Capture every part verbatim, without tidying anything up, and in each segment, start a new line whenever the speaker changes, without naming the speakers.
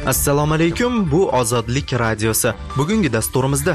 Assalomu alaykum, bu Ozodlik radiosi. Bugungi dasturimizda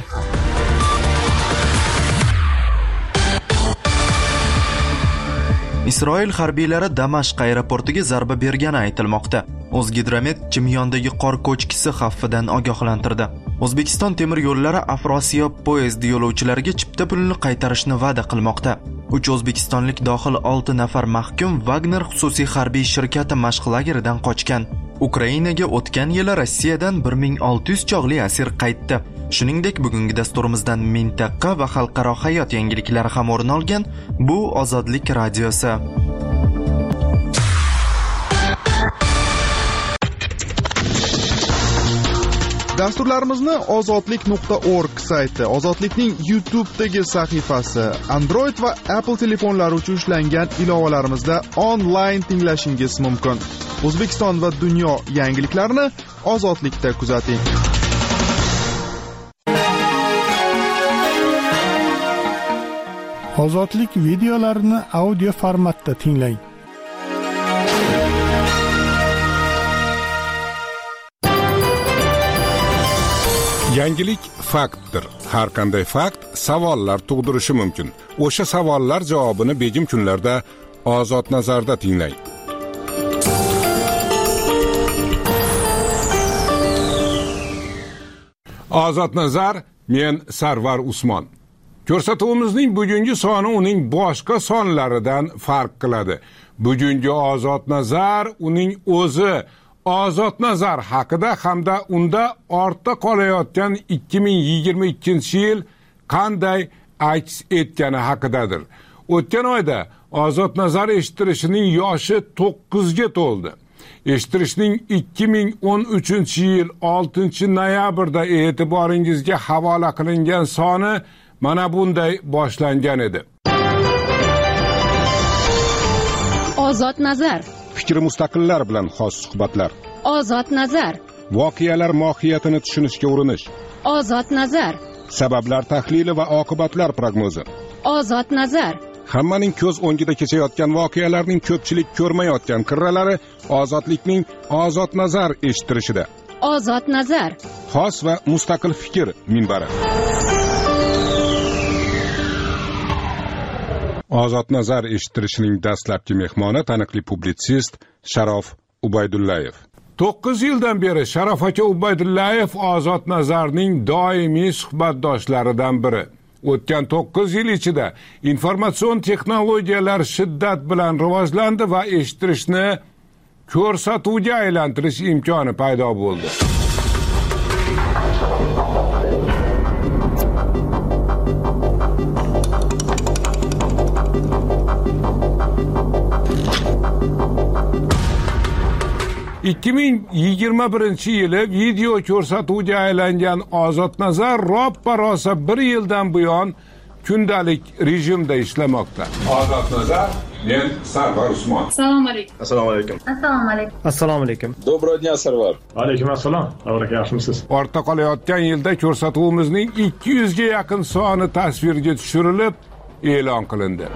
Isroil harbiylari Damashq aeroportiga zarba bergani aytilmoqda. O'zgidromet Chimyondagi qor ko'chkisi xavfidan ogohlantirdi. O'zbekiston temir yo'llari Afrosiyob poyezd yo'lovchilariga chipta pulini qaytarishni va'da qilmoqda. uch o'zbekistonlik dohil olti nafar mahkum Wagner xususiy harbiy shirkati mashq lageridan qochgan. Ukrainaga o'tgan yili Rossiyadan bir ming olti yuz chog'li asir qaytdi. Shuningdek, bugungi dasturimizdan mintaqa va xalqaro hayot yangiliklari ham o'rin olgan. Bu Ozodlik radiosi.
Dasturlarimizni ozodlik nuqta org sayti, Ozodlikning YouTube'dagi sahifasi, Android va Apple telefonlari uchun ishlangan ilovalarimizda onlayn tinglashingiz mumkin. O'zbekiston va dunyo yangiliklarini Ozodlikda kuzating.
Ozodlik videolarini audio formatda tinglang.
Yangilik faktdir. Har qanday fakt savollar tug'dirishi mumkin. O'sha savollar javobini begim kunlarda Ozod nazarda tinglang. Ozod nazar, men Sarvar Usmon. Ko'rsatuvimizning bugungi soni uning boshqa sonlaridan farq qiladi. Bugungi Ozod nazar uning o'zi Ozod nazar haqida hamda unda ortda qolayotgan ikki ming yigirma ikkinchi yil qanday aks etgani haqidadir. O'tgan oyda Ozod nazar eshittirishining yoshi to'qqizga to'ldi. Eshittirishning ikki ming o'n uchinchi yil oltinchi noyabrda e'tiboringizga havola qilingan soni mana bunday boshlangan edi.
Ozod nazar.
Fikri mustaqillar bilan xos suhbatlar.
Ozod nazar.
Voqealar mohiyatini tushunishga urinish.
Ozod nazar.
Sabablar tahlili va oqibatlar prognozi.
Ozod nazar.
Hammaning ko'z o'ngida kechayotgan voqealarning ko'pchilik ko'rmayotgan qirralari ozodlikning Ozod nazar eshittirishida.
Ozod nazar.
Xos va mustaqil fikr minbari. Ozod nazar eshittirishining dastlabki mehmoni taniqli publitsist Sharof Ubaydullayev. to'qqiz yildan beri Sharof aka Ubaydullayev Ozod nazarning doimiy suhbatdoshlaridan biri. O'tgan to'qqiz yil ichida informatsion texnologiyalar shiddat bilan rivojlandi va eshittirishni ko'rsatuvga aylantirish imkoni paydo bo'ldi. ikki ming yigirma birinchi yili video ko'rsatuvga aylangan Ozod nazar roppa rosa bir yildan buyon kundalik rejimda ishlamoqda. Ozod nazar, men Sarvar Usmon.
Assalomu alaykum.
Assalomu alaykum.
Assalomu alaykum.
Assalomu alaykum.
Доброго дня, Sarvar.
Alaykum assalom. Tabraka, yaxshimisiz?
Ortda qolayotgan yilda ko'rsatuvimizning ikki yuzga yaqin soni tasvirga tushirilib e'lon qilindi.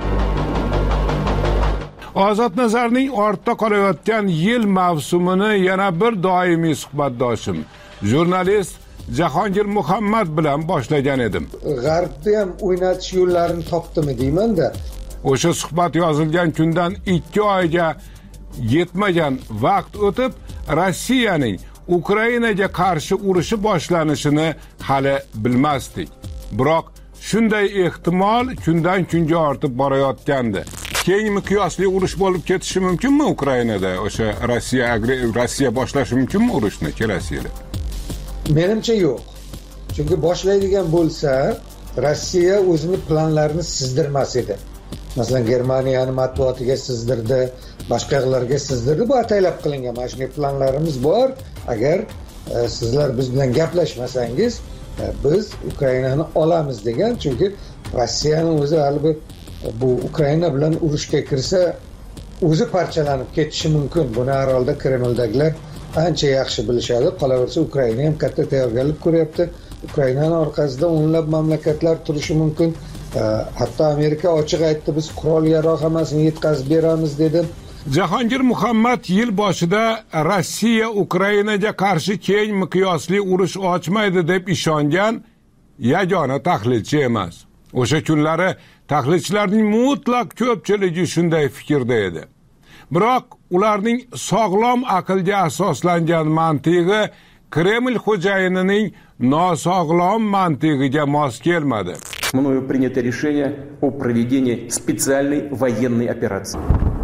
Ozod nazarning ortda qolayotgan yil mavsumini yana bir doimiy suhbatdoshim, jurnalist Jahongir Muhammad bilan boshlagan edim.
G'arbda ham o'ynatish yo'llarini topdimi deyman-da.
O'sha suhbat yozilgan kundan ikki oyga yetmagan vaqt o'tib, Rossiyaning Ukrainaga qarshi urushi boshlanishini hali bilmasdik. Biroq shunday ehtimol kundan kunga ortib borayotgandi. Keng miqyosli urush bo'lib ketishi mumkinmi Ukrainada? O'sha Rossiya Rossiya boshlashi mumkinmi urushni kelasi yili?
Menimcha yo'q. Chunki boshlaydigan bo'lsa, Rossiya o'zini planlarini sizdirmas edi. Masalan, Germaniyani matbuotiga sizdirdi, boshqa yerlarga sizdirdi. Bu ataylab qilingan. Mana shunday planlarimiz bor. Agar e, sizlar biz bilan gaplashmasangiz, e, biz Ukrainani olamiz degan. Chunki Rossiyaning o'zi albatta bu Ukraina bilan urushga kirsa o'zi parchalanib ketishi mumkin. Buni har holda Kremldagilar ancha yaxshi bilishadi. Qolaversa Ukraina ham katta tayyorgarlik ko'ryapti. Ukrainaning orqasida o'nlab mamlakatlar turishi mumkin. Hatto Amerika ochiq aytdi, biz qurol yarog' hammasini yetkazib beramiz dedi.
Jahongir Muhammad yil boshida Rossiya Ukrainaga qarshi keng miqyosli urush ochmaydi deb ishongan yagona tahlilchi emas. O'sha kunlari tahlilchilarning mutlaq ko'pchiligi shunday fikrda edi. Biroq ularning sog'lom aqlga asoslangan mantig'i Kreml xo'jayinining nosog'lom mantig'iga mos kelmadi.
Мною принято решение о проведении специальной военной операции.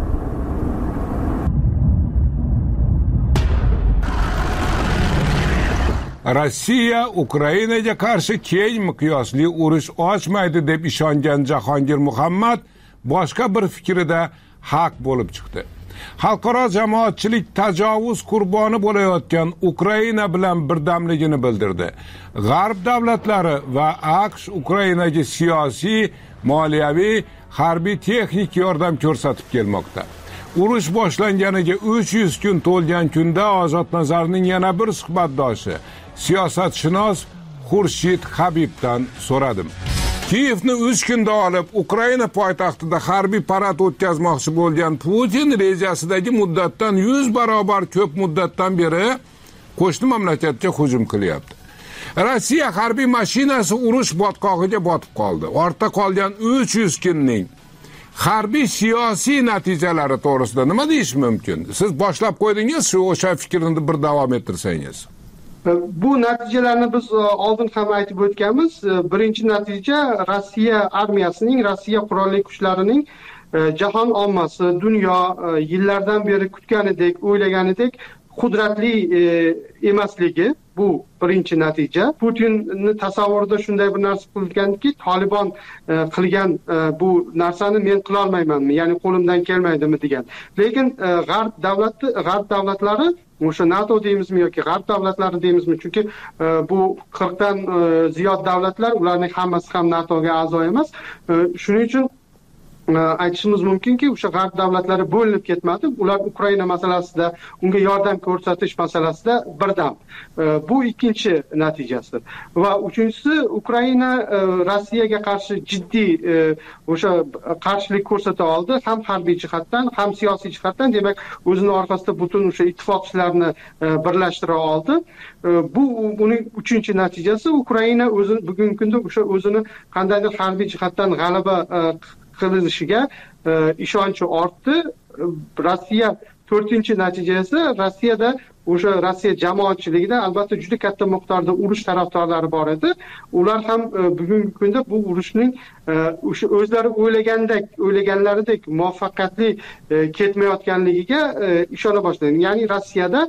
Rossiya Ukrainaga qarshi keng miqyosli urush ochmaydi deb ishongan Jahongir Muhammad boshqa bir fikrida haq bo'lib chiqdi. Xalqaro jamoatchilik tajovuz qurboni bo'layotgan Ukraina bilan birdamligini bildirdi. G'arb davlatlari va AQSh Ukrainaga siyosiy, moliyaviy, harbiy texnik yordam ko'rsatib kelmoqda. Urush boshlanganiga uch yuz kun to'lgan kunda Ozod Nazarning yana bir suhbatdoshi siyosatshunos Xurshid Habibdan so'radim. Kiyevni uch kunda olib, Ukraina poytaxtida harbiy parad o'tkazmoqchi bo'lgan Putin rejasidagi muddatdan yuz barobar ko'p muddatdan beri qo'shni mamlakatga hujum qilyapti. Rossiya harbiy mashinasi urush botqog'iga botib qoldi. Ortda qolgan uch yuz kunning harbiy siyosiy natijalari to'g'risida nima deyish mumkin? Siz boshlab qo'ydingiz, shu o'sha fikrni bir davom ettirsangiz.
Bu natijalarni biz oldin ham aytib o'tganmiz. Birinchi natija Rossiya armiyasining, Rossiya qurolli kuchlarining jahon ommasi, dunyo yillardan beri kutganidek, o'ylaganidek qudratli emasligi. Bu birinchi natija. Putinning tasavvurida shunday bir narsa qilinganki, Taliban qilgan bu narsani men qila olmaymanmi, ya'ni qo'limdan kelmaydimi degan. Lekin g'arb davlati, g'arb davlatlari, o'sha NATO deymizmi yoki g'arb davlatlari deymizmi, chunki bu qirqdan ziyod davlatlar, ularning hammasi ham NATOga a'zo emas. Shuning uchun aytishimiz mumkinki, o'sha g'arb davlatlari bo'linib ketmadi. Ular Ukraina masalasida, unga yordam ko'rsatish masalasida birdam. Bu ikkinchi natijasi. Va uchinchisi, Ukraina Rossiyaga qarshi jiddiy o'sha qarshilik ko'rsata oldi, ham harbiy jihatdan, ham siyosiy jihatdan, demak, o'zini orqasida butun o'sha ittifoqchilarni birlashtira oldi. Bu uning uchinchi natijasi. Ukraina o'zi bugungi kunda o'sha o'zini qandaydir harbiy jihatdan g'alaba qilishiga ishonchi ortdi. Rossiya to'rtinchi natijasi, Rossiyada o'sha Rossiya jamoatchiligida albatta juda katta miqdorda urush tarafdorlari bor edi. Ular ham bugungi kunda bu urushning o'sha o'zlari o'ylagandek, o'ylaganlaridek muvaffaqiyatli ketmayotganligiga ishona boshladi. Ya'ni Rossiyada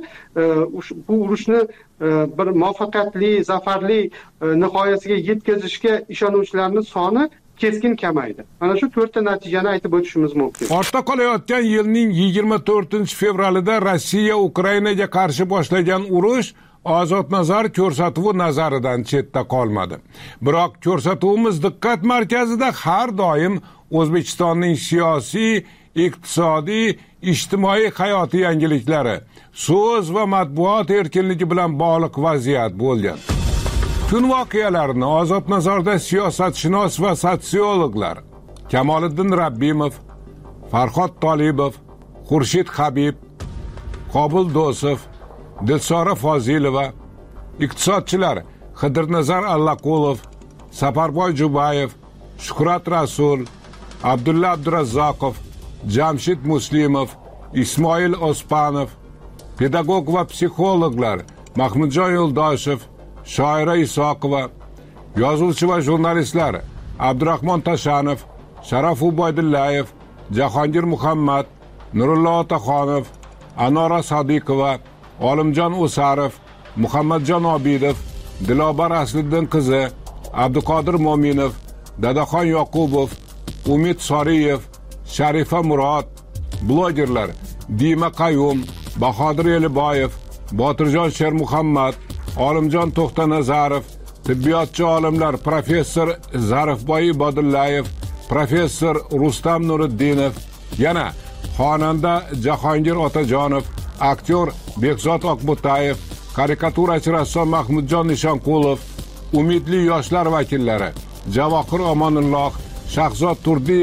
bu urushni bir muvaffaqiyatli, zafarli nihoyasiga yetkazishga ishonuvchilarning soni keskin kamaydi. Mana shu to'rtta natijani aytib o'tishimiz mumkin.
Ortda qolayotgan yilning yigirma to'rtinchi fevralida Rossiya Ukrainaga qarshi boshlagan urush Ozod Nazar ko'rsatuvi nazaridan chetda qolmadi. Biroq ko'rsatuvimiz diqqat markazida har doim O'zbekistonning siyosiy, iqtisodiy, ijtimoiy hayoti yangiliklari, so'z va matbuot erkinligi bilan bog'liq vaziyat bo'lgan. Kun voqealarini Ozod Nazarda siyosatshunos va sotsiologlar Kamoliddin Rabbimov, Farhod Tolibov, Xurshid Habib, Qobul Do'sov, Dilsora Fozilova, iqtisodchilar Xidirnazar Allaqulov, Safarboy Jubayev, Shuhrat Rasul, Abdulla Abdurazzoqov, Jamshid Muslimov, Ismoil Ospanov, pedagog va psixologlar Mahmudjon Yo'ldoshev, Shoira Isoqova, yozuvchi va jurnalistlar Abdurahmon Tashanov, Sharof Ubaydullayev, Jahongir Muhammad, Nurullo Otaxonov, Anora Sodiqova, Olimjon O'sarov, Muhammadjon Obidov, Dilobar Asliddin qizi, Abduqodir Mo'minov, Dadaxon Yoqubov, Umid Soriyev, Sharifa Murod, blogerlar Dima Qayum, Bahodir Eliboyev, Botirjon Shermuhammad, Olimjon To'xtanazarov, tibbiyotchi olimlar professor Zarifboy Ibodullayev, professor Rustam Nuriddinov, yana xonanda Jahongir Otajonov, aktyor Bekzod Oqbo'tayev, karikaturachi rassom Mahmudjon Nishonqulov, umidli yoshlar vakillari Javohir Omonulloh, Shahzod Turdiyev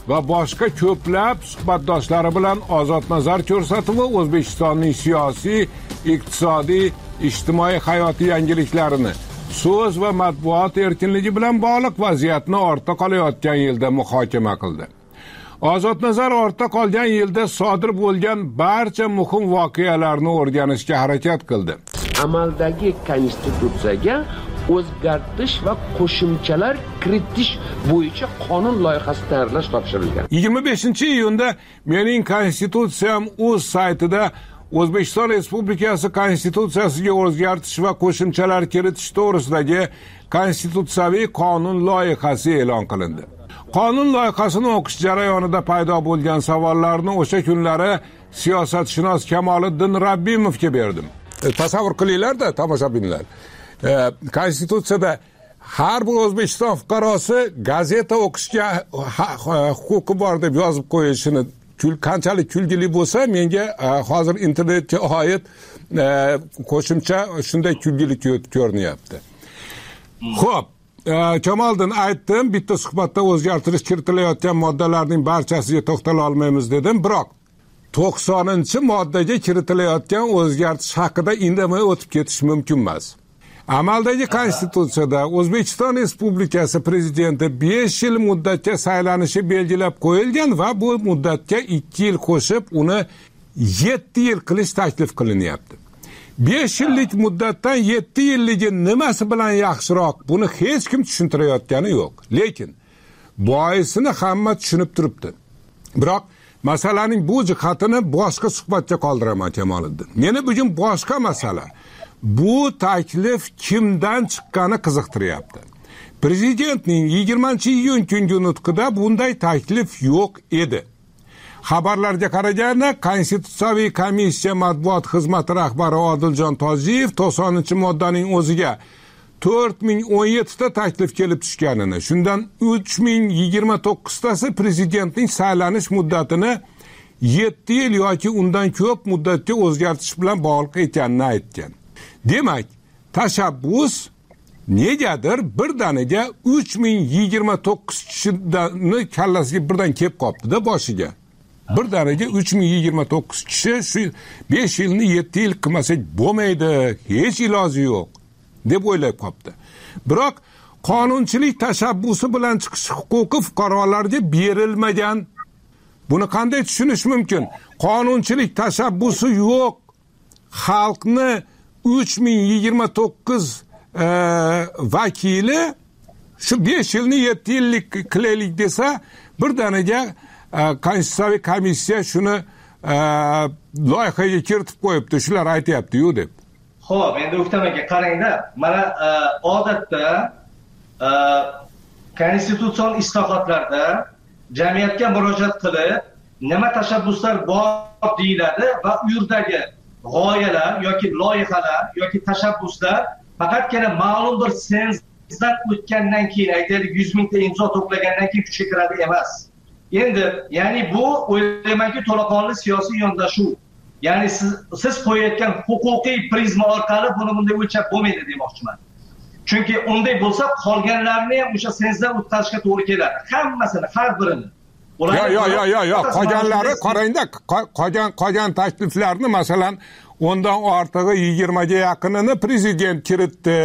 va boshqa ko'plab suhbatdoshlari bilan ozodnazar ko'rsatuvi O'zbekistonning siyosiy, iqtisodiy, ijtimoiy hayoti yangiliklarini, so'z va matbuot erkinligi bilan bog'liq vaziyatni ortda qolayotgan yilda muhokama qildi. Ozodnazar ortda qolgan yilda sodir bo'lgan barcha muhim voqealarni o'rganishga harakat qildi.
Amaldagi konstitutsiyaga o'zgartirish va qo'shimchalar kiritish bo'yicha qonun loyihasi tayyorlash topshirilgan.
yigirma beshinchi iyunda Mening konstitutsiyam o'z saytida O'zbekiston Respublikasi konstitutsiyasiga o'zgartirish va qo'shimchalar kiritish to'g'risidagi konstitutsiyaviy qonun loyihasi e'lon qilindi. Qonun loyihasini o'qish jarayonida paydo bo'lgan savollarni o'sha kunlari siyosatshunos Kamoliddin Rabbimovga berdim. E, tasavvur qilinglar-da, tomoshabinlar. E, Konstitutsiyada har bir O'zbekiston fuqarosi gazeta o'qishga huquqi bor deb yozib qo'yishini qanchalik kulgili bo'lsa, menga hozir internetga oid qo'shimcha shunday kulgili ko'rinyapti. Xo'p, Kamoliddin aytdim, bitta suhbatda o'zgartirish kiritilayotgan moddalarning barchasiga to'xtala olmaymiz dedim, biroq to'qsoninchi moddaga kiritilayotgan o'zgartirish haqida indamay o'tib ketish mumkin emas. Amaldagi konstitutsiyada O'zbekiston Respublikasi prezidenti besh yil muddatga saylanishi belgilab qo'yilgan va bu muddatga ikki yil qo'shib uni yetti yil qilish taklif qilinyapti. besh yillik muddatdan yetti yilligi nimasi bilan yaxshiroq, buni hech kim tushuntirayotgani yo'q. Lekin boisini hamma tushunib turibdi. Biroq masalaning bu jihatini boshqa suhbatga qoldiraman Kamoliddin. Meni bugun boshqa masala. Bu taklif kimdan chiqqani qiziqtiryapti. Prezidentning yigirmanchi iyun kungi nutqida bunday taklif yo'q edi. Xabarlarga qaraganda Konstitutsiyaviy komissiya matbuot xizmati rahbari Odiljon Tojiyev to'qsoninchi moddaning o'ziga to'rt ming o'n yetti ta taklif kelib tushganini, shundan uch ming yigirma to'qqiztasi prezidentning saylanish muddatini yetti yil yoki undan ko'p muddatga o'zgartirish bilan bog'liq ekanini aytgan. Demak, tashabbus negadir birdaniga uch ming yigirma to'qqiz kishini kallasiga birdan kelib qopti-da boshiga. Birdaniga uch ming yigirma to'qqiz kishi shu besh yilni yetti yil qilmasak bo'lmaydi, hech iloji yo'q deb o'ylab qopti. Biroq qonunchilik tashabbusi bilan chiqish huquqi fuqarolarga berilmagan. Buni qanday tushunish mumkin? Qonunchilik tashabbusi yo'q. Xalqni uch ming yigirma to'qqiz e, vakili shu besh yilni yetti yillik qilaylik desa, birdaniga e, Konstitutsiyaviy komissiya shuni e, loyihaga kiritib qo'yibdi, shular aytayapti-yu deb.
Xo'p, endi O'ktam aka qarangda, mana e, odatda e, konstitutsion islohotlarda jamiyatga murojaat qilib, nima tashabbuslar bor deyiladi va u yerdagi g'oyalar yoki loyihalar yoki tashabbuslar faqatgina ma'lum bir senzdan o'tgandan keyin, aytaylik yuz mingta imzo to'plagandan keyin kuchga kiradi emas. Endi, ya'ni bu o'ylaymanki to'laqonli siyosiy yondashuv. Ya'ni siz siz qo'yayotgan huquqiy prizma orqali buni bunday o'lchab bo'lmaydi demoqchiman. Chunki unday bo'lsa qolganlarni ham o'sha senzdan o'tkazishga to'g'ri keladi. Hammasini, har birini.
Yo yo yo yo yo qolganlari qarangda, qolgan qolgan takliflarni masalan ondan ortig'i yigirmaga yaqinini prezident kiritdi.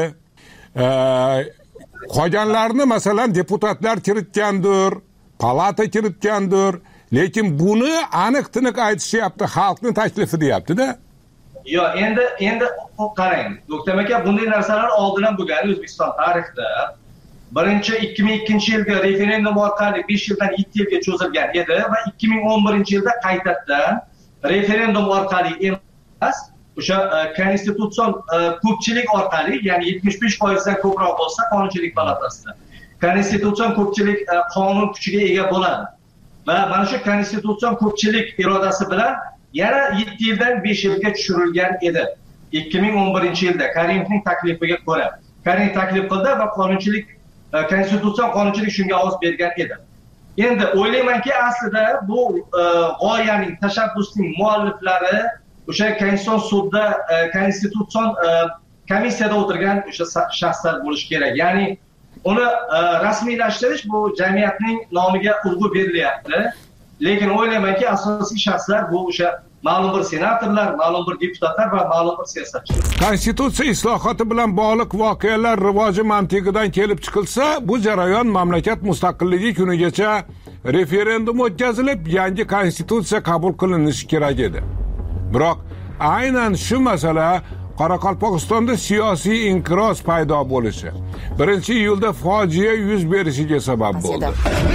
Qolganlarni masalan deputatlar kiritgandir, palata kiritgandir, lekin buni aniq-tiniq aytishyapti, xalqning taklifi deyapti-da.
Yo, endi endi qarang, O'ktam aka, bunday narsalar oldin ham bo'lgan O'zbekiston tarixida. Birinchi ikki ming ikkinchi yilda referendum orqali besh yildan yetti yilga cho'zilgan edi va ikki ming o'n birinchi yilda qaytadan referendum orqali emas, o'sha konstitutsion ko'pchilik orqali, ya'ni yetmish besh foizdan ko'proq bo'lsa qonunchilik palatasida konstitutsion ko'pchilik qonun kuchiga ega bo'ladi. Va mana shu konstitutsion ko'pchilik irodasi bilan yana yetti yildan besh yilga tushirilgan edi. ikki ming o'n birinchi yilda Karimovning taklifiga ko'ra. Karimov taklif qildi va qonunchilik konstitutsion qonunchilik shunga ovoz bergan edi. Endi o'ylaymanki aslida bu g'oyaning, tashabbusning mualliflari o'sha konstitutsion sudda, konstitutsion komissiyada o'tirgan o'sha shaxslar bo'lishi kerak. Ya'ni uni rasmiylashtirish bu jamiyatning nomiga urg'u berilyapti. Lekin o'ylaymanki, asosiy shaxslar bu o'sha ma'lum bir senatorlar, ma'lum bir deputatlar va ma'lum bir siyosatchilar.
Konstitutsiya islohoti bilan bog'liq voqealar rivoji mantiqidan kelib chiqilsa, bu jarayon mamlakat mustaqilligi kunigacha referendum o'tkazilib, yangi konstitutsiya qabul qilinishi kerak edi. Biroq aynan shu masala Qoraqalpog'istonda siyosiy inqiroz paydo bo'lishi, birinchi iyulda fojia yuz berishiga sabab bo'ldi.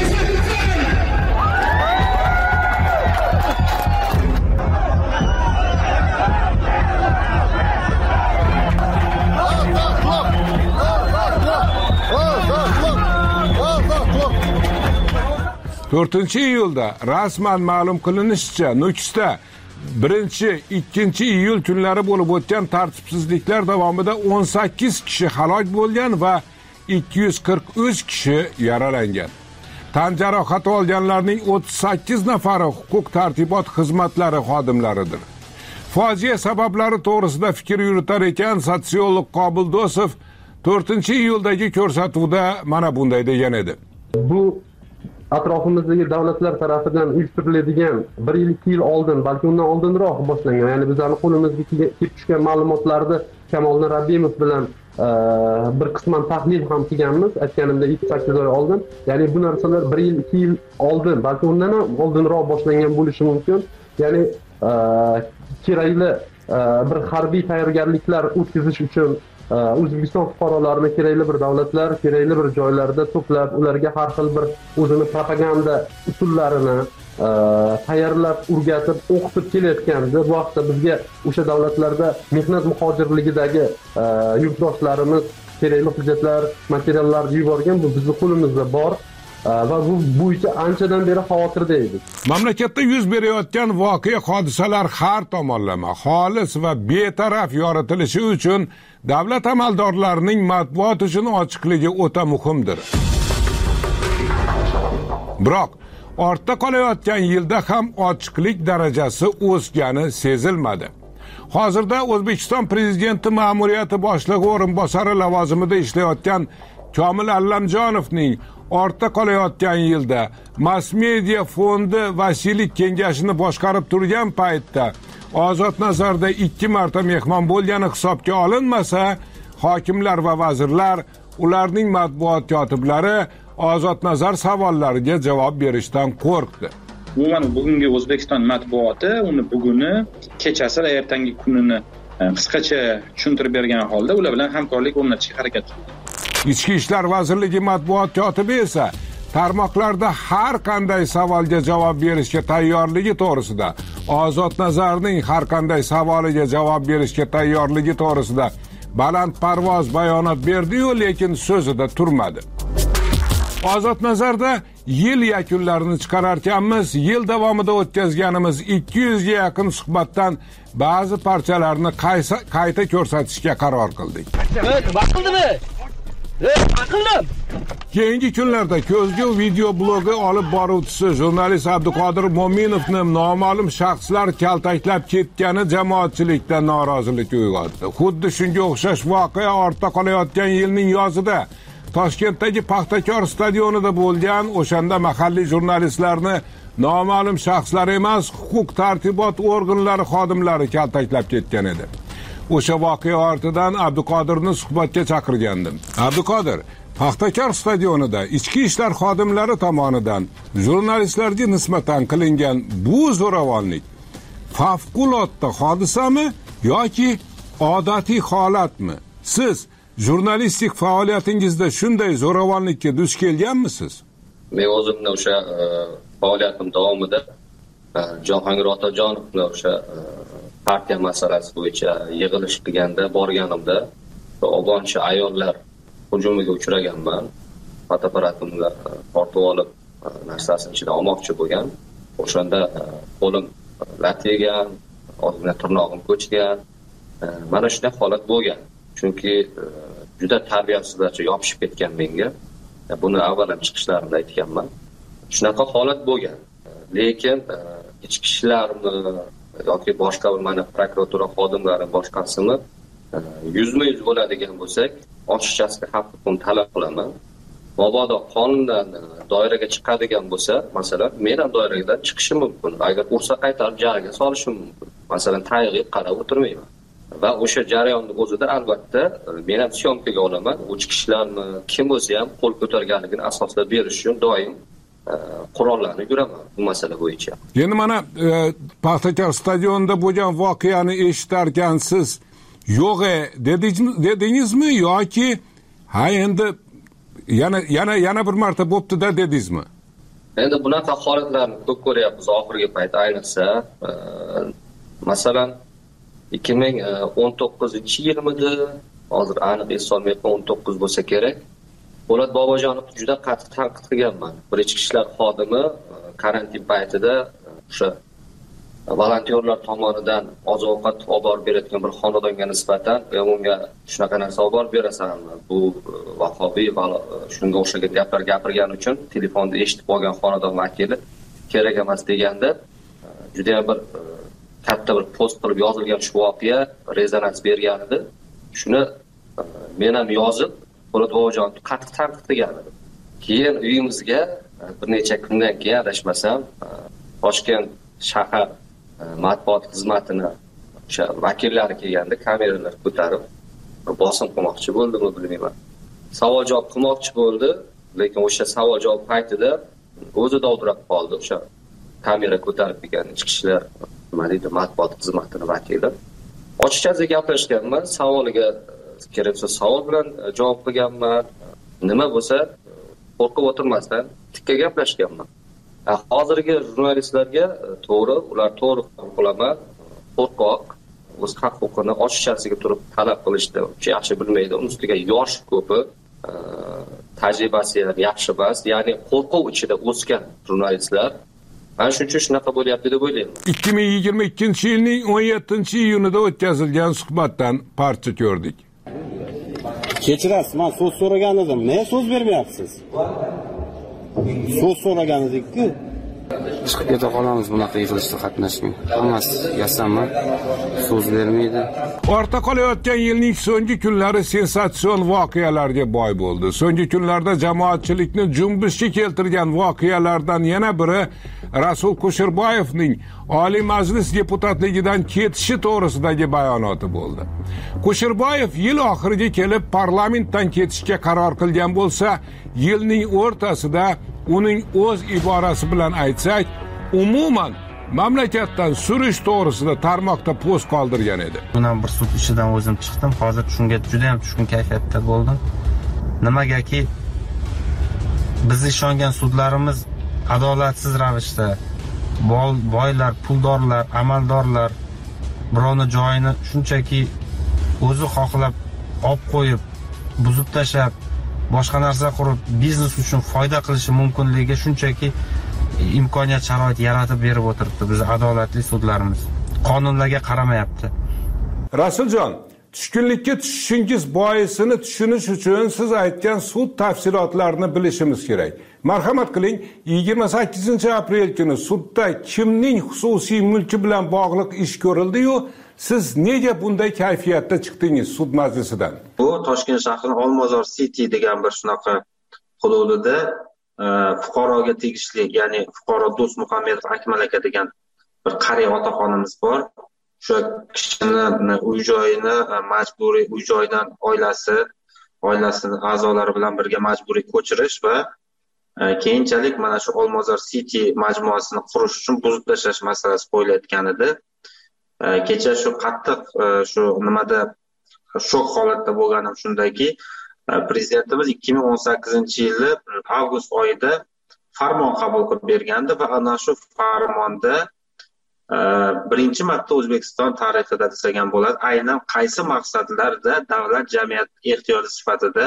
to'rtinchi iyulda rasman ma'lum qilinishicha, Nukusda birinchi ikkinchi iyul kunlari bo'lib o'tgan tartibsizliklar davomida o'n sakkiz kishi halok bo'lgan va ikki yuz qirq uch kishi yaralangan. Tan jarohati olganlarning o'ttiz sakkiz nafari huquq tartibot xizmatlari xodimlaridir. Fojia sabablari to'g'risida fikr yuritar ekan sotsiolog Qobil Do'sov to'rtinchi iyuldagi ko'rsatuvda mana bunday degan edi.
Bu atrofimizdagi davlatlar tarafidan uyushtiriladigan bir yil ikki yil oldin, balki undan oldinroq boshlangan, ya'ni bizlarning qo'limizga kelib tushgan ma'lumotlarni Kamol Rabbimov bilan bir qisman tahlil ham qilganmiz, aytganimdek yetti sakkiz oy oldin. Ya'ni bu narsalar bir yil ikki yil oldin, balki undan ham oldinroq boshlangan bo'lishi mumkin. Ya'ni kerakli bir harbiy tayyorgarliklar o'tkazish uchun O'zbekiston fuqarolarini kerakli bir davlatlar, kerakli bir joylarda to'plab, ularga har xil bir o'zini propaganda usullarini tayyorlab, o'rgatib, o'qitib kelayotganda, bu vaqtda bizga o'sha davlatlarda mehnat muhojirligidagi yurtdoshlarimiz kerakli hujjatlar, materiallarni yuborgan, bu bizning qo'limizda bor. Va bu bo'yicha anchadan beri xavotirda edik.
Mamlakatda yuz berayotgan voqea hodisalar har tomonlama, xolis va betaraf yoritilishi uchun davlat amaldorlarining matbuot uchun ochiqligi o'ta muhimdir. Biroq ortda qolayotgan yilda ham ochiqlik darajasi o'sgani sezilmadi. Hozirda O'zbekiston prezidenti ma'muriyati boshlig'i o'rinbosari lavozimida ishlayotgan Komil Allamjonovning ortda qolayotgan yilda Mass Media fondi vasiylik kengashini boshqarib turgan paytda Ozod Nazarda ikki marta mehmon bo'lgani hisobga olinmasa, hokimlar va vazirlar, ularning matbuot kotiblari Ozod Nazar savollariga javob berishdan qo'rqdi.
Umuman bugungi O'zbekiston matbuoti uni buguni, kechasi va ertangi kunini qisqacha tushuntirib bergan holda ular bilan hamkorlik o'rnatishga harakat qildi.
Ichki ishlar vazirligi matbuot kotibi esa tarmoqlarda har qanday savolga javob berishga tayyorligi to'g'risida, Ozod Nazarning har qanday savoliga javob berishga tayyorligi to'g'risida balandparvoz bayonot berdi-yu, lekin so'zida turmadi. Ozod Nazarda yil yakunlarini chiqararkanmiz, yil davomida o'tkazganimiz ikki yuzga yaqin suhbatdan ba'zi parchalarni qayta ko'rsatishga qaror qildik.
Vaqtimi? Aqllim.
Keyingi kunlarda ko'zgu video blogi olib boruvchisi jurnalist Abduqodir Mo'minovni noma'lum shaxslar kaltaklab ketgani jamoatchilikda norozilik uyg'otdi. Xuddi shunga o'xshash voqea ortda qolayotgan yilning yozida Toshkentdagi Paxtakor stadionida bo'lgan, o'shanda mahalliy jurnalistlarni noma'lum shaxslar emas, huquq tartibot organlari xodimlari kaltaklab ketgan edi. O'sha voqea ortidan Abduqodirni suhbatga chaqirgandim. Abduqodir, Paxtakor stadionida ichki ishlar xodimlari tomonidan jurnalistlarga nisbatan qilingan bu zo'ravonlik favqulodda hodisami yoki odatiy holatmi? Siz jurnalistik faoliyatingizda shunday zo'ravonlikka duch kelganmisiz?
Men o'zimni o'sha faoliyatim davomida Jahongir Otajonovni o'sha partiya masalasi bo'yicha yig'ilish qilganda borganimda obonchi ayollar hujumiga uchraganman. Fotoaparatimni tortib olib narsasini ichidan olmoqchi bo'lgan. O'shanda qo'lim lat yegan, ozgina tirnog'im ko'chgan. Mana shunday holat bo'lgan. Chunki juda tarbiyasizlarcha yopishib ketgan menga. Buni avval ham chiqishlarimda aytganman. Shunaqa holat bo'lgan. Lekin ichki ishlarni yoki boshqa bir mana prokuratura xodimlari boshqasini yuzma yuz bo'ladigan bo'lsak, ochiqchasiga haqiqatdan talab qilaman. mabodo qonundan doiraga chiqadigan bo'lsa, masalan, men ham doiradan chiqishim mumkin. Agar ursa qaytarib jariga solishim mumkin. Masalan, tayiqib qarab o'tirmayman. Va o'sha jarayonni o'zida albatta men ham syomkaga olaman. U chiqishlarni kim bo'lsa ham qo'l ko'targanligini asoslab berish uchun doim qurollarni yuraman bu masala bo'yicha.
Endi mana Paxtakor stadionida bo'lgan voqeani eshitarkansiz, yo'q-e dedingizmi yoki ha endi yana yana yana bir marta bo'pti-da dedingizmi?
Endi bunaqa holatlarni ko'p ko'ryapmiz oxirgi payt, ayniqsa masalan ikki ming o'n to'qqizinchi yilmidi, hozir aniq eslolmayapman, o'n to'qqiz bo'lsa kerak. Po'lat Bobojonovni juda qattiq tanqid qilganman. Bir ichki ishlar xodimi karantin paytida o'sha volontyorlar tomonidan oziq-ovqat olib borib berayotgan bir xonadonga nisbatan unga shunaqa narsa olib borib berasanmi? Bu vahobiy va shunga o'xshagan gaplar gapirgani uchun telefonda eshitib qolgan xonadon vakili kerak emas deganda juda ham bir katta bir post qilib yozilgan shu voqea rezonans bergan edi. Shuni men ham yozib Po'lat Bobojonovni qattiq tanqid qilgan edim. Keyin uyimizga bir necha kundan keyin adashmasam Toshkent shahar matbuot xizmatini o'sha vakillari kelganda kameralar ko'tarib bosim qilmoqchi bo'ldimi bilmayman. Savol javob qilmoqchi bo'ldi, lekin o'sha savol javob paytida o'zi dovdirab qoldi. O'sha kamera ko'tarib kelgan ichki ishlar nima deydi matbuot xizmatini vakili. Ochiqchasiga gaplashganman, savoliga keraksa savol bilan javob qilganman. Nima bo'lsa qo'rqib o'tirmasdan tikka gaplashganman. Hozirgi jurnalistlarga to'g'ri, ular to'g'ri qilaman, qo'rqoq, o'z haq-huquqini ochiqchasiga turib talab qilishdi. Yaxshi bilmaydi, uning ustiga yosh ko'pi, tajribasi ham yaxshi emas, ya'ni qo'rquv ichida o'sgan jurnalistlar. Mana shuning uchun shunaqa bo'lyapti deb o'ylayman.
ikki ming yigirma ikkinchi yilning o'n yettinchi iyunida o'tkazilgan suhbatdan parcha ko'rdik.
Kechirasiz, men so'z so'ragan edim. Nega so'z bermayapsiz? So'z so'ragan edik-ku.
Chiqib keta qolamiz bunaqa yig'ilishda qatnashmang. Hammasi yasanma, so'z bermaydi.
Orta qolayotgan yilning so'nggi kunlari sensatsion voqealarga boy bo'ldi. So'nggi kunlarda jamoatchilikni junbishga keltirgan voqealardan yana biri Rasul Kusherboyevning Oliy Majlis deputatligidan ketishi to'g'risidagi bayonoti bo'ldi. Kusherboyev yil oxiriga kelib parlamentdan ketishga qaror qilgan bo'lsa, yilning o'rtasida uning o'z iborasi bilan aytsak, umuman mamlakatdan surish to'g'risida tarmoqda post qoldirgan edi.
Bundan bir sud ishidan o'zim chiqdim. Hozir shunga juda ham tushkun kayfiyatda bo'ldim. Nimagaki biz ishongan sudlarimiz adolatsiz ravishda boylar, puldorlar, amaldorlar birovni joyini shunchaki o'zi xohlab olib qo'yib, buzib tashlab, boshqa narsa qurib, biznes uchun foyda qilishi mumkinligiga shunchaki imkoniyat sharoit yaratib berib o'tiribdi biz adolatli sudlarimiz. Qonunlarga qaramayapti.
Rasuljon, tushkunlikka tushishingiz boisini tushunish uchun siz aytgan sud tafsilotlarini bilishimiz kerak. Marhamat qiling, yigirma sakkizinchi aprel kuni sudda kimning xususiy mulki bilan bog'liq ish ko'rildi-yu, siz nega bunday kayfiyatda chiqdingiz sud majlisidan?
Bu Toshkent shahrining Olmazor City degan bir shunaqa hududida fuqaroga tegishli, ya'ni fuqaro Do'st Muhammedov Akmal aka degan bir qariya otaxonimiz bor. O'sha kishini uy-joyini majburiy uy-joydan oilasi, oilasining a'zolari bilan birga majburiy ko'chirish va keyinchalik mana shu Olmazor City majmuasini qurish uchun buzib tashlash masalasi qo'yilayotgan edi. Kecha shu qattiq shu nimada shok holatda bo'lganim shundaki, prezidentimiz ikki ming o'n sakkizinchi yili avgust oyida farmon qabul qilib bergandi va ana shu farmonda birinchi marta O'zbekiston tarixida desagan bo'ladi, aynan qaysi maqsadlarda davlat jamiyat ehtiyoti sifatida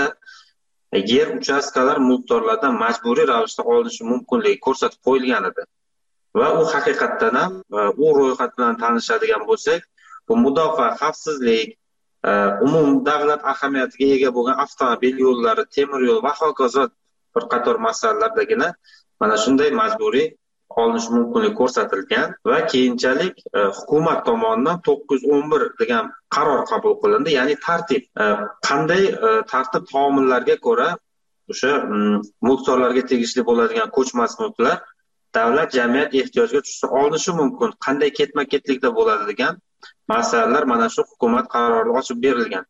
yer uchastkalar mulkdorlardan majburiy ravishda olinishi mumkinligi ko'rsatib qo'yilgan edi. Va u haqiqatdan ham u ro'yxat bilan tanishadigan bo'lsak, bu mudofaa, xavfsizlik, umum davlat ahamiyatiga ega bo'lgan avtomobil yo'llari, temir yo'l va hokazo bir qator masalalardagina mana shunday majburiy olinish mumkinligi ko'rsatilgan va keyinchalik hukumat tomonidan to'qqiz yuz o'n bir degan qaror qabul qilindi. Ya'ni tartib, qanday tartib taomillarga ko'ra o'sha mulkdorlarga tegishli bo'ladigan ko'chmas mulklar davlat jamiyat ehtiyojiga tushsa olinishi mumkin, qanday ketma-ketlikda bo'ladi degan masalalar mana shu hukumat qarorida ochib berilgan.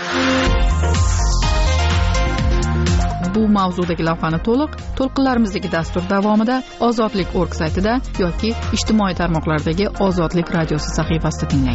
Bu mavzudagi lavhani to'liq to'lqinlarimizdagi dastur davomida ozodlik точка org saytida yoki ijtimoiy tarmoqlardagi Ozodlik radiosi sahifasida tinglang.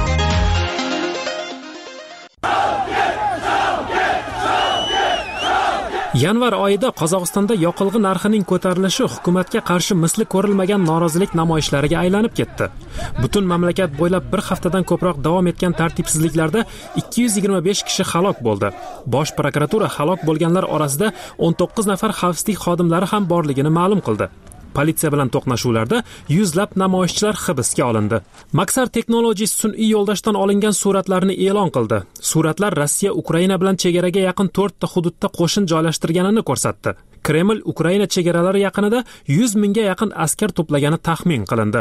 Yanvar oyida Qozog'istonda yoqilg'i narxining ko'tarilishi hukumatga qarshi misli ko'rilmagan norozilik namoyishlariga aylanib ketdi. Butun mamlakat bo'ylab bir haftadan ko'proq davom etgan tartibsizliklarda ikki yuz yigirma besh kishi halok bo'ldi. Bosh prokuratura halok bo'lganlar orasida o'n to'qqiz nafar xavfsizlik xodimlari ham borligini ma'lum qildi. Politsiya bilan to'qnashuvlarda yuzlab namoyishchilar hibsga olindi. Maxar Technologies sun'iy yo'ldoshdan olingan suratlarni e'lon qildi. Suratlar Rossiya Ukraina bilan chegaraga yaqin to'rtta hududda qo'shin joylashtirganini ko'rsatdi. Kreml Ukraina chegaralari yaqinida yuz mingga yaqin askar to'plagani taxmin qilindi.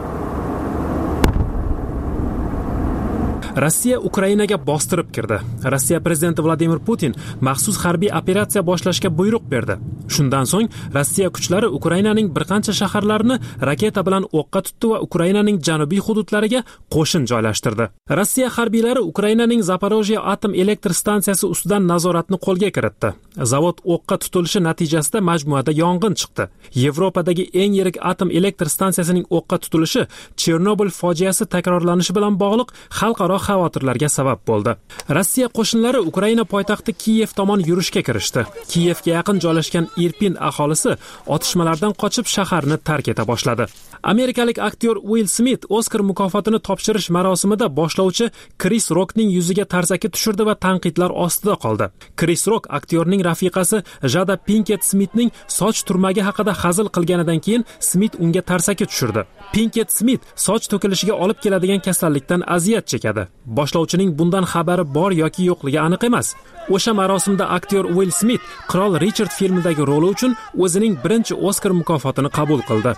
Rossiya Ukrainaga bostirib kirdi. Rossiya prezidenti Vladimir Putin maxsus harbiy operatsiya boshlashga buyruq berdi. Shundan so'ng Rossiya kuchlari Ukrainaning bir qancha shaharlarini raketa bilan o'qqa tutdi va Ukrainaning janubiy hududlariga qo'shin joylashtirdi. Rossiya harbiylari Ukrainaning Zaporojye atom elektr stansiyasi ustidan nazoratni qo'lga kiritdi. Zavod o'qqa tutilishi natijasida majmuada yong'in chiqdi. Yevropadagi eng yirik atom elektr stansiyasining o'qqa tutilishi Chernobil fojiasi takrorlanishi bilan bog'liq xalqaro xavotirlarga sabab bo'ldi. Rossiya qo'shinlari Ukraina poytaxti Kiyev tomon yurishga kirishdi. Kiyevga yaqin joylashgan Irpin aholisi otishmalardan qochib shaharni tark eta boshladi. Amerikalik aktyor Will Smith Oskar mukofotini topshirish marosimida boshlovchi Chris Rockning yuziga tarsaki tushirdi va tanqidlar ostida qoldi. Chris Rock aktyorning rafiqasi Jada Pinkett Smithning soch turmagi haqida hazil qilganidan keyin Smith unga tarsaki tushirdi. Pinkett Smith soch to'kilishiga olib keladigan kasallikdan aziyat chekadi. Boshlovchining bundan xabari bor yoki yo'qligi aniq emas. O'sha marosimda aktyor Will Smith Qirol Richard filmidagi roli uchun o'zining birinchi Oskar mukofotini qabul qildi.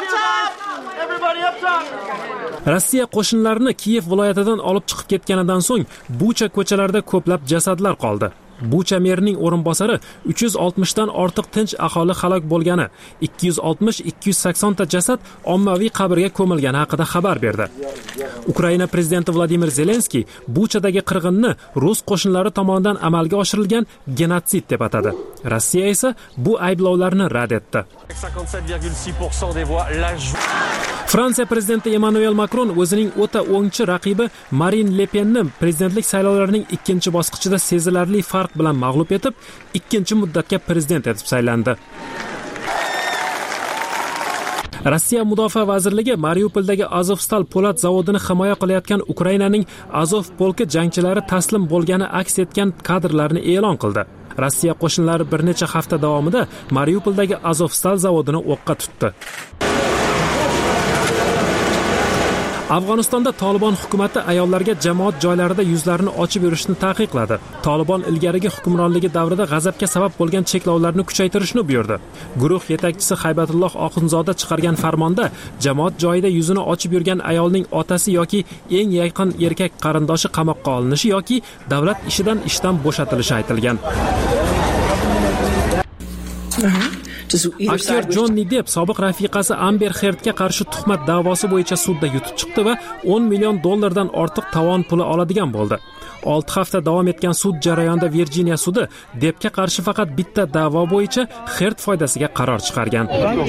Rossiya qo'shinlarini Kiyev viloyatidan olib chiqib ketganidan so'ng Bucha ko'chalarida ko'plab jasadlar qoldi. Bucha merining o'rinbosari uch yuz oltmish dan ortiq tinch aholi halok bo'lgani, ikki yuz oltmish ikki yuz sakson ta jasad ommaviy qabrga ko'milgani haqida xabar berdi. Ukraina prezidenti Vladimir Zelenskiy Buchadagi qirg'inni rus qo'shinlari tomonidan amalga oshirilgan genotsid deb atadi. Rossiya esa bu ayblovlarni rad etdi. Fransiya prezidenti Emmanuel Macron o'zining o'ta o'ngchi raqibi Marine Le Penni prezidentlik saylovlarining ikkinchi bosqichida sezilarli farq bilan mag'lub etib, ikkinchi muddatga prezident etib saylandi. Rossiya Mudofaa vazirligi Mariupoldagi Azovstal po'lat zavodini himoya qilayotgan Ukrainaning Azov polki jangchilari taslim bo'lgani aks etgan kadrlarni e'lon qildi. Rossiya qo'shinlari bir necha hafta davomida Mariupoldagi Azovstal zavodini o'qqa tutdi. Afg'onistonda Taliban hukumatı ayollarga jamoat joylarida yuzlarini ochib yurishni taqiqladi. Taliban ilgarigi hukmronligi davrida g'azabga sabab bo'lgan cheklovlarni kuchaytirishni buyurdi. Guruh yetakchisi Haybatulloh Oxunzoda chiqargan farmonda jamoat joyida yuzini ochib yurgan ayolning otasi yoki eng yaqin erkak qarindoshi qamoqqa olinishi yoki davlat ishidan ishdan bo'shatilishi aytilgan. Aktyor Jonni Depp sobiq rafiqasi Amber Heardga qarshi tuhmat da'vosi bo'yicha sudda yutib chiqdi va o'n million dollardan ortiq tovon puli oladigan bo'ldi. olti hafta davom etgan sud jarayonida Virjiniya sudi Deppga qarshi faqat bitta da'vo bo'yicha Heard foydasiga qaror chiqargan.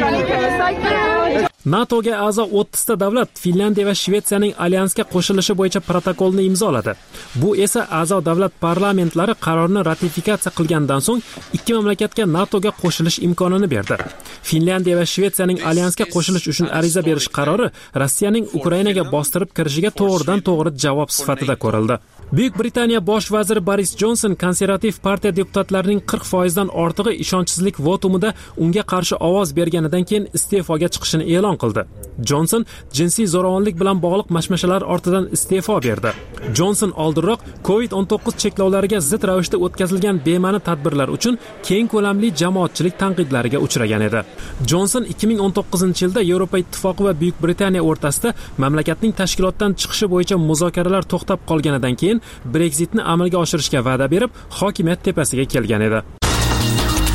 NATOga a'zo o'ttiz ta davlat Finlandiya va Shvetsiyaning alyansga qo'shilishi bo'yicha protokolni imzoladi. Bu esa a'zo davlat parlamentlari qarorni ratifikatsiya qilgandan so'ng ikki mamlakatga NATOga qo'shilish imkonini berdi. Finlandiya va Shvetsiyaning alyansga qo'shilish uchun ariza berish qarori Rossiyaning Ukrainaga bostirib kirishiga to'g'ridan-to'g'ri javob sifatida ko'rildi. Buyuk Britaniya bosh vaziri Boris Johnson konservativ partiya deputatlarining qirq foiz dan ortig'i ishonchsizlik votumida unga qarshi ovoz berganidan keyin iste'foga chiqishini e'lon qildi. Johnson jinsiy zo'ravonlik bilan bog'liq mashmashalar ortidan iste'fo berdi. Johnson oldinroq covid o'n to'qqiz cheklovlariga zid ravishda o'tkazilgan bema'ni tadbirlar uchun keng ko'lamli jamoatchilik tanqidlariga uchragan edi. Johnson ikki ming o'n to'qqizinchi yilda Yevropa Ittifoqi va Buyuk Britaniya o'rtasida mamlakatning tashkilotdan chiqishi bo'yicha muzokaralar to'xtab qolganidan keyin Brexitni amalga oshirishga va'da berib, hokimiyat tepasiga kelgan edi.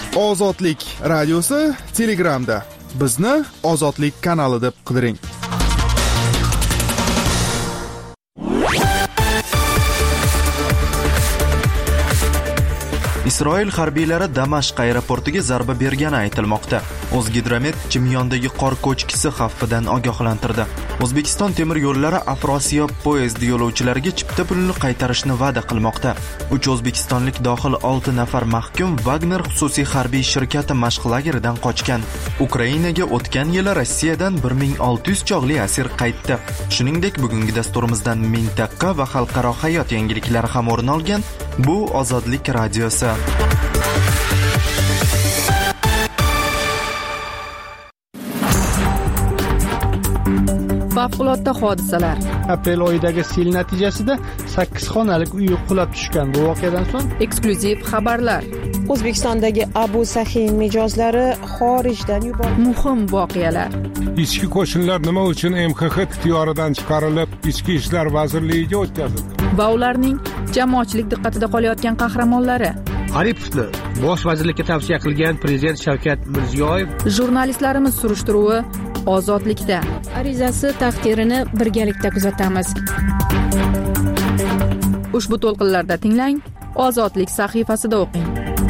Ozodlik radiosi Telegramda. Bizni Ozodlik kanali deb qidiring.
Isroil harbiylari Damashq aeroportiga zarba bergani aytilmoqda. O'zgidromet Chimyondagi qor ko'chkisi xavfidan ogohlantirdi. O'zbekiston temir yo'llari Afrosiyob poyezd yo'lovchilariga chipta pulini qaytarishni va'da qilmoqda. uch o'zbekistonlik dohil olti nafar mahkum Wagner xususiy harbiy shirkati mashq lageridan qochgan. Ukrainaga o'tgan yili Rossiyadan bir ming olti yuz chog'li asir qaytdi. Shuningdek, bugungi dasturimizdan mintaqa va xalqaro hayot yangiliklari ham o'rin olgan. Bu Ozodlik radiosi.
Favqulodda hodisalar.
Aprel oyidagi sel natijasida sakkiz xonalik uy qulab tushgan. Bu voqeadan so'ng
eksklyuziv xabarlar.
O'zbekistondagi Abu Sahiy mijozlari xorijdan yuborildi.
Muhim voqealar.
Ichki qo'shinlar nima uchun M X X ixtiyoridan chiqarilib, Ichki ishlar vazirligiga o'tkazildi?
Va ularning jamoatchilik diqqatida qolayotgan qahramonlari.
Aripovni bosh vazirlikka tavsiya qilgan prezident Shavkat Mirziyoyev.
Jurnalistlarimiz surishtiruvi Ozodlikda.
Arizasi taqdirini birgalikda kuzatamiz.
Ushbu to'lqinlarda tinglang, Ozodlik sahifasida o'qing.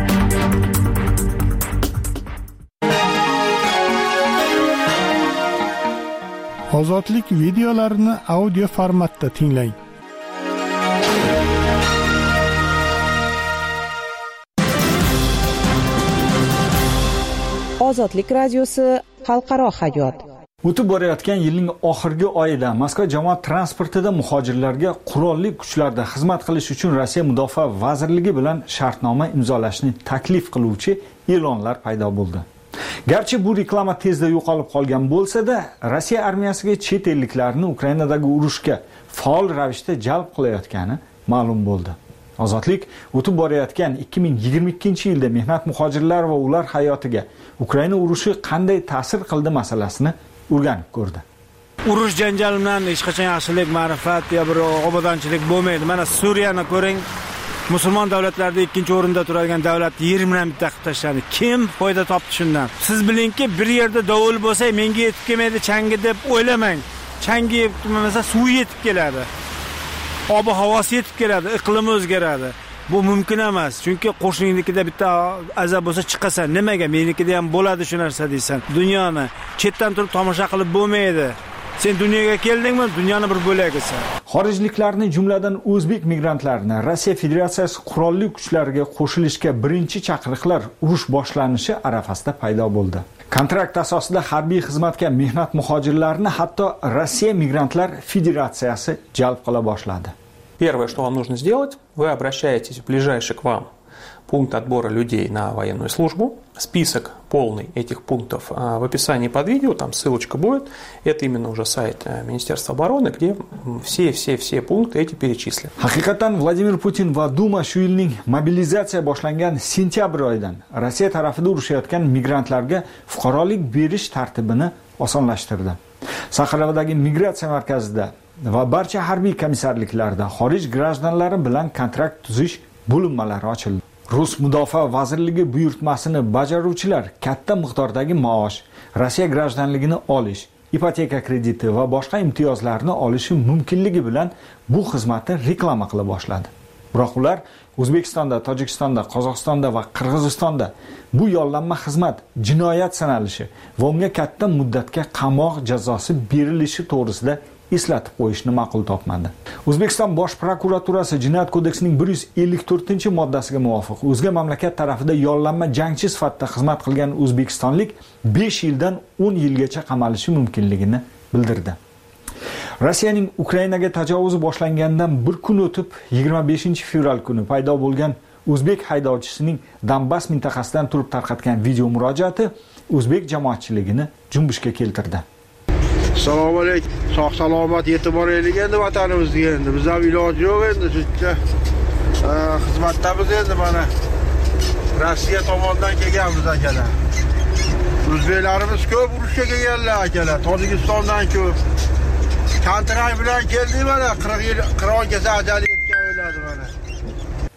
Ozodlik videolarini audio formatda tinglang.
Ozodlik radiosi xalqaro hayot.
O'tib borayotgan yilning oxirgi oyida Moskva jamoat transportida muhojirlarga qurolli kuchlarda xizmat qilish uchun Rossiya Mudofaa vazirligi bilan shartnoma imzolashni taklif qiluvchi e'lonlar paydo bo'ldi. Garchi bu reklama tezda yo'qolib qolgan bo'lsa-da, Rossiya armiyasiga chet elliklarni Ukrainadagi urushga faol ravishda jalb qilayotgani ma'lum bo'ldi. Ozodlik o'tib borayotgan ikki ming yigirma ikkinchi yilda mehnat muhojirlar va ular hayotiga Ukraina urushi qanday ta'sir qildi masalasini o'rganib ko'rdi.
Urush janjal bilan hech qachon yaxshilik, ma'rifat yo bir obodonchilik bo'lmaydi. Mana Suriyani ko'ring. Musulmon davlatlarda ikkinchi o'rinda turadigan davlat yer bilan bitta qilib tashladi. Kim foyda topdi shundan? Siz bilingki, bir yerda dovul bo'lsa, menga yetib kelmaydi changi deb o'ylamang. Changi yetib kelmasa, suv yetib keladi. Ob-u havosi yetib keladi, iqlimi o'zgaradi. Bu mumkin emas. Chunki qo'shninikida bitta azab bo'lsa chiqasan. Nimaga? Menikida ham bo'ladi shu narsa deysan. Dunyoni chetdan turib tomosha qilib bo'lmaydi. Sen dunyoga keldingmi? Dunyoni bir bo'lagisan.
Xorijliklarni, jumladan o'zbek migrantlarini Rossiya Federatsiyasi qurolli kuchlariga qo'shilishga birinchi chaqiriqlar urush boshlanishi arafasida paydo bo'ldi. Kontrakt asosida harbiy xizmatga mehnat muhojirlarini hatto Rossiya Migrantlar Federatsiyasi jalb qila boshladi.
Первое, что вам нужно сделать, вы обращаетесь в ближайший к вам пункт отбора людей на военную службу. Список полный этих пунктов в описании под видео, там ссылочка будет. Это именно уже сайт Министерства обороны, где все-все-все пункты эти перечислены.
Haqiqatan Vladimir Putin va Duma shu yilning mobilizatsiya boshlangan sentyabr oyidan Rossiya tarafida urushayotgan migrantlarga fuqarolik berish tartibini osonlashtirdi. Saxarovdagi migratsiya markazida va barcha harbiy komissarliklarda xorij grajdanlari bilan kontrakt tuzish bo'linmalari ochildi. Rus Mudofaa vazirligi buyurtmasini bajaruvchilar katta miqdordagi maosh, Rossiya grajdanligini olish, ipoteka krediti va boshqa imtiyozlarni olishi mumkinligi bilan bu xizmatni reklama qila boshladi. Biroq ular O'zbekistonda, Tojikistonda, Qozog'istonda va Qirg'izistonda bu yollanma xizmat jinoyat sanalishi va unga katta muddatga qamoq jazosi berilishi to'g'risida eslatib qo'yishni ma'qul topmadi. O'zbekiston Bosh prokuraturasi Jinoyat kodeksining bir yuz ellik to'rtinchi moddasiga muvofiq o'zga mamlakat tarafida yollanma jangchi sifatida xizmat qilgan o'zbekistonlik besh yildan o'n yilgacha qamalishi mumkinligini bildirdi. Rossiyaning Ukrainaga tajovuzi boshlangandan bir kun o'tib yigirma beshinchi fevral kuni paydo bo'lgan o'zbek haydovchisining Donbass mintaqasidan turib tarqatgan video murojaati o'zbek jamoatchiligini junbushga keltirdi.
Assalomu alaykum. Sog' salomat yetib boraylik endi vatanimizga endi. Biz ham iloji yo'q endi shuncha xizmatdamiz endi mana Rossiya tomonidan kelganmiz akalar. O'zbeklarimiz ko'p urushga kelganlar akalar. Tojikistondan ko'p. Kontrakt bilan keldik mana qirq yil qirq yilgacha ajali yetgan o'yladi mana.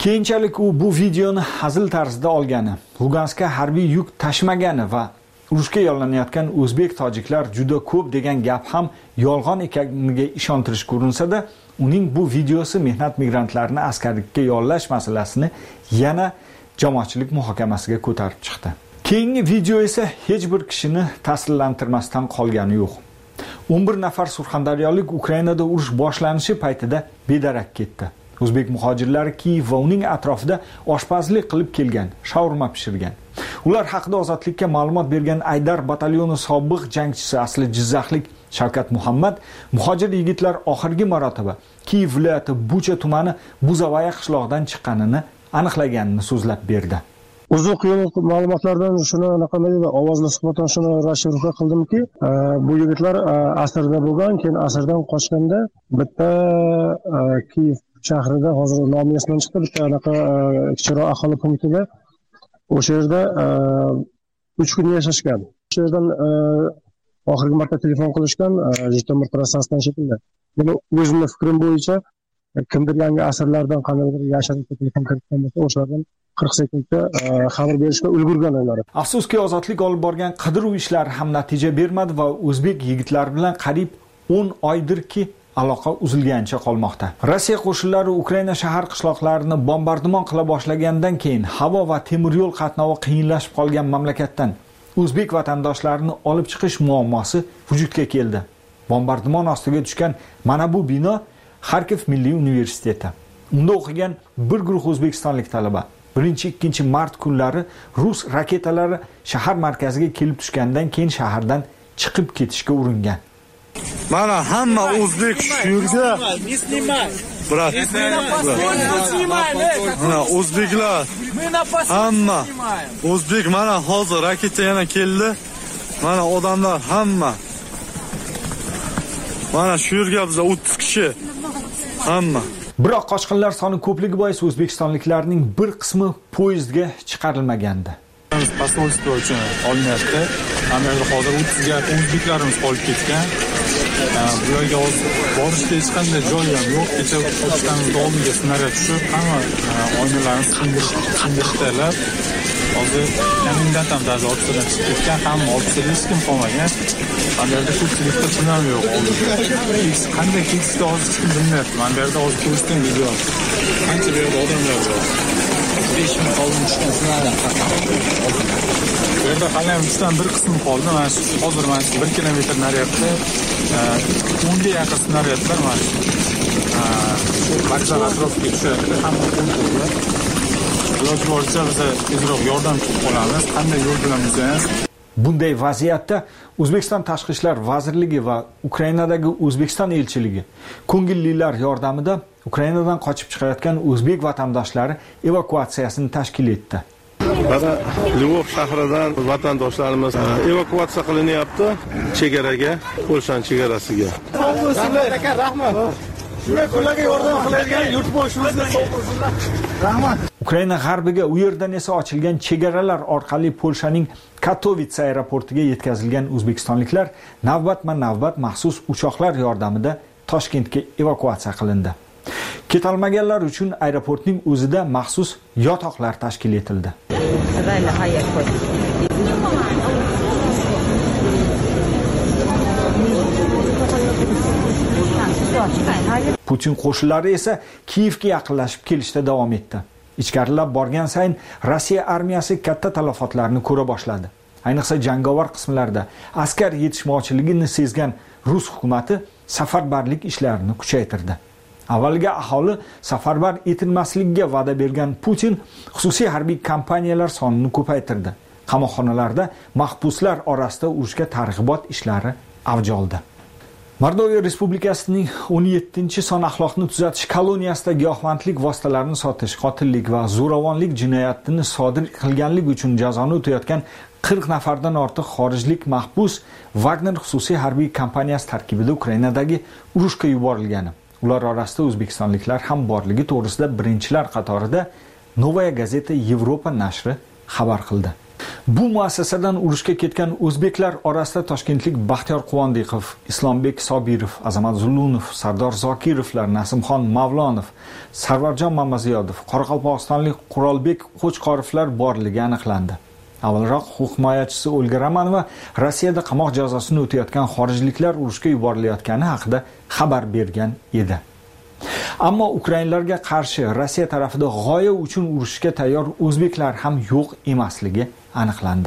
Keyinchalik u bu videoni hazil tarzida olgani, Luganskka harbiy yuk tashmagani va urushga yollanayotgan o'zbek tojiklar juda ko'p degan gap ham yolg'on ekaniga ishontirish ko'rinsa-da, uning bu videosi mehnat migrantlarini askarlikka yollash masalasini yana jamoatchilik muhokamasiga ko'tarib chiqdi. Keyingi video esa hech bir kishini ta'sirlantirmasdan qolgani yo'q. o'n bir nafar surxondaryolik Ukrainada urush boshlanishi paytida bedarak ketdi. O'zbek muhojirlari Kiyev va uning atrofida oshpazlik qilib kelgan, shaurma pishirgan. Ular haqida ozodlikka ma'lumot bergan Aydar batalyoni sobiq jangchisi asli Jizzaxlik Shavkat Muhammad muhojir yigitlar oxirgi marotaba Kiyev viloyati Bucha tumani Buzavaya qishlog'idan chiqqanini aniqlaganini so'zlab berdi.
Uzoq yil ma'lumotlardan shuni anaqa ovozli suhbatdan shuni rashirovka qildimki, bu yigitlar asrda bo'lgan, keyin asrdan qochganda bitta Kiyev shahrida hozir nomi esimdan chiqdi, bitta anaqa kichikroq aholi punktida o'sha yerda uch kun yashashgan. O'sha yerdan oxirgi marta telefon qilishgan Jitomir trassasidan shekilli. Men o'zimning fikrim bo'yicha kimdir yangi asrlardan qandaydir yashirin telefon kiritgan bo'lsa, o'shalardan qirq sekundda xabar berishga ulgurgan ular.
Afsuski ozodlik olib borgan qidiruv ishlari ham natija bermadi va o'zbek yigitlar bilan qariyb o'n oydirki aloqa uzilgancha qolmoqda. Rossiya qo'shinlari Ukraina shahar qishloqlarini bombardimon qila boshlagandan keyin havo va temir yo'l qatnovi qiyinlashib qolgan mamlakatdan o'zbek vatandoshlarini olib chiqish muammosi vujudga keldi. Bombardimon ostiga tushgan mana bu bino Xarkov Milliy universiteti. Unda o'qigan bir guruh o'zbekistonlik talaba birinchi ikkinchi mart kunlari rus raketalari shahar markaziga kelib tushgandan keyin shahardan chiqib ketishga uringan.
Mana hamma o'zbek shu yerga brat. Mana o'zbeklar hamma o'zbek mana hozir raketa yana keldi. Mana odamlar hamma. Mana shu yerga biz o'ttiz kishi hamma.
Biroq qochqinlar soni ko'pligi bois o'zbekistonliklarning bir qismi poyezdga chiqarilmagandi.
Pasolstvo uchun olinyapti. Amerikada hozir o'ttizga o'zbeklarimiz qolib ketgan. Bu yerga borishga hech qanday joy ham yo'q. Kecha pochtamiz oldiga snaryad tushib, hamma oynalarni sindirishdilar. Hozir komendant ham даже ortidan chiqib ketgan, hamma ortida hech kim qolmagan. Amerikada ko'pchilikda tunar yo'q oldida. Qanday ketishni hozir hech kim bilmayapti. Amerikada hozir ko'rishdan video. Qancha bu yerda odamlar bor. besh ming qolgan tushgan snaryad. Bu yerda hali bizdan bir qismi qoldi. Mana shu hozir mana shu bir kilometr naryadda o'nga yaqin snaryadlar mana shu vokzal atrofiga tushadi. Hamma qo'lda. Iloji boricha biz tezroq yordam kutib qolamiz. Qanday yo'l bilan bizamiz?
Bunday vaziyatda O'zbekiston Tashqi ishlar vazirligi va Ukrainadagi O'zbekiston elchiligi ko'ngillilar yordamida Ukrainadan qochib chiqayotgan o'zbek vatandoshlari evakuatsiyasini tashkil etdi.
Mana Lvov shahridan vatandoshlarimiz evakuatsiya qilinyapti chegaraga, Polsha chegarasiga.
Rahmat. Shunga qo'llarga yordam qiladigan yurtboshimizga rahmat.
Ukraina g'arbiga, u yerdan esa ochilgan chegaralar orqali Polshaning Katowice aeroportiga yetkazilgan o'zbekistonliklar navbatma-navbat maxsus uchoqlar yordamida Toshkentga evakuatsiya qilindi. Ketolmaganlar uchun aeroportning o'zida maxsus yotoqlar tashkil etildi. Putin qo'shinlari esa Kiyevga yaqinlashib kelishda davom etdi. Ichkarilab borgan sayin Rossiya armiyasi katta talafotlarni ko'ra boshladi. Ayniqsa jangovar qismlarda askar yetishmovchiligini sezgan Rus hukumatı safarbarlik ishlarini kuchaytirdi. Avvalga aholi safarbar etilmasligiga va'da bergan Putin xususiy harbiy kompaniyalar sonini ko'paytirdi. Qamoqxonalarda mahbuslar orasida urushga targ'ibot ishlari avj oldi. Mordova Respublikasining o'n yettinchi son axloqni tuzatish koloniyasida giyohvandlik vositalarini sotish, qotillik va zo'ravonlik jinoyatini sodir qilganlik uchun jazoni o'tayotgan qirq nafardan ortiq xorijlik mahbus Wagner xususiy harbiy kompaniyasi tarkibida Ukrainadagi urushga yuborilgani. Ular orasida o'zbekistonliklar ham borligi to'g'risida birinchilar qatorida Novaya Gazeta Yevropa nashri xabar qildi. Bu muassasadan urushga ketgan o'zbeklar orasida toshkentlik Baxtiyor Quvondiqov, Islombek Sobirov, Azamat Zulunov, Sardor Zokirovlar, Nasimxon Mavlonov, Sarvarjon Mamaziyodov, Qoraqalpog'istonlik Qurolbek Qo'chqorovlar borligi aniqlandi. Avvalroq huquq himoyachisi Olga Romanova Rossiyada qamoq jazosini o'tayotgan xorijliklar urushga yuborilayotgani haqida xabar bergan edi. Ammo ukrainlarga qarshi Rossiya tarafida g'oya uchun urushga tayyor o'zbeklar ham yo'q emasligi aniqlandi.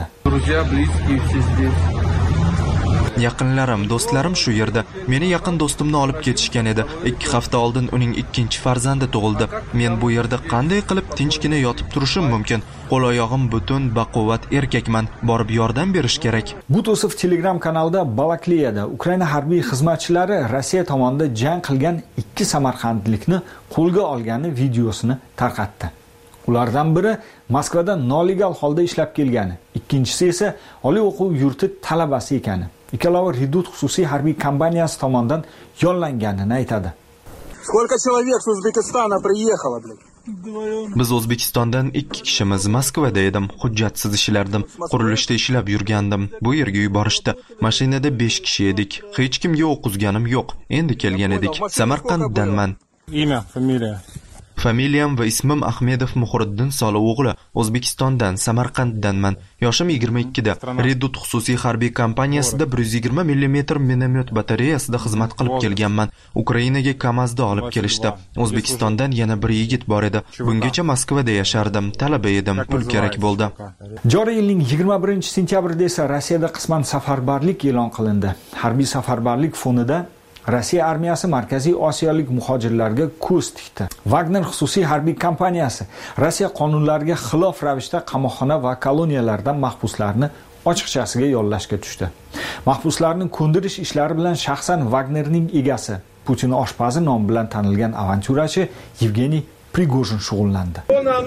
Yaqinlarim, do'stlarim shu yerda. Meni yaqin do'stimni olib ketishgan edi. ikki hafta oldin uning ikkinchi farzandi tug'ildi. Men bu yerda qanday qilib tinchgina yotib turishim mumkin? Qo'l-oyog'im butun, baquvvat erkakman. Borib yordam berish kerak.
Butosov Telegram kanalida Balakliyada Ukraina harbiy xizmatchilari Rossiya tomonidan jang qilgan ikki samarqandlikni qo'lga olgani videosini tarqatdi. Ulardan biri Moskvada nolegal holda ishlab kelgani, ikkinchisi esa oliy o'quv yurti talabasi ekani. Ikkalovi Redut xususiy harbiy kompaniyasi tomonidan yollanganini aytadi.
Сколько человек с Узбекистана приехало, блядь?
Biz O'zbekistondan ikki kishimiz, Moskvada edim, hujjatsiz ishlardim, qurilishda ishlab yurgandim. Bu yerga yuborishdi. Mashinada besh kishi edik. Hech kimga o'qizganim yo'q. Endi kelgan edik. Samarqanddanman.
Имя, familiya.
Familiyam va ismim Ahmedov Muhriddin Solov o'g'li. O'zbekistondan, Samarqanddanman. Yoshim yigirma ikkida. Redut xususiy harbiy kompaniyasida bir yuz yigirma millimetr minomyot batareyasida xizmat qilib kelganman. Ukrainaga Kamazda olib kelishdi. O'zbekistondan yana bir yigit bor edi. Bungacha Moskvada yashardim, talaba edim, pul kerak bo'ldi.
Joriy yilning yigirma birinchi sentyabrida esa Rossiyada qisman safarbarlik e'lon qilindi. Harbiy safarbarlik fonida Rossiya armiyasi Markaziy Osiyolik muhojirlarga ko'z tikdi. Wagner xususiy harbiy kompaniyasi Rossiya qonunlariga xilof ravishda qamoqxona va koloniyalardan mahbuslarni ochiqchasiga yollashga tushdi. Mahbuslarni ko'ndirish ishlari bilan shaxsan Wagnerning egasi, Putin oshpazi nomi bilan tanilgan avantyurachi Yevgeniy Prigojin shug'ullandi.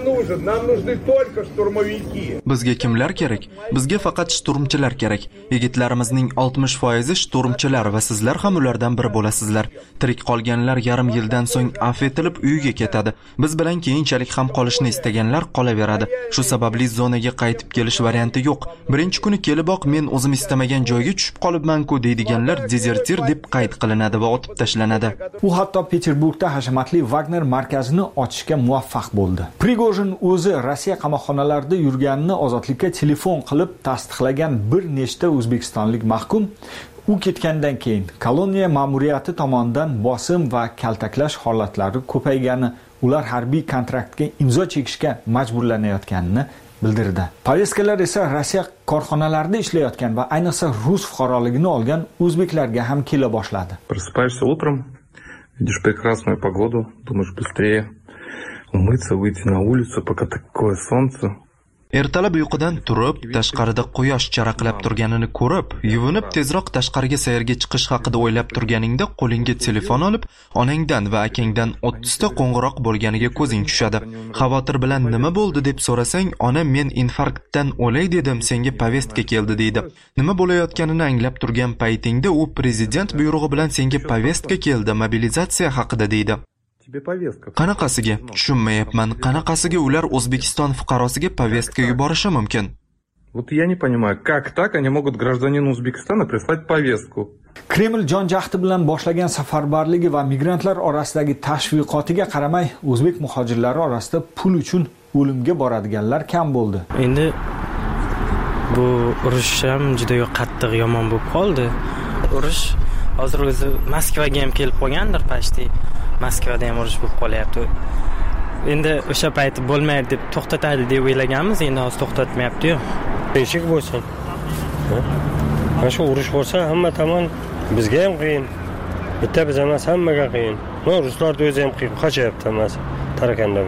Bizga kimlar kerak? Bizga faqat shturmchilar kerak. Yigitlarimizning oltmish foizi shturmchilar va sizlar ham ulardan biri bo'lasizlar. Tirik qolganlar yarim yildan so'ng afv etilib uyiga ketadi. Biz bilan keyinchalik ham qolishni istaganlar qolaveradi. Shu sababli zonaga qaytib kelish varianti yo'q. Birinchi kuni keliboq men o'zim istamagan joyga tushib qolibman-ku deydiganlar dezertir deb qayd qilinadi va otib tashlanadi.
U hatto Peterburgda hashamatli Wagner markazini ochishga muvaffaq bo'ldi. Prigojin o'zi Rossiya qamoqxonalarida yurganini ozodlikka telefon qilib tasdiqlagan bir nechta o'zbekistonlik mahkum u ketgandan keyin koloniya ma'muriyati tomonidan bosim va kaltaklash holatlari ko'paygani, ular harbiy kontraktga imzo chekishga majburlanayotganini bildirdi. Poyezdkalar esa Rossiya korxonalarida ishlayotgan va ayniqsa rus fuqaroligini olgan o'zbeklarga ham kela boshladi.
Просыпаешься утром, видишь прекрасную погоду, думаешь быстрее умыться, выйти на улицу, пока такое солнце.
Ertalab uyqudan turib, tashqarida quyosh charaqlab turganini ko'rib, yuvinib tezroq tashqariga sayrga chiqish haqida o'ylab turganingda qo'lingga telefon olib, onangdan va akangdan o'ttizta qo'ng'iroq bo'lganiga ko'zing tushadi. Xavotir bilan nima bo'ldi deb so'rasang, ona men infarktdan o'lay dedim, senga povestka keldi deydi. Nima bo'layotganini anglab turgan paytingda u prezident buyrug'i bilan senga povestka keldi, mobilizatsiya haqida deydi. Qanaqasiga? Tushunmayapman. Qanaqasiga ular O'zbekiston fuqarosiga povestka yuborishi mumkin?
Вот я не понимаю, как так они могут гражданину Узбекистана прислать повестку?
Kreml jon jahdi bilan boshlagan safarbarligi va migrantlar orasidagi tashviqotiga qaramay, o'zbek muhojirlari orasida pul uchun o'limga boradiganlar kam bo'ldi.
Endi bu urush ham juda qattiq yomon bo'lib qoldi. Urush hozir o'zi Moskvaga ham kelib qolgandir, pashti. Moskvada ham urush bo'lib qolyapti. Endi o'sha payt bo'lmaydi deb to'xtatadi deb o'ylaganmiz, endi hozir to'xtatmayapti-yu.
Tinchlik bo'lsin. Mana shu urush bo'lsa, hamma tomon bizga ham qiyin. Bitta biz emas, hammaga qiyin. No, ruslarning o'zi ham qiyin, qochyapti emas, tarakandan.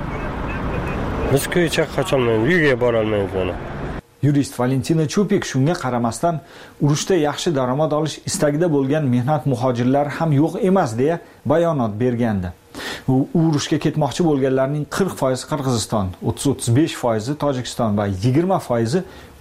Biz ko'ycha qocholmaymiz, uyga bora olmaymiz mana.
Yurist Valentina Chupik shunga qaramasdan urushda yaxshi daromad olish istagida bo'lgan mehnat muhojirlari ham yo'q emas deya bayonot bergandi. U urushga ketmoqchi bo'lganlarning qirq foizi Qirg'iziston, o'ttiz o'ttiz besh foizi Tojikiston va yigirma foizi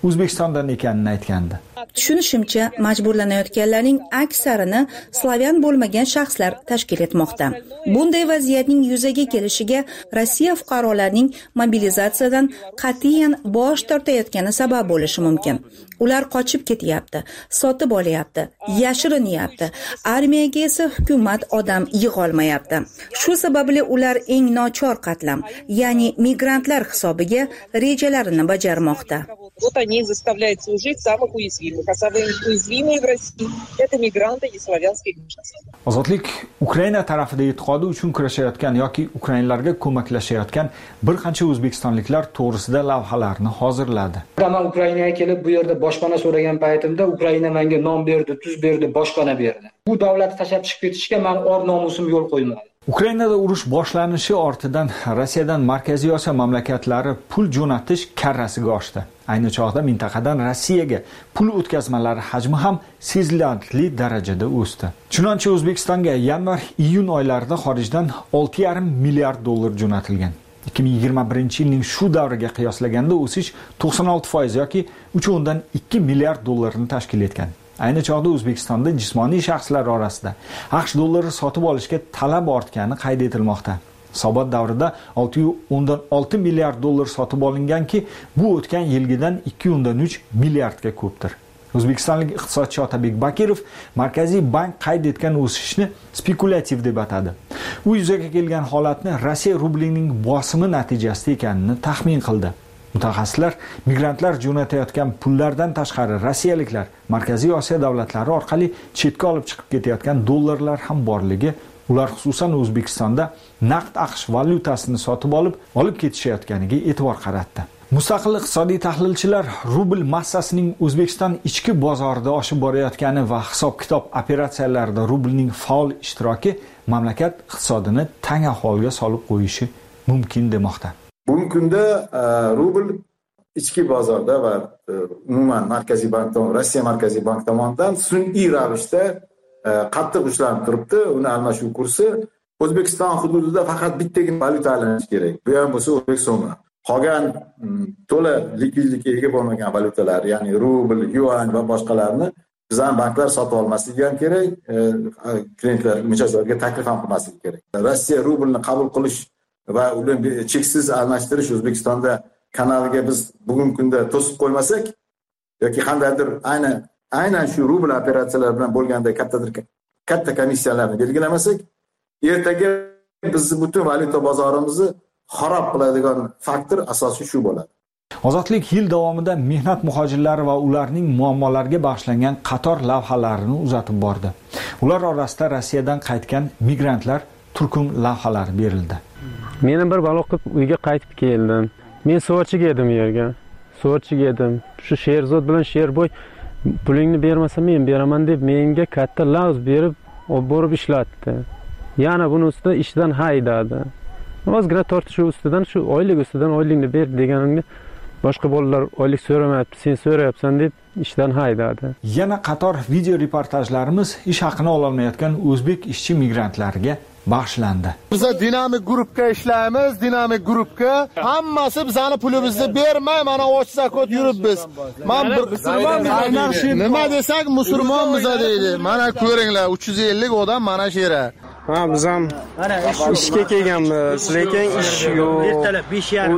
O'zbekistondan ekanini aytgandi.
Tushunishimcha, majburlanayotganlarning aksarini slavyan bo'lmagan shaxslar tashkil etmoqda. Bunday vaziyatning yuzaga kelishiga Rossiya fuqarolarining mobilizatsiyadan qat'iyan bosh tortayotgani sabab bo'lishi mumkin. Ular qochib ketyapti, sotib olyapti, yashirinyapti. Armiyaga esa hukumat odam yig'olmayapti. Shu sababli ular eng nochor qatlam, ya'ni migrantlar hisobiga rejalarini bajarmoqda.
Вот они заставляют служить самых уязвимых. А самые уязвимые в России – это мигранты и славянские меньшинства.
Ozodlik Ukraina tarafida e'tiqodi uchun kurashayotgan yoki ukrainlarga ko'maklashayotgan bir qancha o'zbekistonliklar to'g'risida lavhalarni hozirladi.
Men Ukrainaga kelib bu yerda boshpana so'ragan paytimda Ukraina menga non berdi, tuz berdi, boshpana berdi. Bu davlatni tashlab chiqib ketishga men or nomusim yo'l qo'ymadim.
Ukrainada urush boshlanishi ortidan Rossiyadan Markaziy Osiyo mamlakatlari pul jo'natish karrasiga oshdi. Ayni chog'da mintaqadan Rossiyaga pul o'tkazmalari hajmi ham sezilarli darajada o'sdi. Chunonchi O'zbekistonga yanvar-iyun oylarida xorijdan olti yarim milliard dollar jo'natilgan. ikki ming yigirma birinchi yilning shu davriga qiyoslaganda o'sish to'qson olti foiz yoki uch o'ndan ikki milliard dollarni tashkil etgan. Ayni chog'da O'zbekistonda jismoniy shaxslar orasida AQSh dollari sotib olishga talab ortgani qayd etilmoqda. Hisobot davrida olti o'ndan olti milliard dollar sotib olinganki, bu o'tgan yilgidan ikki o'ndan uch milliardga ko'pdir. O'zbekistonlik iqtisodchi Otabek Bakirov Markaziy bank qayd etgan o'sishni spekulativ deb atadi. U yuzaga kelgan holatni Rossiya rublining bosimi natijasida ekanini taxmin qildi. Mutaxassislar migrantlar jo'natayotgan pullardan tashqari rossiyaliklar Markaziy Osiyo davlatlari orqali chetga olib chiqib ketayotgan dollarlar ham borligi, ular xususan O'zbekistonda naqd AQSh valyutasini sotib olib, olib ketishayotganiga e'tibor qaratdi. Mustaqil iqtisodiy tahlilchilar rubl massasining O'zbekiston ichki bozorida oshib borayotgani va hisob-kitob operatsiyalarida rublning faol ishtiroki mamlakat iqtisodini tang ahvolga solib qo'yishi mumkin demoqda.
Bugungi kunda rubl ichki bozorda va umuman Markaziy bank tomonidan, Rossiya Markaziy bank tomonidan sun'iy ravishda qattiq ushlanib turibdi. Uni almashuv kursi O'zbekiston hududida faqat bittagina valyuta aylanishi kerak. Bu ham bo'lsa o'zbek so'mi. Qolgan to'la likvidlikka ega bo'lmagan valyutalar, ya'ni rubl, yuan va boshqalarni bizning banklar sotib olmasligi ham kerak, klientlar, mijozlarga taklif ham qilmasligi kerak. Rossiya rublni qabul qilish va uni cheksiz almashtirish O'zbekistonda kanaliga biz bugungi kunda to'sib qo'ymasak yoki qandaydir ayni aynan shu rubl operatsiyalar bilan bo'lganda kattadir katta komissiyalarni belgilamasak, ertaga bizni butun valyuta bozorimizni xarob qiladigan faktor asosiy shu bo'ladi.
Ozodlik yil davomida mehnat muhojirlari va ularning muammolariga bag'ishlangan qator lavhalarini uzatib bordi. Ular orasida Rossiyadan qaytgan migrantlar turkum lavhalari berildi.
Men bir balo qilib uyga qaytib keldim. Men so'rchiga edim yerga. So'rchiga edim. Shu Sherzod bilan Sherboy pulingni bermasa men beraman deb menga katta lavz berib, olib borib ishlatdi. Yana buni ustidan ishdan haydadi. Ozgina tortishuv ustidan shu oylik ustidan oylikni ber deganimni boshqa bolalar oylik so'ramayapti, sen so'rayapsan deb ishdan haydadi.
Yana qator video reportajlarimiz ish haqini ola olmayotgan o'zbek ishchi migrantlarga bag'ishlandi.
Biz dinamik guruhga ishlaymiz, dinamik guruhga hammasi bizning pulimizni bermay, mana och zakot yuribmiz. Men bir musulmon, nima desak musulmonmiz deydi. Mana ko'ringlar, uch yuz ellik odam mana shu yerda.
Ha, biz ham ishga kelganmiz, lekin ish yo'q.
Ertalab besh yarim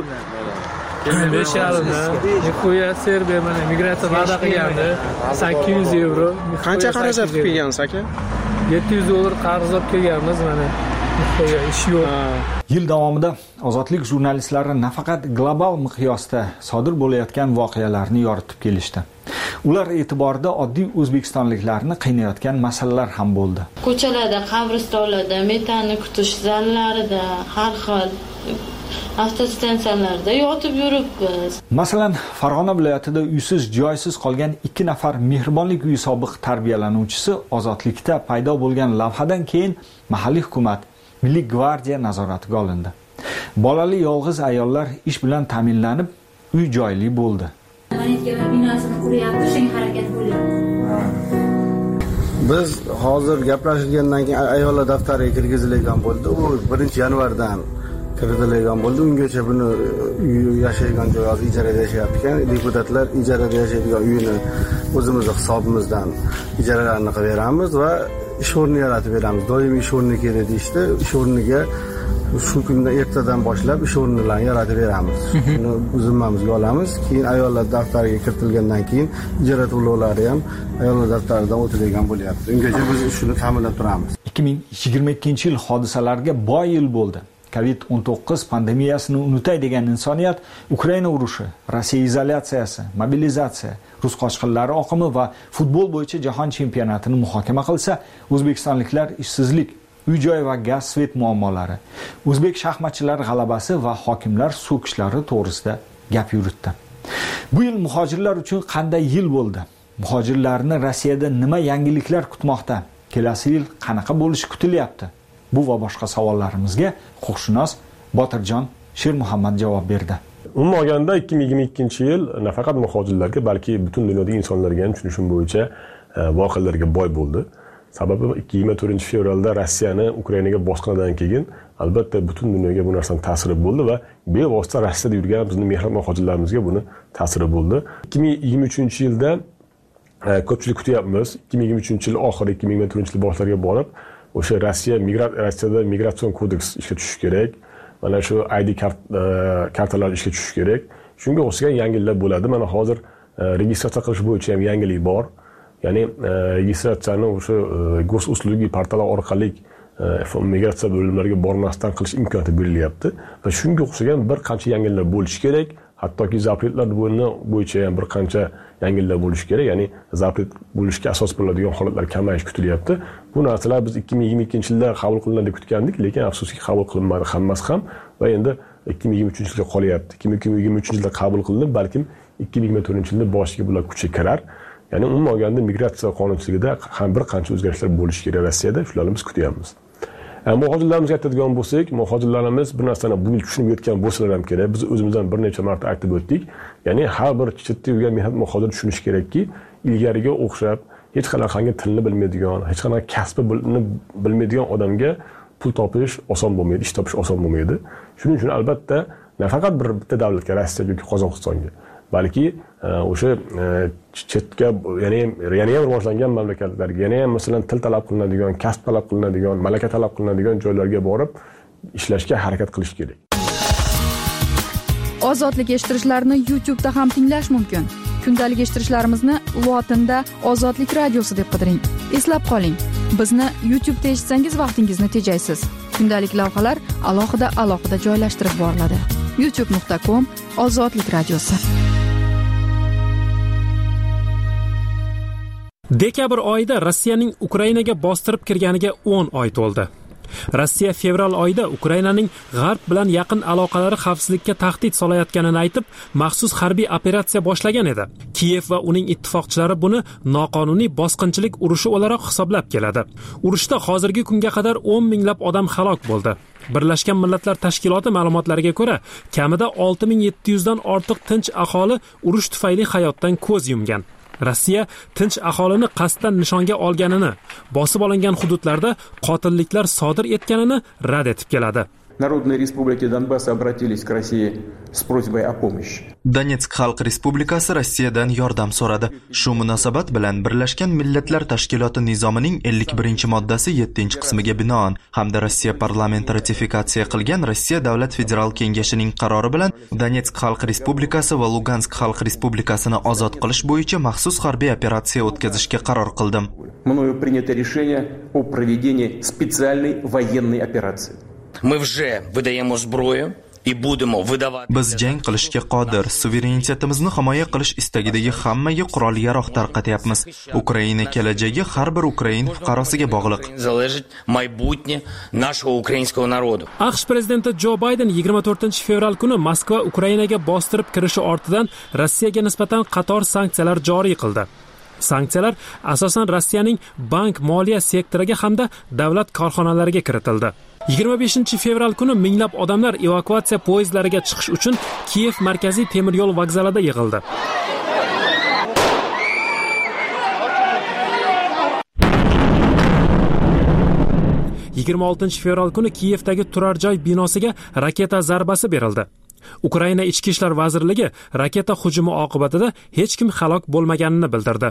besh yarim Nikuya Serbiya mana migratsiya va'da qilgandi. sakkiz yuz yevro.
Qancha xarajat qilib kelgansiz aka?
yetti yuz dollar qarz olib kelganmiz mana. Nikuya ish yo'q.
Yil davomida ozodlik jurnalistlari nafaqat global miqyosda sodir bo'layotgan voqealarni yoritib kelishdi. Ular e'tiborida oddiy o'zbekistonliklarni qiynayotgan masalalar ham bo'ldi.
Ko'chalarda, qabristonlarda, metanni kutish zallarida, har xil avtostansiyalarda yotib yuribmiz.
Masalan, Farg'ona viloyatida uysiz, joysiz qolgan ikki nafar mehribonlik uyi sobiq tarbiyalanuvchisi ozodlikda paydo bo'lgan lavhadan keyin mahalliy hukumat, Milliy gvardiya nazoratiga olindi. Bolali yolg'iz ayollar ish bilan ta'minlanib, uy joyli bo'ldi.
Biz hozir gaplashilgandan keyin ayollar daftariga kirgizilgan bo'ldi. U birinchi yanvardan kiritilgan bo'ldi. Ungacha buni yashaydigan joy hozir ijarada yashayapti ekan. Deputatlar ijarada yashaydigan uyini o'zimizni hisobimizdan ijaralarni qilib beramiz va ish o'rni yaratib beramiz. Doimiy ish o'rni kerak deyishdi. Ish o'rniga shu kundan ertadan boshlab ish o'rnlarini yaratib beramiz. Shuni zimmamizga olamiz. Keyin ayollar daftariga kiritilgandan keyin ijara to'lovlari ham ayollar daftaridan o'tadigan bo'lyapti. Ungacha biz shuni ta'minlab turamiz.
ikki ming yigirma ikkinchi yil hodisalariga boy yil bo'ldi. covid o'n to'qqiz pandemiyasini unutay degan insoniyat Ukraina urushi, Rossiya izolyatsiyasi, mobilizatsiya, rus qochqinlari oqimi va futbol bo'yicha jahon chempionatini muhokama qilsa, o'zbekistonliklar ishsizlik, uy-joy va gaz svet muammolari, o'zbek shaxmatchilari g'alabasi va hokimlar so'kishlari to'g'risida gap yuritdi. Bu yil muhojirlar uchun qanday yil bo'ldi? Muhojirlarni Rossiyada nima yangiliklar kutmoqda? Kelasi yil qanaqa bo'lishi kutilyapti? Bu va boshqa savollarimizga huquqshunos Botirjon Shermuhammad javob berdi.
Umuman olganda ikki ming yigirma ikkinchi yil nafaqat muhojirlarga, balki butun dunyodagi insonlarga ham tushunishim bo'yicha voqealarga boy bo'ldi. Sababi yigirma to'rtinchi fevralda Rossiyani Ukrainaga bosqinidan keyin albatta butun dunyoga bu narsaning ta'siri bo'ldi va bevosita Rossiyada yurgan bizning mehnat muhojirlarimizga buni ta'siri bo'ldi. ikki ming yigirma uchinchi yilda ko'pchilik kutyapmiz. ikki ming yigirma uchinchi yil oxiri ikki ming yigirma to'rtinchi yil boshlariga borib o'sha Rossiya migrat Rossiyada migratsion kodeks ishga tushishi kerak. Mana shu I D kart kartalar ishga tushishi kerak. Shunga o'xshagan yangiliklar bo'ladi. Mana hozir registratsiya qilish bo'yicha ham yangilik bor. Ya'ni registratsiyani o'sha gosuslugi portali orqali migratsiya bo'limlariga bormasdan qilish imkoniyati berilyapti va shunga o'xshagan bir qancha yangiliklar bo'lishi kerak. Hattoki zapretlar bo'yicha ham bir qancha yangiliklar bo'lishi kerak. Ya'ni zapret bo'lishga asos bo'ladigan holatlar kamayish kutilyapti. Bu narsalar biz ikki ming yigirma ikkinchi yilda qabul qilinadi deb kutgandik, lekin afsuski qabul qilinmadi hammasi ham va endi ikki ming yigirma uchinchi yilga qolyapti. ikki ming yigirma uchinchi yilda qabul qilinib, balkim ikki ming yigirma to'rtinchi yilda boshiga bular kuchga kirar. Ya'ni umuman olganda migratsiya qonunchiligida ham bir qancha o'zgarishlar bo'lishi kerak Rossiyada, shularni biz kutyapmiz. Muhojirlarimizga aytadigan bo'lsak, muhojirlarimiz bir narsani bu yil tushunib yetgan bo'lsalar ham kerak. Biz o'zimizdan bir necha marta aytib o'tdik. Ya'ni har bir chetda yurgan mehnat muhojiri tushunishi kerakki, ilgariga o'xshab hech qanaqangi tilni bilmaydigan, hech qanaqa kasbi bilmaydigan odamga pul topish oson bo'lmaydi, ish topish oson bo'lmaydi. Shuning uchun albatta nafaqat bir bitta davlatga, Rossiya yoki Qozog'istonga, balki o'sha chetga, ya'ni yana ham rivojlangan mamlakatlarga, yana ham masalan til talab qilinadigan, kasb talab qilinadigan, malaka talab qilinadigan joylarga borib ishlashga harakat qilish kerak.
Ozodlik eshittirishlarni YouTube da ham tinglash mumkin. Kundalik eshittirishlarimizni lotinda Ozodlik radiosi deb qidiring. Eslab qoling, bizni YouTube da eshitsangiz vaqtingizni tejaysiz. Kundalik lavhalar alohida alohida joylashtirib boriladi. youtube nuqta com Ozodlik radiosi.
Dekabr oyida Rossiyaning Ukrainaga bostirib kirganiga o'n oy to'ldi. Rossiya fevral oyida Ukrainaning g'arb bilan yaqin aloqalari xavfsizlikka tahdid solayotganini aytib, maxsus harbiy operatsiya boshlagan edi. Kiyev va uning ittifoqchilari buni noqonuniy bosqinchilik urushi o'laroq hisoblab keladi. Urushda hozirgi kunga qadar o'n minglab odam halok bo'ldi. Birlashgan Millatlar Tashkiloti ma'lumotlariga ko'ra, kamida olti ming yetti yuz dan ortiq tinch aholi urush tufayli hayotdan ko'z yumgan. Rossiya tinch aholini qasddan nishonga olganini, bosib olingan hududlarda qotilliklar sodir etganini rad etib keladi.
Народные республики Донбасса обратились к России с просьбой о помощи.
Donetsk Xalq Respublikasi Rossiyadan yordam so'radi. Shu munosabat bilan Birlashgan Millatlar Tashkiloti nizomining ellik birinchi moddasi yettinchi qismiga binoan hamda Rossiya parlamenti ratifikatsiya qilgan Rossiya Davlat Federal Kengashining qarori bilan Donetsk Xalq Respublikasi va Lugansk Xalq Respublikasini ozod qilish bo'yicha maxsus harbiy operatsiya o'tkazishga qaror qildim.
Мною принято решение о проведении специальной военной операции.
Мы уже выдаем зброю и будем выдавать.
Biz jang qilishga qodir, suverenitetimizni himoya qilish istagidagi hammaga qurol-yarog' tarqatyapmiz. Ukraina kelajagi har bir ukrain fuqarosiga bog'liq.
Залежит майбутнє нашего украинского народа.
AQSh prezidenti Jo Bayden yigirma to'rtinchi fevral kuni Moskva Ukrainaga bostirib kirishi ortidan Rossiyaga nisbatan qator sanksiyalar joriy qildi. Sanksiyalar asosan Rossiyaning bank moliya sektoriga hamda davlat korxonalariga kiritildi. yigirma beshinchi fevral kuni minglab odamlar evakuatsiya poyezdlariga chiqish uchun Kiyev markaziy temir yo'l vokzalida yig'ildi. yigirma oltinchi fevral kuni Kiyevdagi turar joy binosiga raketa zarbasi berildi. Ukraina ichki ishlar vazirligi raketa hujumi oqibatida hech kim halok bo'lmaganini bildirdi.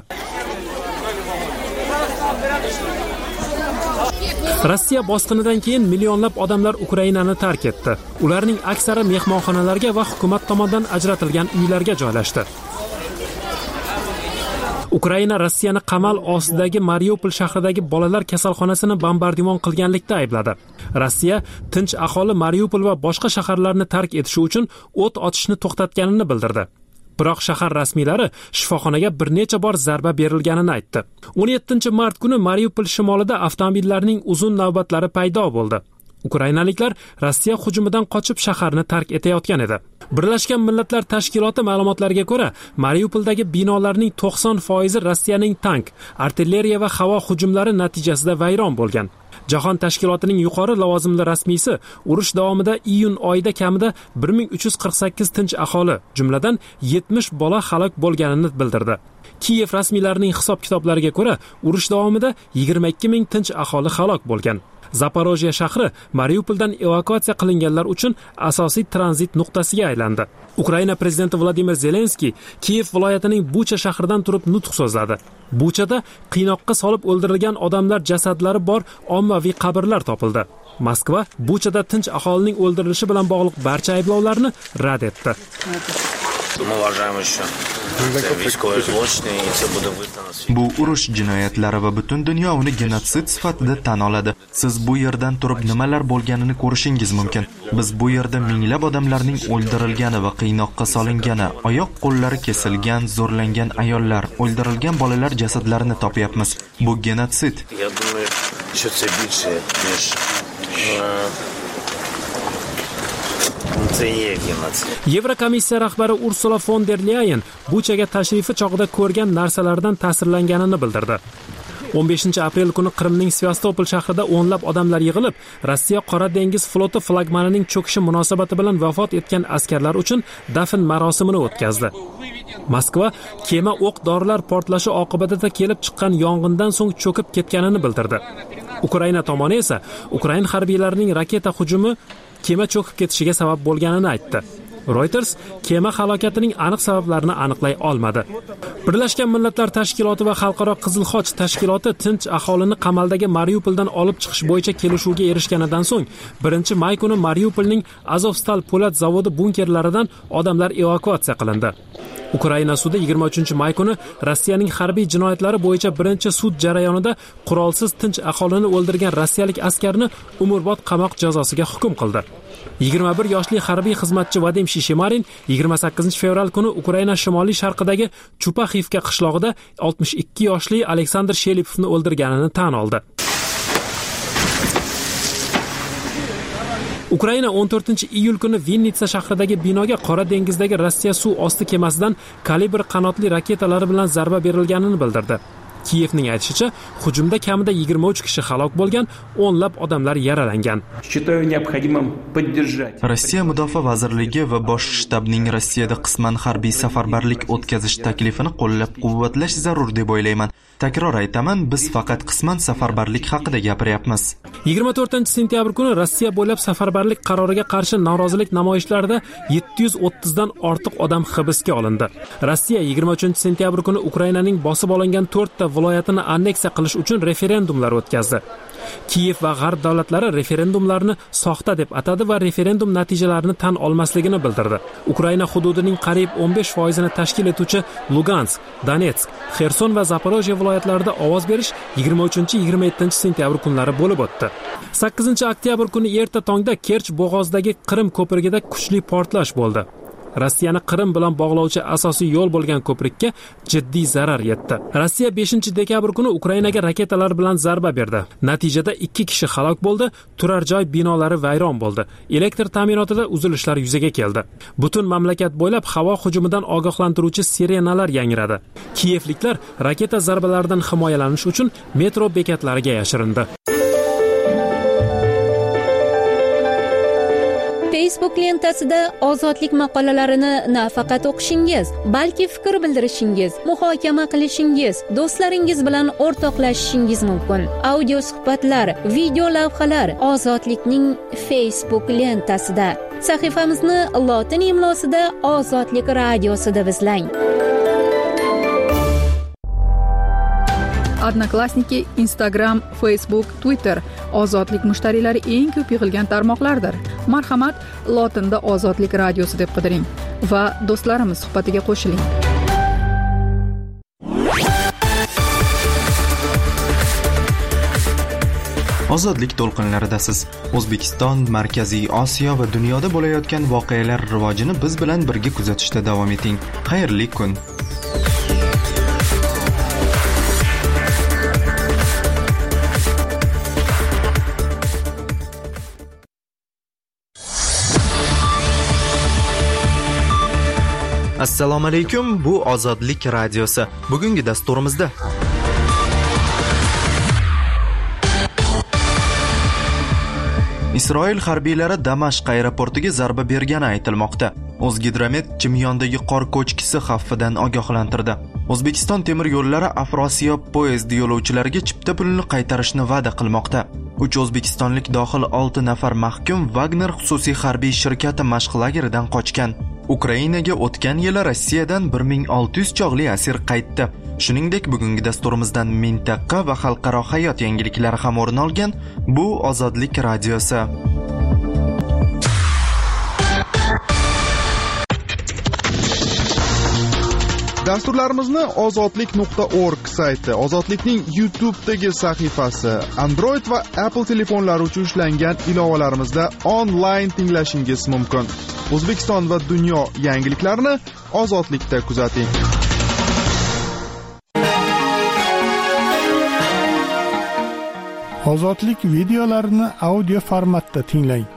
Rossiya bosqinidan keyin millionlab odamlar Ukrainani tark etdi. Ularning aksari mehmonxonalarga va hukumat tomonidan ajratilgan uylarga joylashdi. Ukraina Rossiyani qamal ostidagi Mariupol shahridagi bolalar kasalxonasini bombardimon qilganlikda aybladi. Rossiya tinch aholi Mariupol va boshqa shaharlarni tark etishi uchun o't ochishni to'xtatganini bildirdi. Biroq shahar rasmiylari shifoxonaga bir necha bor zarba berilganini aytdi. o'n yettinchi mart kuni Mariupol shimolida avtomobillarning uzun navbatlari paydo bo'ldi. Ukrainaliklar Rossiya hujumidan qochib shaharni tark etayotgan edi. Birlashgan Millatlar Tashkiloti ma'lumotlariga ko'ra, Mariupoldagi binolarning to'qson foizi Rossiyaning tank, artilleriya va havo hujumlari natijasida vayron bo'lgan. Jahon tashkilotining yuqori lavozimli rasmiysi urush davomida iyun oyida kamida bir ming uch yuz qirq sakkiz tinch aholi, jumladan yetmish bola halok bo'lganini bildirdi. Kiyev rasmiylarining hisob-kitoblariga ko'ra, urush davomida yigirma ikki ming tinch aholi halok bo'lgan. Zaporojye shahri Mariupoldan evakuatsiya qilinganlar uchun asosiy tranzit nuqtasiga aylandi. Ukraina prezidenti Vladimir Zelenskiy Kiyev viloyatining Bucha shahridan turib nutq so'zladi. Buchada qiynoqqa solib o'ldirilgan odamlar jasadlari bor ommaviy qabrlar topildi. Moskva Buchada tinch aholining o'ldirilishi bilan bog'liq barcha ayblovlarni rad etdi.
Bu urush jinoyatlari va butun dunyo uni genotsid sifatida tan oladi. Siz bu yerdan turib nimalar bo'lganini ko'rishingiz mumkin. Biz bu yerda minglab odamlarning o'ldirilgani va qiynoqqa solingani, oyoq qo'llari kesilgan, zo'rlangan ayollar, o'ldirilgan bolalar jasadlarini topyapmiz. Bu genotsid.
Yevrokomissiya rahbari Ursula von der Leyen Buchaga tashrifi chog'ida ko'rgan narsalardan ta'sirlanganini bildirdi. o'n beshinchi aprel kuni Qrimning Sevastopol shahrida o'nlab odamlar yig'ilib, Rossiya Qora dengiz floti flagmanining cho'kishi munosabati bilan vafot etgan askarlar uchun dafn marosimini o'tkazdi. Moskva kema o'q-dorilar portlashi oqibatida kelib chiqqan yong'indan so'ng cho'kib ketganini bildirdi. Ukraina tomoni esa Ukrain harbiylarining raketa hujumi kema cho'kib ketishiga sabab bo'lganini aytdi. Reuters kema halokatining aniq sabablarini aniqlay olmadi. Birlashgan Millatlar Tashkiloti va Xalqaro Qizil Xoch tashkiloti tinch aholini qamaldagi Mariupoldan olib chiqish bo'yicha kelishuvga erishganidan so'ng birinchi may kuni Mariupolning Azovstal po'lat zavodi bunkerlaridan odamlar evakuatsiya qilindi. Ukraina sudi yigirma uchinchi may kuni Rossiyaning harbiy jinoyatlari bo'yicha birinchi sud jarayonida qurolsiz tinch aholini o'ldirgan rossiyalik askarni umrbod qamoq jazosiga hukm qildi. yigirma bir yoshli harbiy xizmatchi Vadim Shishemarin yigirma sakkizinchi fevral kuni Ukraina shimoliy sharqidagi Chupaxivka qishlog'ida oltmish ikki yoshli Aleksandr Shelipovni o'ldirganini tan oldi. Ukraina o'n to'rtinchi iyul kuni Vinnitsa shahridagi binoga Qora dengizdagi Rossiya suv osti kemasidan kalibr qanotli raketalari bilan zarba berilganini bildirdi. Kiyevning aytishicha, hujumda kamida yigirma uch kishi halok bo'lgan, o'nlab odamlar yaralangan.
Rossiya Mudofaa vazirligi va bosh shtabning Rossiyada qisman harbiy safarbarlik o'tkazish taklifini qo'llab-quvvatlash zarur deb o'ylayman. Takror aytaman, biz faqat qisman safarbarlik haqida gapiryapmiz.
yigirma to'rtinchi sentyabr kuni Rossiya bo'ylab safarbarlik qaroriga qarshi norozilik namoyishlarida yetti yuz o'ttizdan ortiq odam hibsga olindi. Rossiya yigirma uchinchi sentyabr kuni Ukrainaning bosib olingan to'rtta viloyatini anneksiya qilish uchun referendumlar o'tkazdi. Kiyev va G'arb davlatlari referendumlarni soxta deb atadi va referendum natijalarini tan olmasligini bildirdi. Ukraina hududining qariyb o'n besh foizini tashkil etuvchi Lugansk, Donetsk, Xerson va Zaporojye viloyatlarida ovoz berish yigirma uchinchi yigirma yettinchi sentyabr kunlari bo'lib o'tdi. sakkizinchi oktyabr kuni erta tongda Kerch bo'g'ozidagi Qrim ko'prigida kuchli portlash bo'ldi. Rossiyani Qrim bilan bog'lovchi asosiy yo'l bo'lgan ko'prikka jiddiy zarar yetdi. Rossiya beshinchi dekabr kuni Ukrainaga raketalar bilan zarba berdi. Natijada ikki kishi halok bo'ldi, turar joy binolari vayron bo'ldi. Elektr ta'minotida uzilishlar yuzaga keldi. Butun mamlakat bo'ylab havo hujumidan ogohlantiruvchi sirenalar yangradi. Kiyevliklar raketa zarbalaridan himoyalanish uchun metro bekatlariga yashirindi.
Facebook lentasida ozodlik maqolalarini nafaqat o'qishingiz, balki fikr bildirishingiz, muhokama qilishingiz, do'stlaringiz bilan o'rtoqlashishingiz mumkin. Audio suhbatlar, video lavhalar Ozodlikning Facebook lentasida. Sahifamizni lotin imlosida Ozodlik radiosida izlang.
Odnoklassniki, Instagram, Facebook, Twitter ozodlik mushtariylari eng ko'p yig'ilgan tarmoqlardir. Marhamat, lotinda Ozodlik radiosi deb qidiring va do'stlarimiz suhbatiga qo'shiling.
Ozodlik to'lqinlaridasiz. O'zbekiston, Markaziy Osiyo va dunyoda bo'layotgan voqealar rivojini biz bilan birga kuzatishda davom eting. Xayrli kun. Assalomu alaykum, bu Ozodlik radiosi. Bugungi dasturimizda Isroil harbiylari Damashq aeroportiga zarba bergani aytilmoqda. O'zgidromet Chimyondagi qor ko'chkisi xavfidan ogohlantirdi. O'zbekiston temir yo'llari Afrosiyob poyezd yo'lovchilariga chipta pulini qaytarishni va'da qilmoqda. uch o'zbekistonlik dohil olti nafar mahkum Wagner xususiy harbiy shirkati mashq lageridan qochgan. Ukrainaga o'tgan yili Rossiyadan bir ming olti yuz chog'li asir qaytdi. Shuningdek, bugungi dasturimizdan mintaqa va xalqaro hayot yangiliklari ham o'rin olgan. Bu Ozodlik radiosi.
Dasturlarimizni ozodlik nuqta org sayti, Ozodlikning YouTube'dagi sahifasi, Android va Apple telefonlari uchun ishlangan ilovalarimizda onlayn tinglashingiz mumkin. O'zbekiston va dunyo yangiliklarini Ozodlikda kuzating.
Ozodlik videolarini audio formatda tinglang.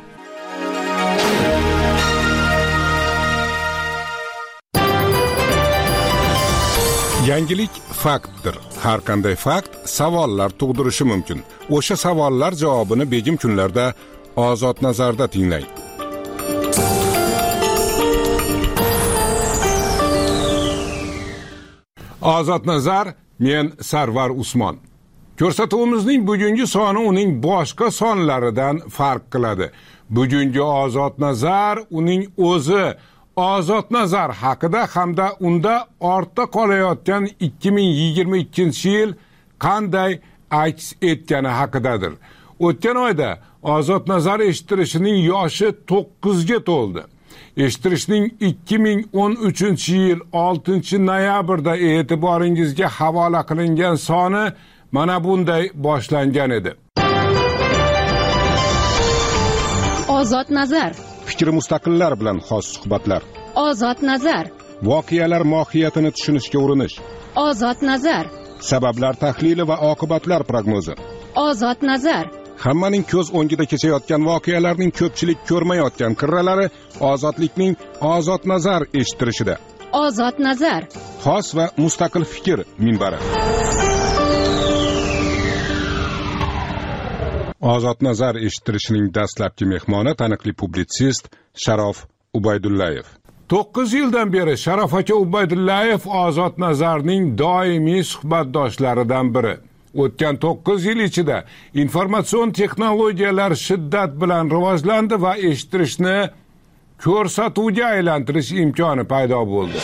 Yangilik faktdir. Har qanday fakt savollar tug'dirishi mumkin. O'sha savollar javobini begim kunlarda Ozod nazarda tinglang. Ozod nazar, men Sarvar Usmon. Ko'rsatuvimizning bugungi soni uning boshqa sonlaridan farq qiladi. Bugungi Ozod nazar uning o'zi Ozod nazar haqida hamda unda ortda qolayotgan ikki ming yigirma ikkinchi yil qanday aks etgani haqidadir. O'tgan oyda Ozod nazar eshittirishining yoshi to'qqizga to'ldi. Eshittirishning ikki ming o'n uchinchi yil oltinchi noyabrda e'tiboringizga havola qilingan soni mana bunday boshlangan edi.
Ozod nazar.
Fikri mustaqillar bilan xos suhbatlar.
Ozod nazar.
Voqealar mohiyatini tushunishga urinish.
Ozod nazar.
Sabablar tahlili va oqibatlar prognozi.
Ozod nazar.
Hammaning ko'z o'ngida kechayotgan voqealarning ko'pchilik ko'rmayotgan qirralari ozodlikning Ozod nazar eshittirishida.
Ozod nazar.
Xos va mustaqil fikr minbari. Ozod nazar eshittirishining dastlabki mehmoni taniqli publitsist Sharof Ubaydullayev. to'qqiz yildan beri Sharof aka Ubaydullayev Ozod nazarning doimiy suhbatdoshlaridan biri. O'tgan to'qqiz yil ichida informatsion texnologiyalar shiddat bilan rivojlandi va eshittirishni ko'rsatuvga aylantirish imkoni paydo bo'ldi.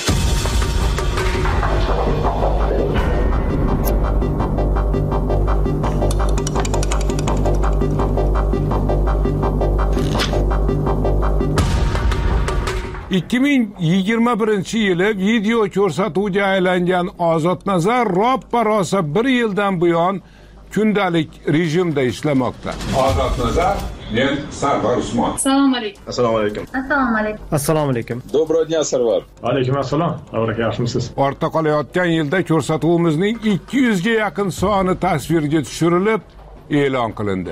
ikki ming yigirma birinchi yili video ko'rsatuvga aylangan Ozod nazar roppa rosa bir yildan buyon kundalik rejimda ishlamoqda. Ozod nazar, men Sarvar Usmon.
Assalomu alaykum.
Assalomu alaykum.
Assalomu alaykum.
Assalomu alaykum. Доброго дня, Sarvar.
Alaykum assalom. Avraka yaxshimisiz?
Ortda qolayotgan yilda ko'rsatuvimizning ikki yuzga yaqin soni tasvirga tushirilib e'lon qilindi.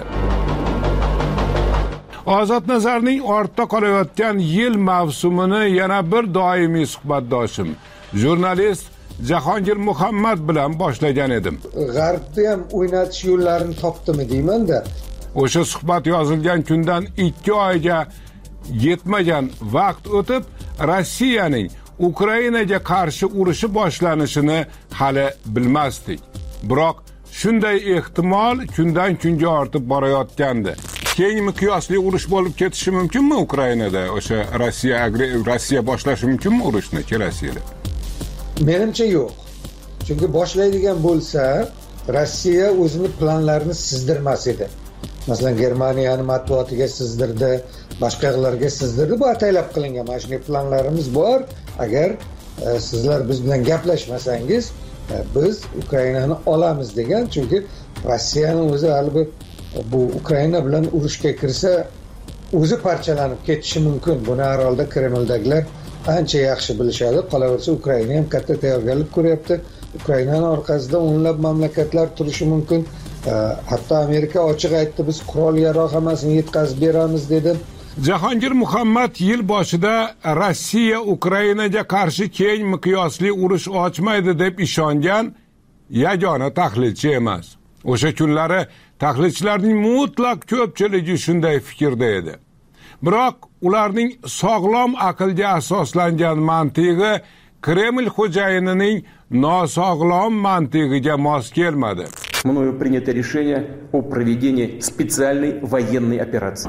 Ozod nazarning ortda qolayotgan yil mavsumini yana bir doimiy suhbatdoshim, jurnalist Jahongir Muhammad bilan boshlagan edim.
G'arbda ham o'ynatish yo'llarini topdimi deyman-da.
O'sha suhbat yozilgan kundan ikki oyga yetmagan vaqt o'tib Rossiyaning Ukrainaga qarshi urushi boshlanishini hali bilmasdik. Biroq shunday ehtimol kundan kunga ortib borayotgandi. Keng miqyosli urush bo'lib ketishi mumkinmi Ukrainada? O'sha Rossiya Rossiya boshlashi mumkinmi urushni kelasi yili?
Menimcha yo'q. Chunki boshlaydigan bo'lsa, Rossiya o'zini planlarini sizdirmas edi. Masalan, Germaniyani matbuotiga sizdirdi, boshqa yerlarga sizdirdi. Bu ataylab qilingan. Mana shunday planlarimiz bor. Agar e, sizlar biz bilan gaplashmasangiz, e, biz Ukrainani olamiz degan. Chunki Rossiyaning o'zi albatta bu Ukraina bilan urushga kirsa, o'zi parchalanib ketishi mumkin. Buni har holda Kremldagilar ancha yaxshi bilishadi. Qolaversa, Ukraina ham katta tayyorgarlik ko'ryapti. Ukrainaning orqasida o'nlab mamlakatlar turishi mumkin. Hatto Amerika ochiq aytdi, biz qurol yarog' hammasini yetkazib beramiz dedi.
Jahongir Muhammad yil boshida Rossiya Ukrainaga qarshi keng miqyosli urush ochmaydi deb ishongan yagona tahlilchi emas. O'sha kunlari tahlilchilarning mutlaq ko'pchiligi shunday fikrda edi. Biroq ularning sog'lom aqlga asoslangan mantig'i Kreml xo'jayinining nosog'lom mantig'iga mos kelmadi.
Мною принято решение о проведении специальной военной операции.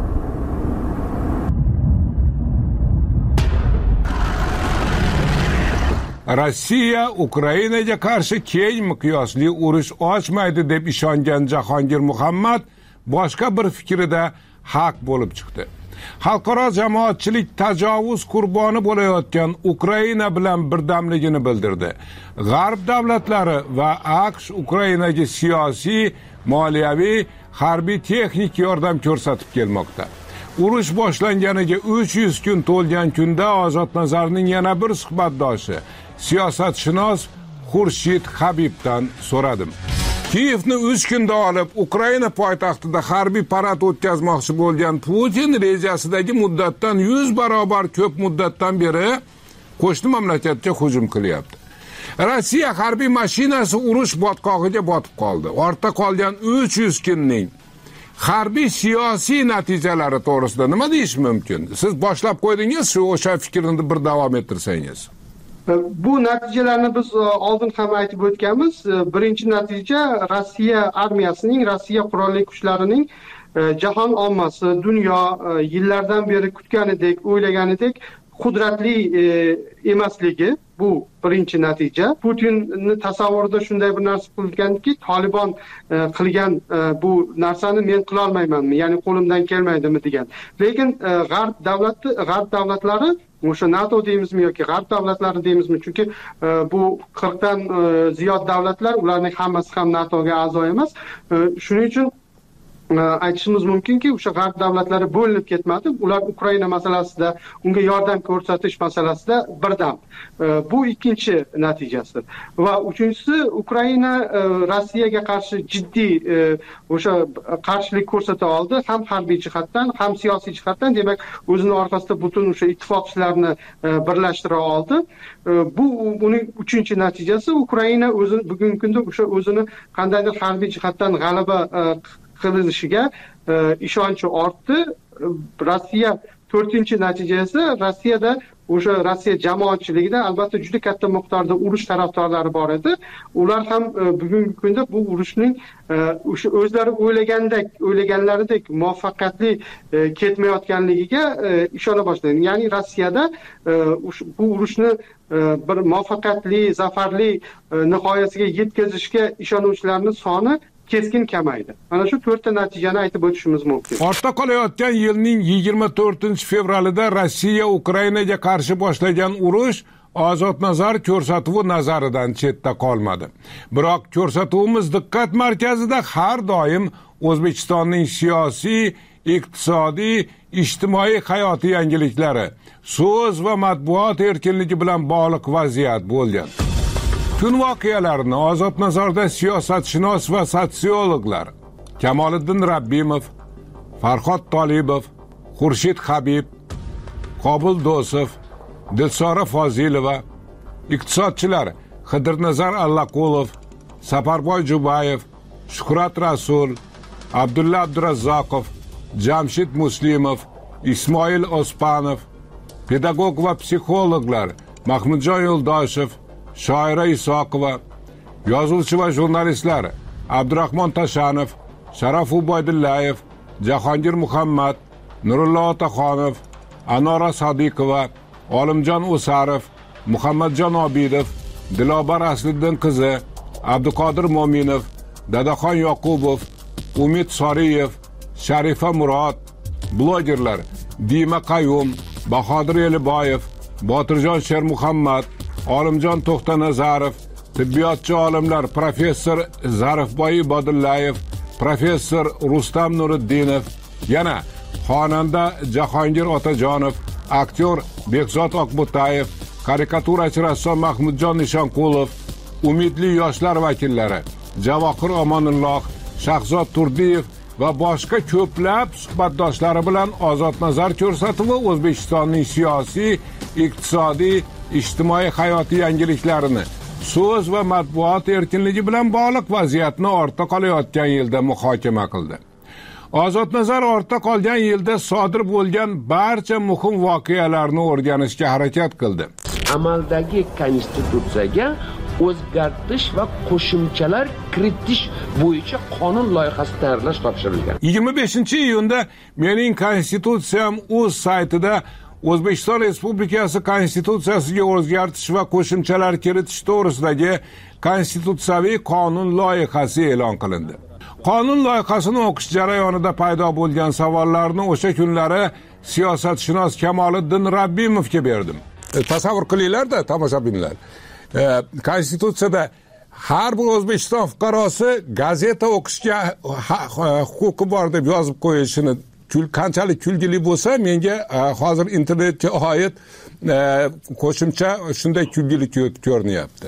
Rossiya Ukrainaga qarshi keng miqyosli urush ochmaydi deb ishongan Jahongir Muhammad boshqa bir fikrida haq bo'lib chiqdi. Xalqaro jamoatchilik tajovuz qurboni bo'layotgan Ukraina bilan birdamligini bildirdi. G'arb davlatlari va AQSh Ukrainaga siyosiy, moliyaviy, harbiy texnik yordam ko'rsatib kelmoqda. Urush boshlanganiga uch yuz kun to'lgan kunda Ozod Nazarning yana bir suhbatdoshi, siyosatshunos Xurshid Habibdan so'radim. Kiyevni uch kunda olib, Ukraina poytaxtida harbiy parad o'tkazmoqchi bo'lgan Putin rejasidagi muddatdan yuz barobar ko'p muddatdan beri qo'shni mamlakatga hujum qilyapti. Rossiya harbiy mashinasi urush botqog'iga botib qoldi. Ortda qolgan uch yuz kunning harbiy siyosiy natijalari to'g'risida nima deyish mumkin? Siz boshlab qo'ydingiz, shu o'sha fikrni bir davom ettirsangiz.
Bu natijalarni biz oldin ham aytib o'tganmiz. Birinchi natija Rossiya armiyasining, Rossiya qurolli kuchlarining jahon ommasi, dunyo yillardan beri kutganidek, o'ylaganidek qudratli emasligi. Bu birinchi natija. Putinning tasavvurida shunday bir narsa qilinganki, Taliban qilgan bu narsani men qila olmaymanmi, ya'ni qo'limdan kelmaydimi degan. Lekin g'arb davlati, g'arb davlatlari, o'sha NATO deymizmi yoki g'arb davlatlari deymizmi, chunki bu qirqdan ziyod davlatlar, ularning hammasi ham NATOga a'zo emas. Shuning uchun aytishimiz mumkinki, o'sha g'arb davlatlari bo'linib ketmadi. Ular Ukraina masalasida, unga yordam ko'rsatish masalasida birdam. Bu ikkinchi natijasi. Va uchinchisi, Ukraina Rossiyaga qarshi jiddiy o'sha qarshilik ko'rsata oldi, ham harbiy jihatdan, ham siyosiy jihatdan. Demak, o'zining orqasida butun o'sha ittifoqchilarni birlashtira oldi. Bu uning uchinchi natijasi. Ukraina o'zi bugungi kunda o'sha o'zini qandaydir harbiy jihatdan g'alaba qilinishiga ishonchi ortdi. Rossiya to'rtinchi natijasi, Rossiyada o'sha Rossiya jamoatchiligida albatta juda katta miqdorda urush tarafdorlari bor edi. Ular ham bugungi kunda bu urushning o'sha o'zlari o'ylagandek, o'ylaganlaridek muvaffaqiyatli ketmayotganligiga ishona boshladi. Ya'ni Rossiyada bu urushni bir muvaffaqiyatli, zafarli nihoyasiga yetkazishga ishonuvchilarning soni keskin kamaydi. Mana shu to'rtta natijani aytib o'tishimiz mumkin.
Ortda qolayotgan yilning yigirma to'rtinchi fevralida Rossiya Ukrainaga qarshi boshlagan urush Ozod Nazar ko'rsatuvi nazaridan chetda qolmadi. Biroq ko'rsatuvimiz diqqat markazida har doim O'zbekistonning siyosiy, iqtisodiy, ijtimoiy hayoti yangiliklari, so'z va matbuot erkinligi bilan bog'liq vaziyat bo'lgan. Kun voqealarini Ozod Nazarda siyosatshunos va sotsiologlar Kamoliddin Rabbimov, Farhod Tolibov, Xurshid Habib, Qobul Do'sov, Dilsora Fozilova, iqtisodchilar Xidirnazar Allaqulov, Safarboy Jubayev, Shuhrat Rasul, Abdulla Abdurazzoqov, Jamshid Muslimov, Ismoil Ospanov, pedagog va psixologlar Mahmudjon Yo'ldoshev, shoira Isoqova, yozuvchi va jurnalistlar Abdurahmon Tashanov, Sharof Ubaydullayev, Jahongir Muhammad, Nurullo Otaxonov, Anora Sodiqova, Olimjon O'sarov, Muhammadjon Obidov, Dilobar Asliddin qizi, Abduqodir Mo'minov, Dadaxon Yoqubov, Umid Soriyev, Sharifa Murod, blogerlar Dima Qayyum, Bahodir Eliboyev, Botirjon Shermuhammad, Olimjon To'xtanazarov, tibbiyotchi olimlar professor Zarifboy Ibodullayev, professor Rustam Nuriddinov, yana xonanda Jahongir Otajonov, aktyor Bekzod Oqbo'tayev, karikaturachi rassom Mahmudjon Nishonqulov, umidli yoshlar vakillari Javohir Omonulloh, Shahzod Turdiyev va boshqa ko'plab suhbatdoshlari bilan Ozod nazar ko'rsatuvi O'zbekistonning siyosiy, iqtisodiy, ijtimoiy hayotiy yangiliklarini, so'z va matbuot erkinligi bilan bog'liq vaziyatni ortda qolayotgan yilda muhokama qildi. Ozod nazar ortda qolgan yilda sodir bo'lgan barcha muhim voqealarni o'rganishga harakat qildi.
Amaldagi konstitutsiyaga o'zgartirish va qo'shimchalar kiritish bo'yicha qonun loyihasi tayyorlash topshirilgan.
yigirma beshinchi iyunda mening konstitutsiyam o'z saytida O'zbekiston Respublikasi konstitutsiyasiga o'zgartirish va qo'shimchalar kiritish to'g'risidagi konstitutsiyaviy qonun loyihasi e'lon qilindi. Qonun loyihasini o'qish jarayonida paydo bo'lgan savollarni o'sha kunlari siyosatshunos Kamoliddin Rabbimovga berdim. E, tasavvur qilinglar-da, tomoshabinlar. E, konstitutsiyada har bir O'zbekiston fuqarosi gazeta o'qishga huquqi bor deb yozib qo'yishini qanchalik kulgili bo'lsa, menga hozir internetga oid qo'shimcha shunday kulgili ko'rinyapti.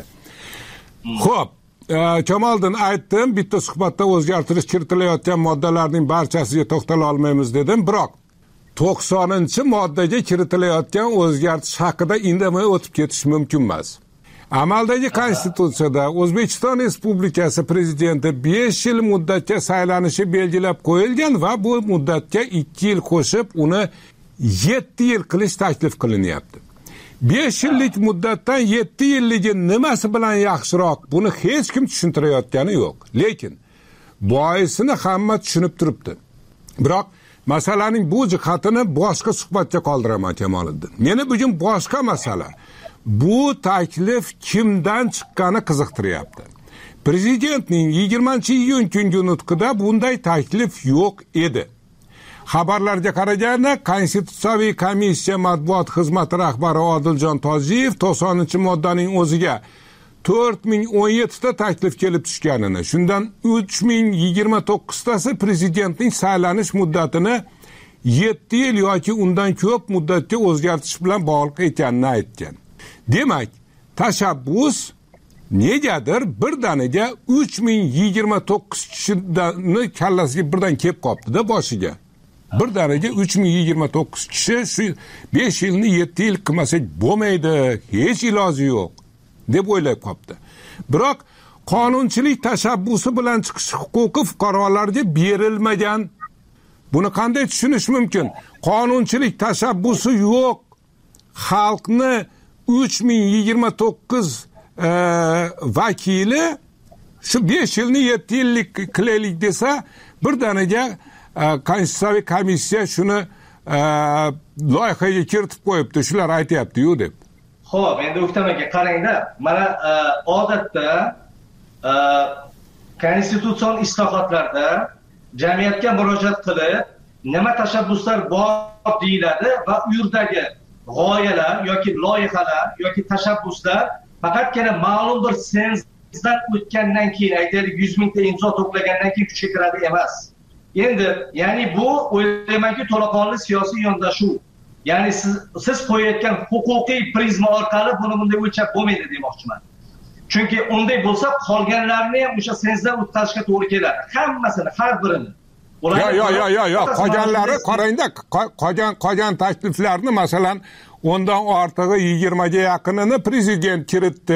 Xo'p, Kamoliddin aytdim, bitta suhbatda o'zgartirish kiritilayotgan moddalarning barchasiga to'xtala olmaymiz dedim, biroq to'qsoninchi moddaga kiritilayotgan o'zgartirish haqida indamay o'tib ketish mumkin emas. Amaldagi konstitutsiyada O'zbekiston Respublikasi prezidenti besh yil muddatga saylanishi belgilab qo'yilgan va bu muddatga ikki yil qo'shib uni yetti yil qilish taklif qilinyapti. besh yillik muddatdan yetti yilligi nimasi bilan yaxshiroq, buni hech kim tushuntirayotgani yo'q. Lekin boisini hamma tushunib turibdi. Biroq masalaning bu jihatini boshqa suhbatga qoldiraman Kamoliddin. Meni bugun boshqa masala. Bu taklif kimdan chiqqani qiziqtiryapti. Prezidentning yigirmanchi iyun kungi nutqida bunday taklif yo'q edi. Xabarlarga qaraganda Konstitutsiyaviy komissiya matbuot xizmati rahbari Odiljon Tojiyev to'qsoninchi moddaning o'ziga to'rt ming o'n yetti ta taklif kelib tushganini, shundan uch ming yigirma to'qqiztasi prezidentning saylanish muddatini yetti yil yoki undan ko'p muddatga o'zgartirish bilan bog'liq ekanini aytgan. Demak, tashabbus negadir birdaniga uch ming yigirma to'qqiz kishini kallasiga birdan kelib qopti-da boshiga. Birdaniga uch ming yigirma to'qqiz kishi shu besh yilni yetti yil qilmasak bo'lmaydi, hech iloji yo'q deb o'ylab qopti. Biroq qonunchilik tashabbusi bilan chiqish huquqi fuqarolarga berilmagan. Buni qanday tushunish mumkin? Qonunchilik tashabbusi yo'q. Xalqni uch ming yigirma to'qqiz e, vakili shu besh yilni yetti yillik qilaylik desa, birdaniga e, Konstitutsiyaviy komissiya shuni e, loyihaga kiritib qo'yibdi, shular aytyapti-yu deb.
Xo'p, endi O'ktam aka qarangda, mana e, odatda e, konstitutsion islohotlarda jamiyatga murojaat qilib, nima tashabbuslar bor deyiladi va u yerdagi g'oyalar yoki loyihalar yoki tashabbuslar faqatgina ma'lum bir senzdan o'tgandan keyin, aytaylik yuz mingta imzo to'plagandan keyin kuchga kiradi emas. Endi, ya'ni bu o'ylaymanki to'laqonli siyosiy yondashuv. Ya'ni siz siz qo'yayotgan huquqiy prizma orqali buni bunday o'lchab bo'lmaydi demoqchiman. Chunki unday bo'lsa qolganlarni ham o'sha senzdan o'tkazishga to'g'ri keladi. Hammasini, har birini.
Yo yo yo yo yo qolganlari qarangda, qolgan qolgan takliflarni masalan o'ndan ortig'i yigirmaga yaqinini prezident kiritdi.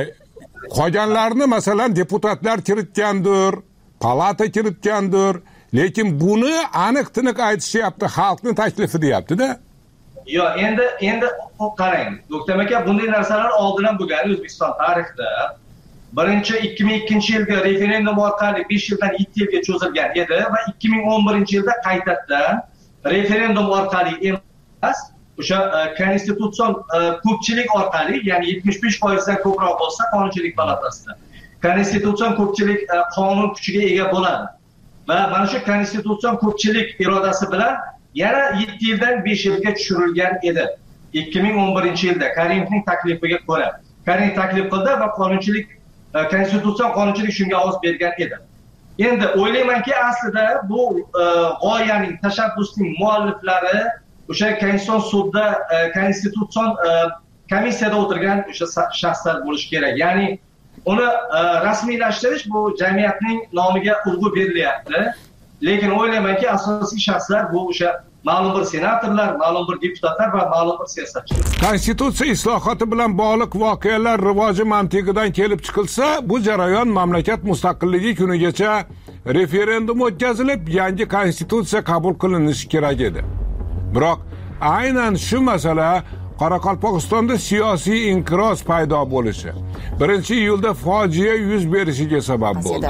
Qolganlarni masalan deputatlar kiritgandir, palata kiritgandir, lekin buni aniq tiniq aytishyapti, xalqni taklifi deyapti-da.
Yo'q, endi endi qarang, Doktor aka, bunday narsalar oldin ham bo'lgan O'zbekiston tarixida. Birinchi ikki ming ikkinchi yilgi referendum orqali besh yildan yetti yilga cho'zilgan edi va ikki ming o'n birinchi yilda qaytadan referendum orqali emas, o'sha konstitutsion ko'pchilik orqali, ya'ni yetmish besh foizdan ko'proq bo'lsa Qonunchilik palatasida konstitutsion ko'pchilik qonun kuchiga ega bo'ladi. Va mana shu konstitutsion ko'pchilik irodasi bilan yana yetti yildan besh yilga tushirilgan edi. ikki ming o'n birinchi yilda Karimovning taklifiga ko'ra. Karimov taklif qildi va qonunchilik konstitutsion qonunchilik shunga ovoz bergan edi. Endi o'ylaymanki, aslida bu g'oyaning, tashabbusning mualliflari o'sha konstitutsion sudda, konstitutsion komissiyada o'tirgan o'sha shaxslar bo'lishi kerak. Ya'ni uni rasmiylashtirish bu jamiyatning nomiga urg'u berilyapti. Lekin o'ylaymanki, asosiy shaxslar bu o'sha ma'lum bir senatorlar, ma'lum bir deputatlar va ma'lum bir siyosatchilar.
Konstitutsiya islohoti bilan bog'liq voqealar rivoji mantiqidan kelib chiqilsa, bu jarayon mamlakat mustaqilligi kunigacha referendum o'tkazilib, yangi konstitutsiya qabul qilinishi kerak edi. Biroq aynan shu masala Qoraqalpog'istonda siyosiy inqiroz paydo bo'lishi, birinchi iyulda fojia yuz berishiga sabab bo'ldi.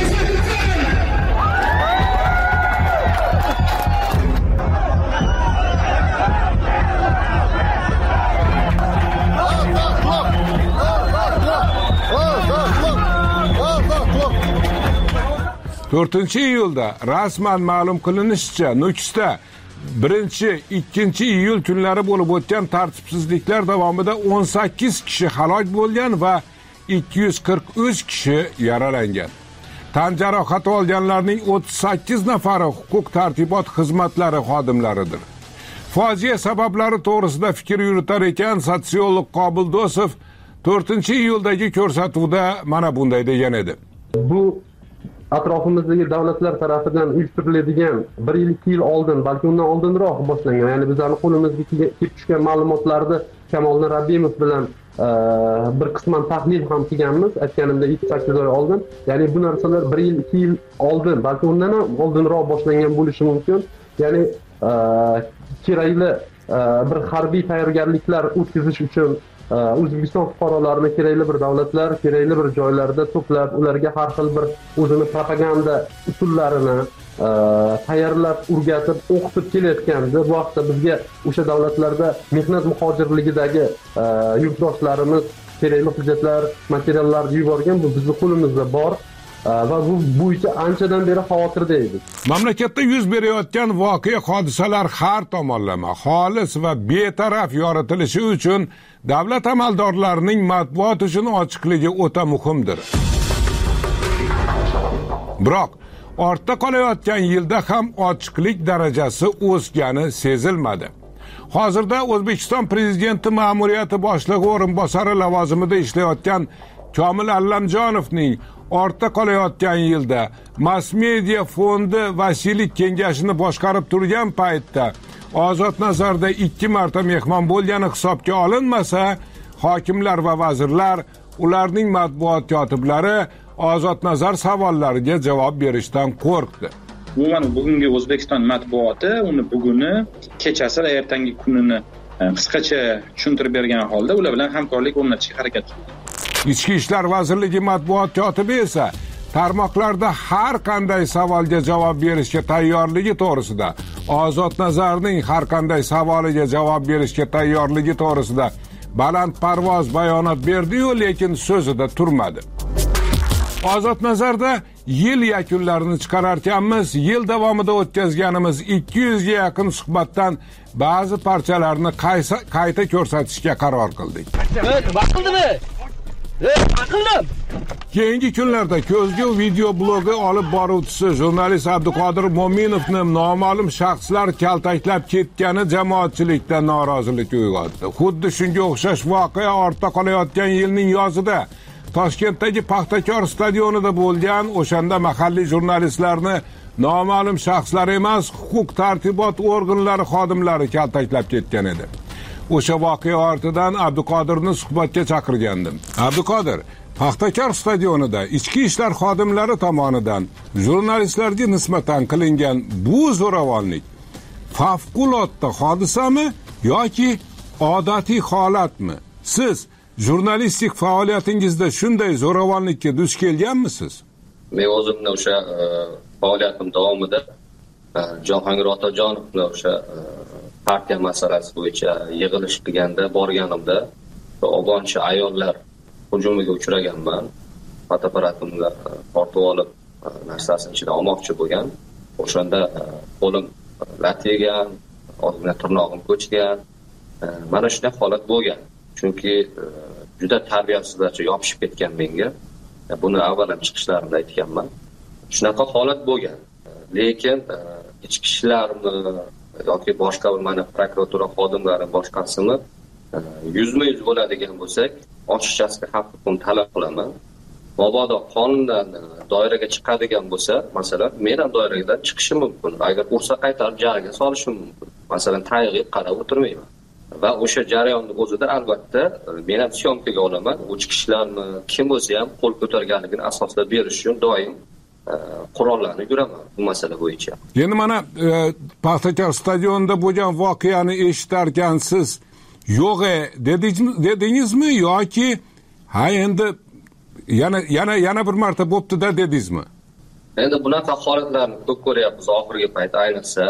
to'rtinchi iyulda rasman ma'lum qilinishicha, Nukusda birinchi ikkinchi iyul kunlari bo'lib o'tgan tartibsizliklar davomida o'n sakkiz kishi halok bo'lgan va ikki yuz qirq uch kishi yaralangan. Tan jarohati olganlarning o'ttiz sakkiz nafari huquq tartibot xizmatlari xodimlaridir. Fojia sabablari to'g'risida fikr yuritar ekan sotsiolog Qobil Do'sov to'rtinchi iyuldagi ko'rsatuvda mana bunday degan edi.
Bu atrofimizdagi davlatlar tarafidan uyushtiriladigan bir yil ikki yil oldin, balki undan oldinroq boshlangan, ya'ni bizlarning qo'limizga kelib tushgan ma'lumotlarni Kamoliddin Rabbimov bilan bir qisman tahlil ham qilganmiz, aytganimda yetti sakkiz oy oldin. Ya'ni bu narsalar bir yil ikki yil oldin, balki undan ham oldinroq boshlangan bo'lishi mumkin. Ya'ni kerakli bir harbiy tayyorgarliklar o'tkazish uchun O'zbekiston fuqarolarini kerakli bir davlatlar, kerakli bir joylarda to'plab, ularga har xil bir o'zini propaganda usullarini tayyorlab, o'rgatib, o'qitib kelayotganda, bu vaqtda bizga o'sha davlatlarda mehnat muhojirligidagi yurtdoshlarimiz kerakli hujjatlar, materiallarni yuborgan, bu bizning qo'limizda bor. Va bu bo'yicha anchadan beri xavotirda edik.
Mamlakatda yuz berayotgan voqea hodisalar har tomonlama, xolis va betaraf yoritilishi uchun davlat amaldorlarining matbuot uchun ochiqligi o'ta muhimdir. Biroq ortda qolayotgan yilda ham ochiqlik darajasi o'sgani sezilmadi. Hozirda O'zbekiston prezidenti ma'muriyati boshlig'i o'rinbosari lavozimida ishlayotgan Komil Allamjonovning ortda qolayotgan yilda Mass Media fondi vasiylik kengashini boshqarib turgan paytda Ozod Nazarda ikki marta mehmon bo'lgani hisobga olinmasa, hokimlar va vazirlar, ularning matbuot kotiblari Ozod Nazar savollariga javob berishdan qo'rqdi.
Umuman bugungi O'zbekiston matbuoti uni buguni, kechasi va ertangi kunini qisqacha tushuntirib bergan holda ular bilan hamkorlik o'rnatishga harakat qildi.
Ichki ishlar vazirligi matbuot kotibi esa tarmoqlarda har qanday savolga javob berishga tayyorligi to'g'risida, Ozod Nazarning har qanday savoliga javob berishga tayyorligi to'g'risida balandparvoz bayonot berdi-yu, lekin so'zida turmadi. Ozod Nazarda yil yakunlarini chiqararkanmiz, yil davomida o'tkazganimiz ikki yuzga yaqin suhbatdan ba'zi parchalarni qayta ko'rsatishga qaror qildik.
Vaqtimi? Aqllim.
Keyingi kunlarda ko'zga video blogi olib boruvchisi jurnalist Abduqodir Mo'minovni noma'lum shaxslar kaltaklab ketgani jamoatchilikda norozilik uyg'otdi. Xuddi shunga o'xshash voqea ortda qolayotgan yilning yozida Toshkentdagi Paxtakor stadionida bo'lgan, o'shanda mahalliy jurnalistlarni noma'lum shaxslar emas, huquq tartibot organlari xodimlari kaltaklab ketgan edi. O'sha voqea ortidan Abduqodirni suhbatga chaqirgandim. Abduqodir, Paxtakor stadionida ichki ishlar xodimlari tomonidan jurnalistlarga nisbatan qilingan bu zo'ravonlik favqulodda hodisami yoki odatiy holatmi? Siz jurnalistik faoliyatingizda shunday zo'ravonlikka duch kelganmisiz?
Men o'zimni o'sha faoliyatim davomida Jahongir Otajonov bilan o'sha partiya masalasi bo'yicha yig'ilish qilganda borganimda obonchi ayollar hujumiga uchraganman. Fotoaparatimni tortib olib narsasini ichidan olmoqchi bo'lgan. O'shanda qo'lim lat yegan, ozgina tirnog'im ko'chgan. Mana shunday holat bo'lgan. Chunki juda tarbiyasizlarcha yopishib ketgan menga. Buni avval ham chiqishlarimda aytganman. Shunaqa holat bo'lgan. Lekin ichki ishlarni yoki boshqa bir mana prokuratura xodimlari boshqasini yuzma-yuz bo'ladigan bo'lsak, ochiqchasiga haq-huquqni talab qilaman. Mabodo qonundan doiraga chiqadigan bo'lsa, masalan, men ham doiradan chiqishim mumkin. Agar ursa qaytarib jariga solishim mumkin. Masalan, tayg'ib qarab o'tirmayman. Va o'sha jarayonni o'zida albatta men ham syomkaga olaman. U chiqishlarni kim bo'lsa ham qo'l ko'targanligini asoslab berish uchun doim qurollarni yuraman bu masala bo'yicha.
Endi mana Paxtakor stadionida bo'lgan voqeani eshitarkansiz, yo'q-e dedingizmi yoki ha endi yana yana yana bir marta bo'pti-da dedingizmi?
Endi bunaqa holatlarni ko'p ko'ryapmiz oxirgi payt, ayniqsa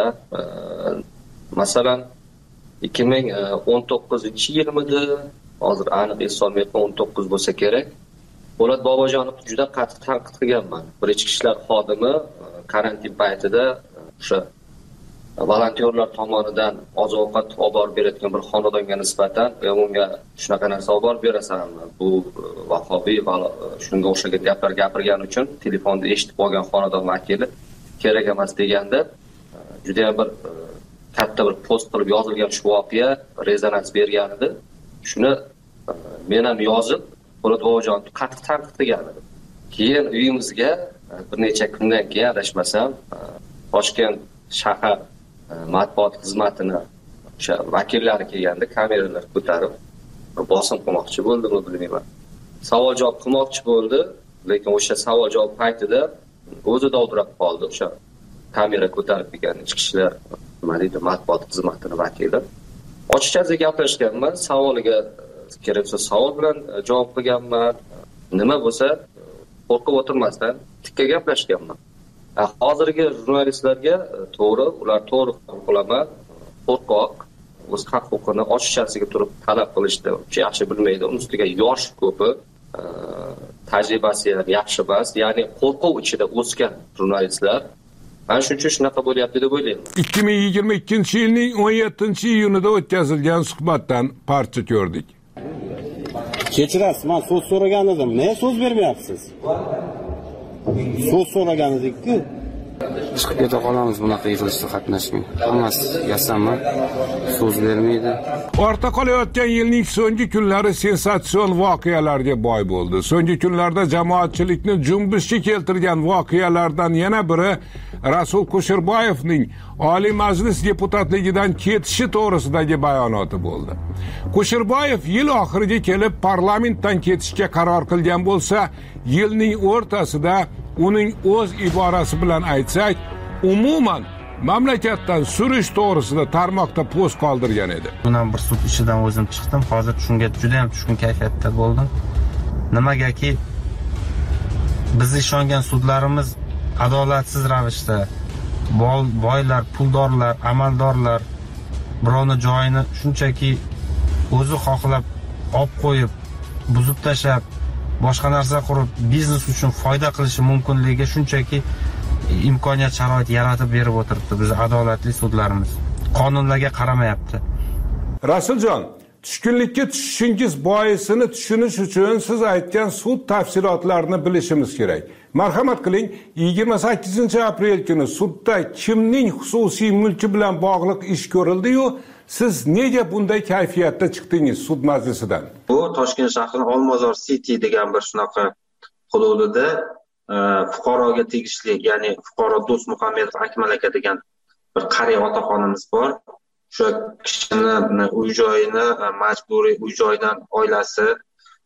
masalan ikki ming o'n to'qqizinchi yilmidi, hozir aniq eslolmayapman, o'n to'qqiz bo'lsa kerak. Po'lat Bobojonovni juda qattiq tanqid qilganman. Bir ichki ishlar xodimi karantin paytida o'sha volontyorlar tomonidan oziq-ovqat olib borib berayotgan bir xonadonga nisbatan unga shunaqa narsa olib borib berasanmi? Bu vahobiy va shunga o'xshagan gaplar gapirgani uchun telefonda eshitib qolgan xonadon vakili kerak emas deganda juda ham bir katta bir post qilib yozilgan shu voqea rezonans bergan edi. Shuni men ham yozib Po'lat Bobojonovni qattiq tanqid qilgan edim. Keyin uyimizga bir necha kundan keyin adashmasam Toshkent shahar matbuot xizmatini o'sha vakillari kelganda kameralar ko'tarib bosim qilmoqchi bo'ldimi bilmayman. Savol javob qilmoqchi bo'ldi, lekin o'sha savol javob paytida o'zi dovdirab qoldi. O'sha kamera ko'tarib kelgan ichki ishlar nima deydi matbuot xizmatini vakili. Ochiqchasiga gaplashganman, savoliga kerak bo'lsa savol bilan javob qilganman. Nima bo'lsa qo'rqib o'tirmasdan tikka gaplashganman. Hozirgi jurnalistlarga to'g'ri, ular to'g'ri qilaman, qo'rqoq, o'z haq-huquqini ochiqchasiga turib talab qilishni yaxshi bilmaydi. Uning ustiga yosh ko'pi, tajribasi ham yaxshi emas, ya'ni qo'rquv ichida o'sgan jurnalistlar. Mana shuning uchun shunaqa bo'lyapti deb o'ylayman.
ikki ming yigirma ikkinchi yilning o'n yettinchi iyunida o'tkazilgan suhbatdan parcha ko'rdik.
Kechirasiz, men so'z so'ragan edim. Nega so'z bermayapsiz? So'z so'ragan edik-ku.
Chiqib keta qolamiz bunaqa yig'ilishda qatnashmay. Hammasi yasanma, so'z bermaydi.
Ortda qolayotgan yilning so'nggi kunlari sensatsion voqealarga boy bo'ldi. So'nggi kunlarda jamoatchilikni junbishga keltirgan voqealardan yana biri Rasul Kusherbayevning Oliy Majlis deputatligidan ketishi to'g'risidagi bayonoti bo'ldi. Kusherbayev yil oxiriga kelib parlamentdan ketishga qaror qilgan bo'lsa, yilning o'rtasida uning o'z iborasi bilan aytsak, umuman mamlakatdan surish to'g'risida tarmoqda post qoldirgan edi.
Bundan bir sud ishidan o'zim chiqdim. Hozir shunga juda ham tushkun kayfiyatda bo'ldim. Nimagaki biz ishongan sudlarimiz adolatsiz ravishda boylar, puldorlar, amaldorlar birovni joyini shunchaki o'zi xohlab olib qo'yib, buzib tashlab, boshqa narsa qurib, biznes uchun foyda qilishi mumkinligiga shunchaki imkoniyat, sharoit yaratib berib o'tiribdi biz adolatli sudlarimiz. Qonunlarga qaramayapti.
Rasuljon, tushkunlikka tushishingiz boisini tushunish uchun siz aytgan sud tafsilotlarini bilishimiz kerak. Marhamat qiling, yigirma sakkizinchi aprel kuni sudda kimning xususiy mulki bilan bog'liq ish ko'rildi-yu, siz nega bunday kayfiyatda chiqdingiz sud majlisidan?
Bu Toshkent shahrining Olmazor City degan bir shunaqa hududida fuqaroga tegishli, ya'ni fuqaro Do'st Muhammedov Akmal aka degan bir qariya otaxonimiz bor. O'sha kishini uy joyini majburiy uy joydan oilasi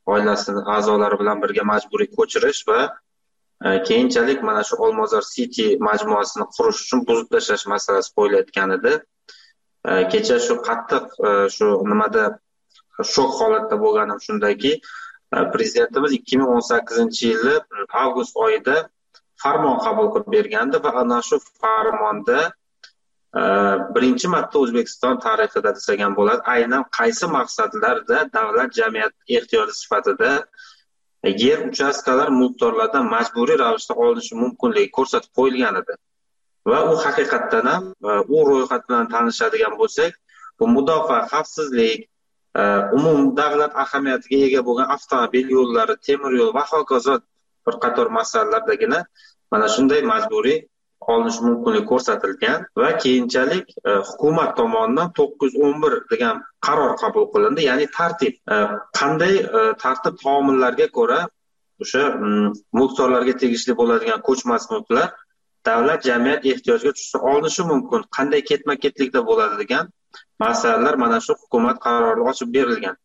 oilasini a'zolari bilan birga majburiy ko'chirish va keyinchalik mana shu Olmazor City majmuasini qurish uchun buzib tashlash masalasi qo'yilayotgan edi. Kecha shu qattiq shu nimada shok holatda bo'lganim shundaki, prezidentimiz ikki ming o'n sakkizinchi yili avgust oyida farmon qabul qilib bergandi va ana shu farmonda birinchi marta O'zbekiston tarixida desak ham bo'ladi, aynan qaysi maqsadlarda davlat jamiyat ehtiyoji sifatida yer uchastkalar mulkdorlardan majburiy ravishda olinishi mumkinligi ko'rsatib qo'yilgan edi. Va u haqiqatdan ham u ro'yxat bilan tanishadigan bo'lsak, bu mudofaa, xavfsizlik, umum davlat ahamiyatiga ega bo'lgan avtomobil yo'llari, temir yo'l va hokazo bir qator masalalardagina mana shunday majburiy olinish mumkinligi ko'rsatilgan va keyinchalik hukumat tomonidan to'qqiz yuz o'n bir degan qaror qabul qilindi. Ya'ni tartib, qanday tartib taomillarga ko'ra o'sha mulkdorlarga tegishli bo'ladigan ko'chmas mulklar davlat jamiyat ehtiyojiga tushsa olinishi mumkin, qanday ketma-ketlikda bo'ladi degan masalalar mana shu hukumat qarorida ochib berilgan.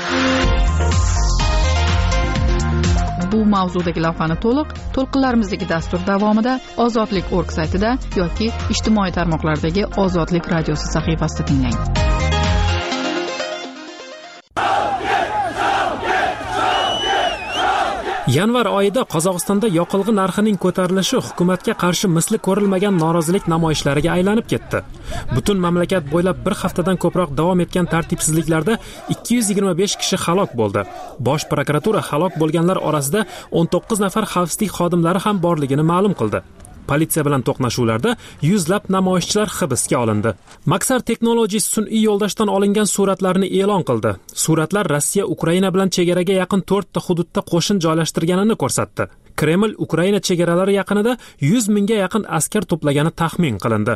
Bu mavzudagi lavhani to'liq to'lqinlarimizdagi dastur davomida ozodlik nokta org saytida yoki ijtimoiy tarmoqlardagi Ozodlik radiosi sahifasida tinglang.
Yanvar oyida Qozog'istonda yoqilg'i narxining ko'tarilishi hukumatga qarshi misli ko'rilmagan norozilik namoyishlariga aylanib ketdi. Butun mamlakat bo'ylab bir haftadan ko'proq davom etgan tartibsizliklarda ikki yuz yigirma besh kishi halok bo'ldi. Bosh prokuratura halok bo'lganlar orasida o'n to'qqiz nafar xavfsizlik xodimlari ham borligini ma'lum qildi. Politsiya bilan to'qnashuvlarda yuzlab namoyishchilar hibsga olindi. Maxar Technologies sun'iy yo'ldoshdan olingan suratlarni e'lon qildi. Suratlar Rossiya Ukraina bilan chegaraga yaqin to'rtta hududda qo'shin joylashtirganini ko'rsatdi. Kreml Ukraina chegaralari yaqinida yuz mingga yaqin askar to'plagani taxmin qilindi.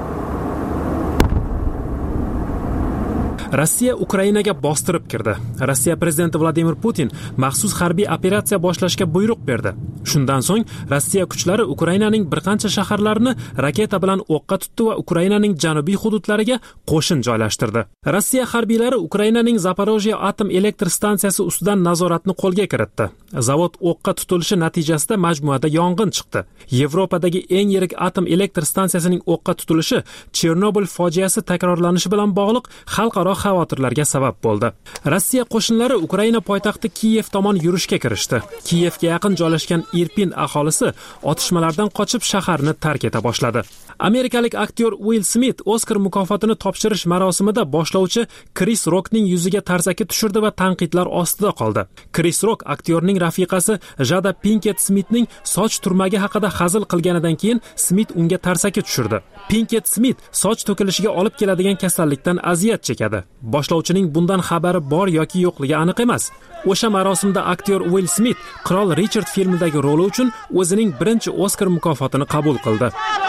Rossiya Ukrainaga bostirib kirdi. Rossiya prezidenti Vladimir Putin maxsus harbiy operatsiya boshlashga buyruq berdi. Shundan so'ng Rossiya kuchlari Ukrainaning bir qancha shaharlarini raketa bilan o'qqa tutdi va Ukrainaning janubiy hududlariga qo'shin joylashtirdi. Rossiya harbiylari Ukrainaning Zaporojye atom elektr stansiyasi ustidan nazoratni qo'lga kiritdi. Zavod o'qqa tutilishi natijasida majmuada yong'in chiqdi. Yevropadagi eng yirik atom elektr stansiyasining o'qqa tutilishi Chernobil fojiasi takrorlanishi bilan bog'liq xalqaro xavotirlarga sabab bo'ldi. Rossiya qo'shinlari Ukraina poytaxti Kiyev tomon yurishga kirishdi. Kiyevga yaqin joylashgan Irpin aholisi otishmalardan qochib shaharni tark eta boshladi. Amerikalik aktyor Will Smith Oskar mukofotini topshirish marosimida boshlovchi Chris Rockning yuziga tarsaki tushirdi va tanqidlar ostida qoldi. Chris Rock aktyorning rafiqasi Jada Pinkett Smithning soch turmagi haqida hazil qilganidan keyin Smith unga tarsaki tushirdi. Pinkett Smith soch to'kilishiga olib keladigan kasallikdan aziyat chekadi. Boshlovchining bundan xabari bor yoki yo'qligi aniq emas. O'sha marosimda aktyor Will Smith Qirol Richard filmidagi roli uchun o'zining birinchi Oskar mukofotini qabul qildi.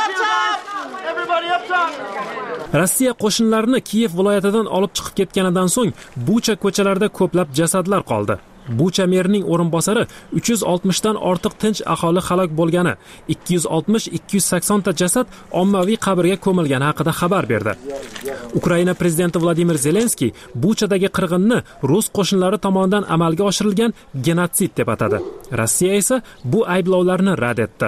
Rossiya qo'shinlarini Kiyev viloyatidan olib chiqib ketganidan so'ng Bucha ko'chalarida ko'plab jasadlar qoldi. Bucha merining o'rinbosari uch yuz oltmish dan ortiq tinch aholi halok bo'lgani, ikki yuz oltmish ikki yuz sakson ta jasad ommaviy qabrga ko'milgani haqida xabar berdi. Ukraina prezidenti Vladimir Zelenskiy Buchadagi qirg'inni rus qo'shinlari tomonidan amalga oshirilgan genotsid deb atadi. Rossiya esa bu ayblovlarni rad etdi.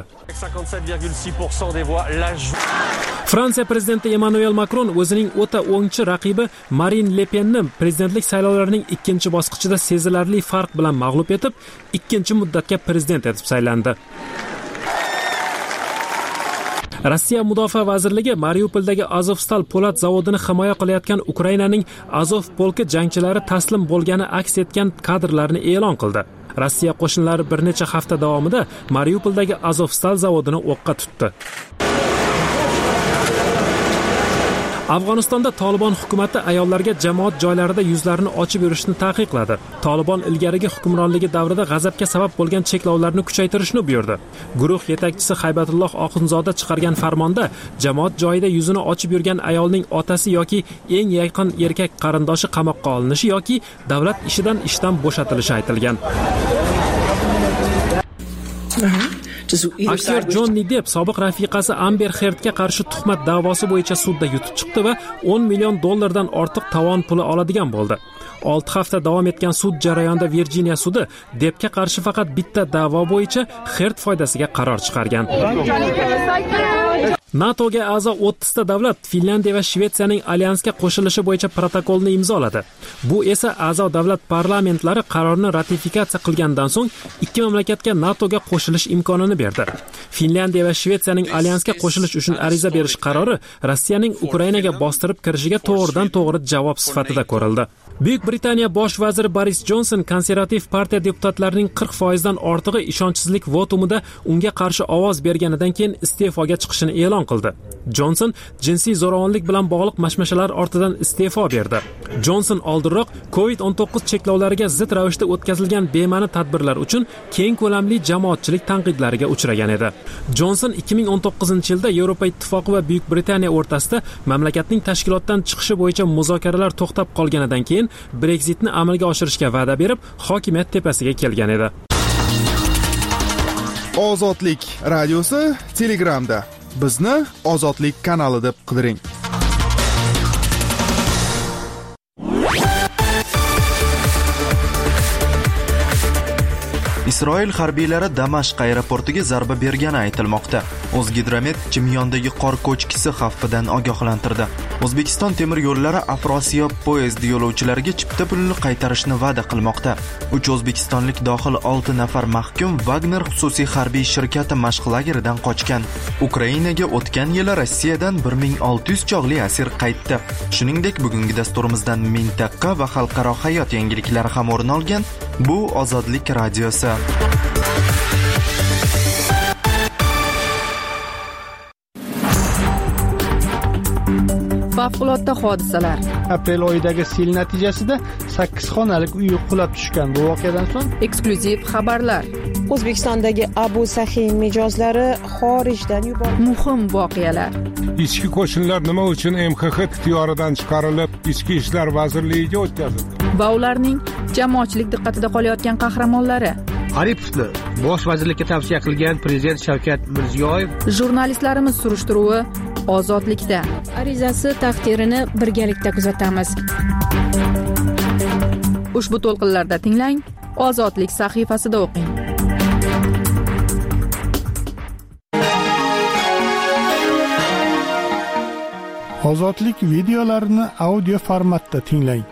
Fransiya prezidenti Emmanuel Macron o'zining o'ta o'ngchi raqibi Marine Le Penni prezidentlik saylovlarining ikkinchi bosqichida sezilarli farq bilan mag'lub etib, ikkinchi muddatga prezident etib saylandi. Rossiya Mudofaa vazirligi Mariupoldagi Azovstal po'lat zavodini himoya qilayotgan Ukrainaning Azov polki jangchilari taslim bo'lgani aks etgan kadrlarni e'lon qildi. Rossiya qo'shinlari bir necha hafta davomida Mariupoldagi Azovstal zavodini o'qqa tutdi. Afg'onistonda Taliban hukumatı ayollarga jamoat joylarida yuzlarini ochib yurishni taqiqladi. Taliban ilgarigi hukmronligi davrida g'azabga sabab bo'lgan cheklovlarni kuchaytirishni buyurdi. Guruh yetakchisi Haybatulloh Oxunzoda chiqargan farmonda jamoat joyida yuzini ochib yurgan ayolning otasi yoki eng yaqin erkak qarindoshi qamoqqa olinishi yoki davlat ishidan ishdan bo'shatilishi aytilgan. Aktyor Jonni Depp sobiq rafiqasi Amber Heardga qarshi tuhmat da'vosi bo'yicha sudda yutib chiqdi va o'n million dollardan ortiq tovon puli oladigan bo'ldi. olti hafta davom etgan sud jarayonida Virjiniya sudi debga qarshi faqat bitta da'vo bo'yicha Xert foydasiga qaror chiqargan. NATOga a'zo o'ttizta davlat Finlandiya va Shvetsiyaning alyansga qo'shilishi bo'yicha protokolni imzoladi. Bu esa a'zo davlat parlamentlari qarorni ratifikatsiya qilgandan so'ng ikki mamlakatga NATOga qo'shilish imkonini berdi. Finlandiya va Shvetsiyaning alyansga qo'shilish uchun ariza berish qarori Rossiyaning Ukrainaga bostirib kirishiga to'g'ridan-to'g'ri javob sifatida ko'rildi. Buyuk Britaniya bosh vaziri Boris Johnson konservativ partiya deputatlarining qirq foizdan ortig'i ishonchsizlik votumida unga qarshi ovoz berganidan keyin iste'foga chiqishini e'lon qildi. Johnson jinsiy zo'ravonlik bilan bog'liq mashmashalar ortidan iste'fo berdi. Johnson oldinroq covid o'n to'qqiz cheklovlariga zid ravishda o'tkazilgan bema'ni tadbirlar uchun keng ko'lamli jamoatchilik tanqidlariga uchragan edi. Johnson ikki ming o'n to'qqizinchi yilda Yevropa Ittifoqi va Buyuk Britaniya o'rtasida mamlakatning tashkilotdan chiqishi bo'yicha muzokaralar to'xtab qolganidan keyin Brexitni amalga oshirishga va'da berib, hokimiyat tepasiga kelgan edi.
Ozodlik radiosi Telegramda. Bizni Ozodlik kanali deb qidiring.
Isroil harbiylari Damashq aeroportiga zarba bergani aytilmoqda. O'zgidromet Chimyondagi qor ko'chkisi xavfidan ogohlantirdi. O'zbekiston temir yo'llari Afrosiyob poyezd yo'lovchilariga chipta pulini qaytarishni va'da qilmoqda. uch o'zbekistonlik dohil olti nafar mahkum Wagner xususiy harbiy shirkati mashq lageridan qochgan. Ukrainaga o'tgan yili Rossiyadan bir ming olti yuz chog'li asir qaytdi. Shuningdek, bugungi dasturimizdan mintaqa va xalqaro hayot yangiliklari ham o'rin olgan. Bu Ozodlik radiosi.
Favqulodda hodisalar.
Aprel oyidagi sel natijasida sakkiz xonalik uy qulab tushgan. Bu voqeadan so'ng
eksklyuziv xabarlar.
O'zbekistondagi Abu Sahiy mijozlari xorijdan yuborildi.
Muhim voqealar.
Ichki qo'shinlar nima uchun M X X ixtiyoridan chiqarilib, Ichki ishlar vazirligiga o'tkazildi?
Va ularning jamoatchilik diqqatida qolayotgan qahramonlari.
Aripovni bosh vazirlikka tavsiya qilgan prezident Shavkat Mirziyoyev.
Jurnalistlarimiz surishtiruvi Ozodlikda.
Arizasi taqdirini birgalikda kuzatamiz.
Ushbu to'lqinlarda tinglang, Ozodlik sahifasida o'qing.
Ozodlik videolarini audio formatda tinglang.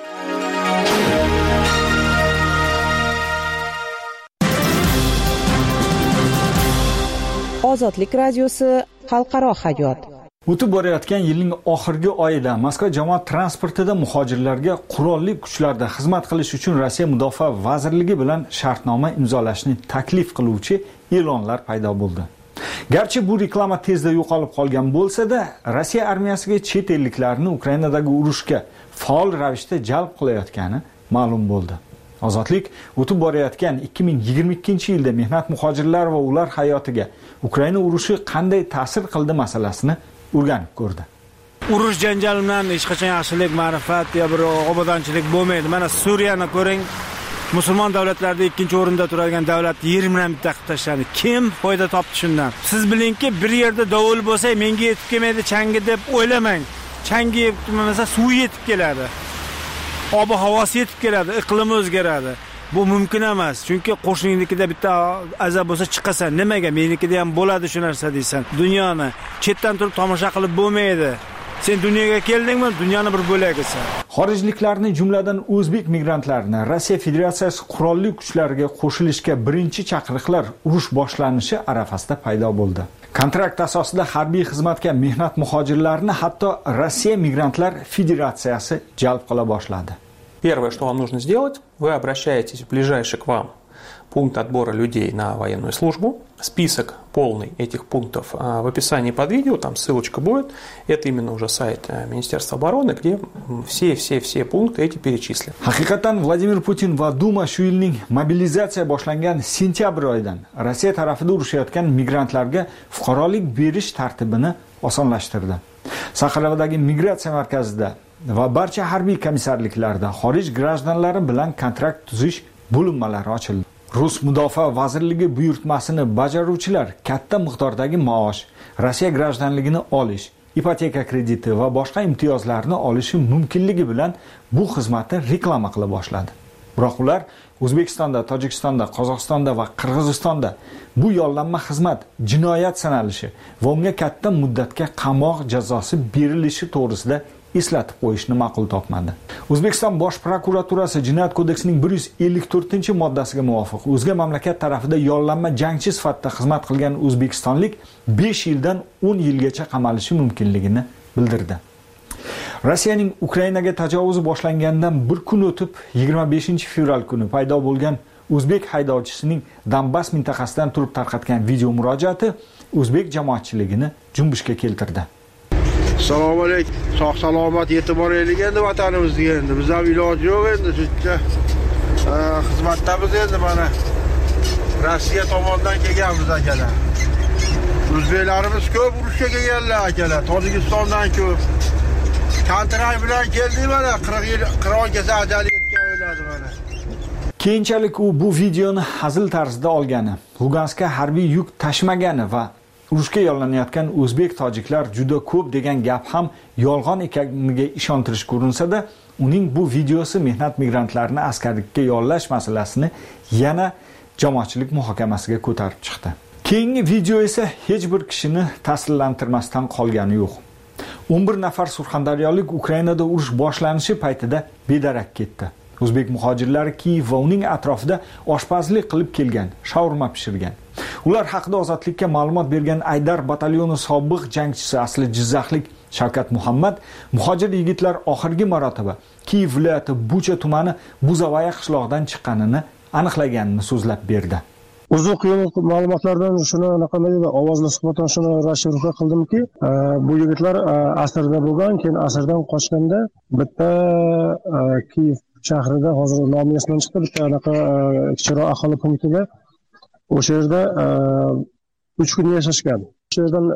Ozodlik radiosi xalqaro hayot.
O'tib borayotgan yilning oxirgi oyida Moskva jamoat transportida muhojirlarga qurolli kuchlarda xizmat qilish uchun Rossiya Mudofaa vazirligi bilan shartnoma imzolashni taklif qiluvchi e'lonlar paydo bo'ldi. Garchi bu reklama tezda yo'qolib qolgan bo'lsa-da, Rossiya armiyasiga chet elliklarni Ukrainadagi urushga faol ravishda jalb qilayotgani ma'lum bo'ldi. Ozodlik o'tib borayotgan ikki ming yigirma ikkinchi yilda mehnat muhojirlar va ular hayotiga Ukraina urushi qanday ta'sir qildi masalasini o'rganib ko'rdi.
Urush janjal bilan hech qachon yaxshilik, ma'rifat yo bir obodonchilik bo'lmaydi. Mana Suriyani ko'ring. Musulmon davlatlarda ikkinchi o'rinda turadigan davlat yigirma bitta qilib tashladi. Kim foyda topdi shundan? Siz bilingki, bir yerda dovul bo'lsa, menga yetib kelmaydi changi deb o'ylamang. Changi yetib kelmasa, suv yetib keladi. Ob-u havosi yetib keladi, iqlimi o'zgaradi. Bu mumkin emas. Chunki qo'shninikida bitta azab bo'lsa chiqasan. Nimaga? Menikida ham bo'ladi shu narsa deysan. Dunyoni chetdan turib tomosha qilib bo'lmaydi. Sen dunyoga keldingmi? Dunyoni bir bo'lagisan.
Xorijliklarni, jumladan o'zbek migrantlarini Rossiya Federatsiyasi qurolli kuchlariga qo'shilishga birinchi chaqiriqlar urush boshlanishi arafasida paydo bo'ldi. Kontrakt asosida harbiy xizmatga mehnat muhojirlarini hatto Rossiya Migrantlar Federatsiyasi jalb qila boshladi.
Первое, что вам нужно сделать, вы обращаетесь в ближайший к вам пункт отбора людей на военную службу. Список полный этих пунктов в описании под видео, там ссылочка будет. Это именно уже сайт Министерства обороны, где все-все-все пункты эти перечислены.
Haqiqatan Vladimir Putin va Duma shu yilning mobilizatsiya boshlangan sentyabr oyidan Rossiya tarafida urushayotgan migrantlarga fuqarolik berish tartibini osonlashtirdi. Saxarovdagi migratsiya markazida va barcha harbiy komissarliklarda xorij grajdanlari bilan kontrakt tuzish bo'linmalari ochildi. Rus Mudofaa vazirligi buyurtmasini bajaruvchilar katta miqdordagi maosh, Rossiya grajdanligini olish ipoteka krediti va boshqa imtiyozlarni olishi mumkinligi bilan bu xizmatni reklama qila boshladi. Biroq ular O'zbekistonda, Tojikistonda, Qozog'istonda va Qirg'izistonda bu yollanma xizmat jinoyat sanalishi va unga katta muddatga qamoq jazosi berilishi to'g'risida eslatib qo'yishni ma'qul topmadi. O'zbekiston Bosh prokuraturasi Jinoyat kodeksining bir yuz ellik to'rtinchi moddasiga muvofiq o'zga mamlakat tarafida yollanma jangchi sifatida xizmat qilgan o'zbekistonlik besh yildan o'n yilgacha qamalishi mumkinligini bildirdi. Rossiyaning Ukrainaga tajovuzi boshlangandan bir kun o'tib yigirma beshinchi fevral kuni paydo bo'lgan o'zbek haydovchisining Donbass mintaqasidan turib tarqatgan video murojaati o'zbek jamoatchiligini junbushga keltirdi.
Assalomu alaykum. Sog' salomat yetib boraylik endi vatanimizga endi. Biz ham iloji yo'q endi shuncha xizmatdamiz endi mana Rossiya tomonidan kelganmiz akalar. O'zbeklarimiz ko'p urushga kelganlar akalar. Tojikistondan ko'p. Kontrakt bilan keldik mana qirq yil qirolgacha ajali yetgan o'yladi mana.
Keyinchalik u bu videoni hazil tarzida olgani, Luganskka harbiy yuk tashmagani va urushga yollanayotgan o'zbek tojiklar juda ko'p degan gap ham yolg'on ekanligiga ishontirish ko'rinsa-da, uning bu videosi mehnat migrantlarini askarlikka yollash masalasini yana jamoatchilik muhokamasiga ko'tarib chiqdi. Keyingi video esa hech bir kishini ta'sirlantirmasdan qolgani yo'q. o'n bir nafar surxondaryolik Ukrainada urush boshlanishi paytida bedarak ketdi. O'zbek muhojirlari Kiyev va uning atrofida oshpazlik qilib kelgan, shaurma pishirgan. Ular haqida ozodlikka ma'lumot bergan Aydar batalyoni sobiq jangchisi asli Jizzaxlik Shavkat Muhammad muhojir yigitlar oxirgi marotaba Kiyev viloyati Bucha tumani Buzavaya qishlog'idan chiqqanini aniqlaganini so'zlab berdi.
Uzoq yillik ma'lumotlardan shuni anaqa ovozli suhbatdan shuni rashrika qildimki, bu yigitlar asrda bo'lgan, keyin asrdan qochganda bitta Kiyev shahrida hozir nomi esimdan chiqdi, bitta anaqa kichikroq aholi punktida o'sha yerda uch kun yashashgan. O'sha yerdan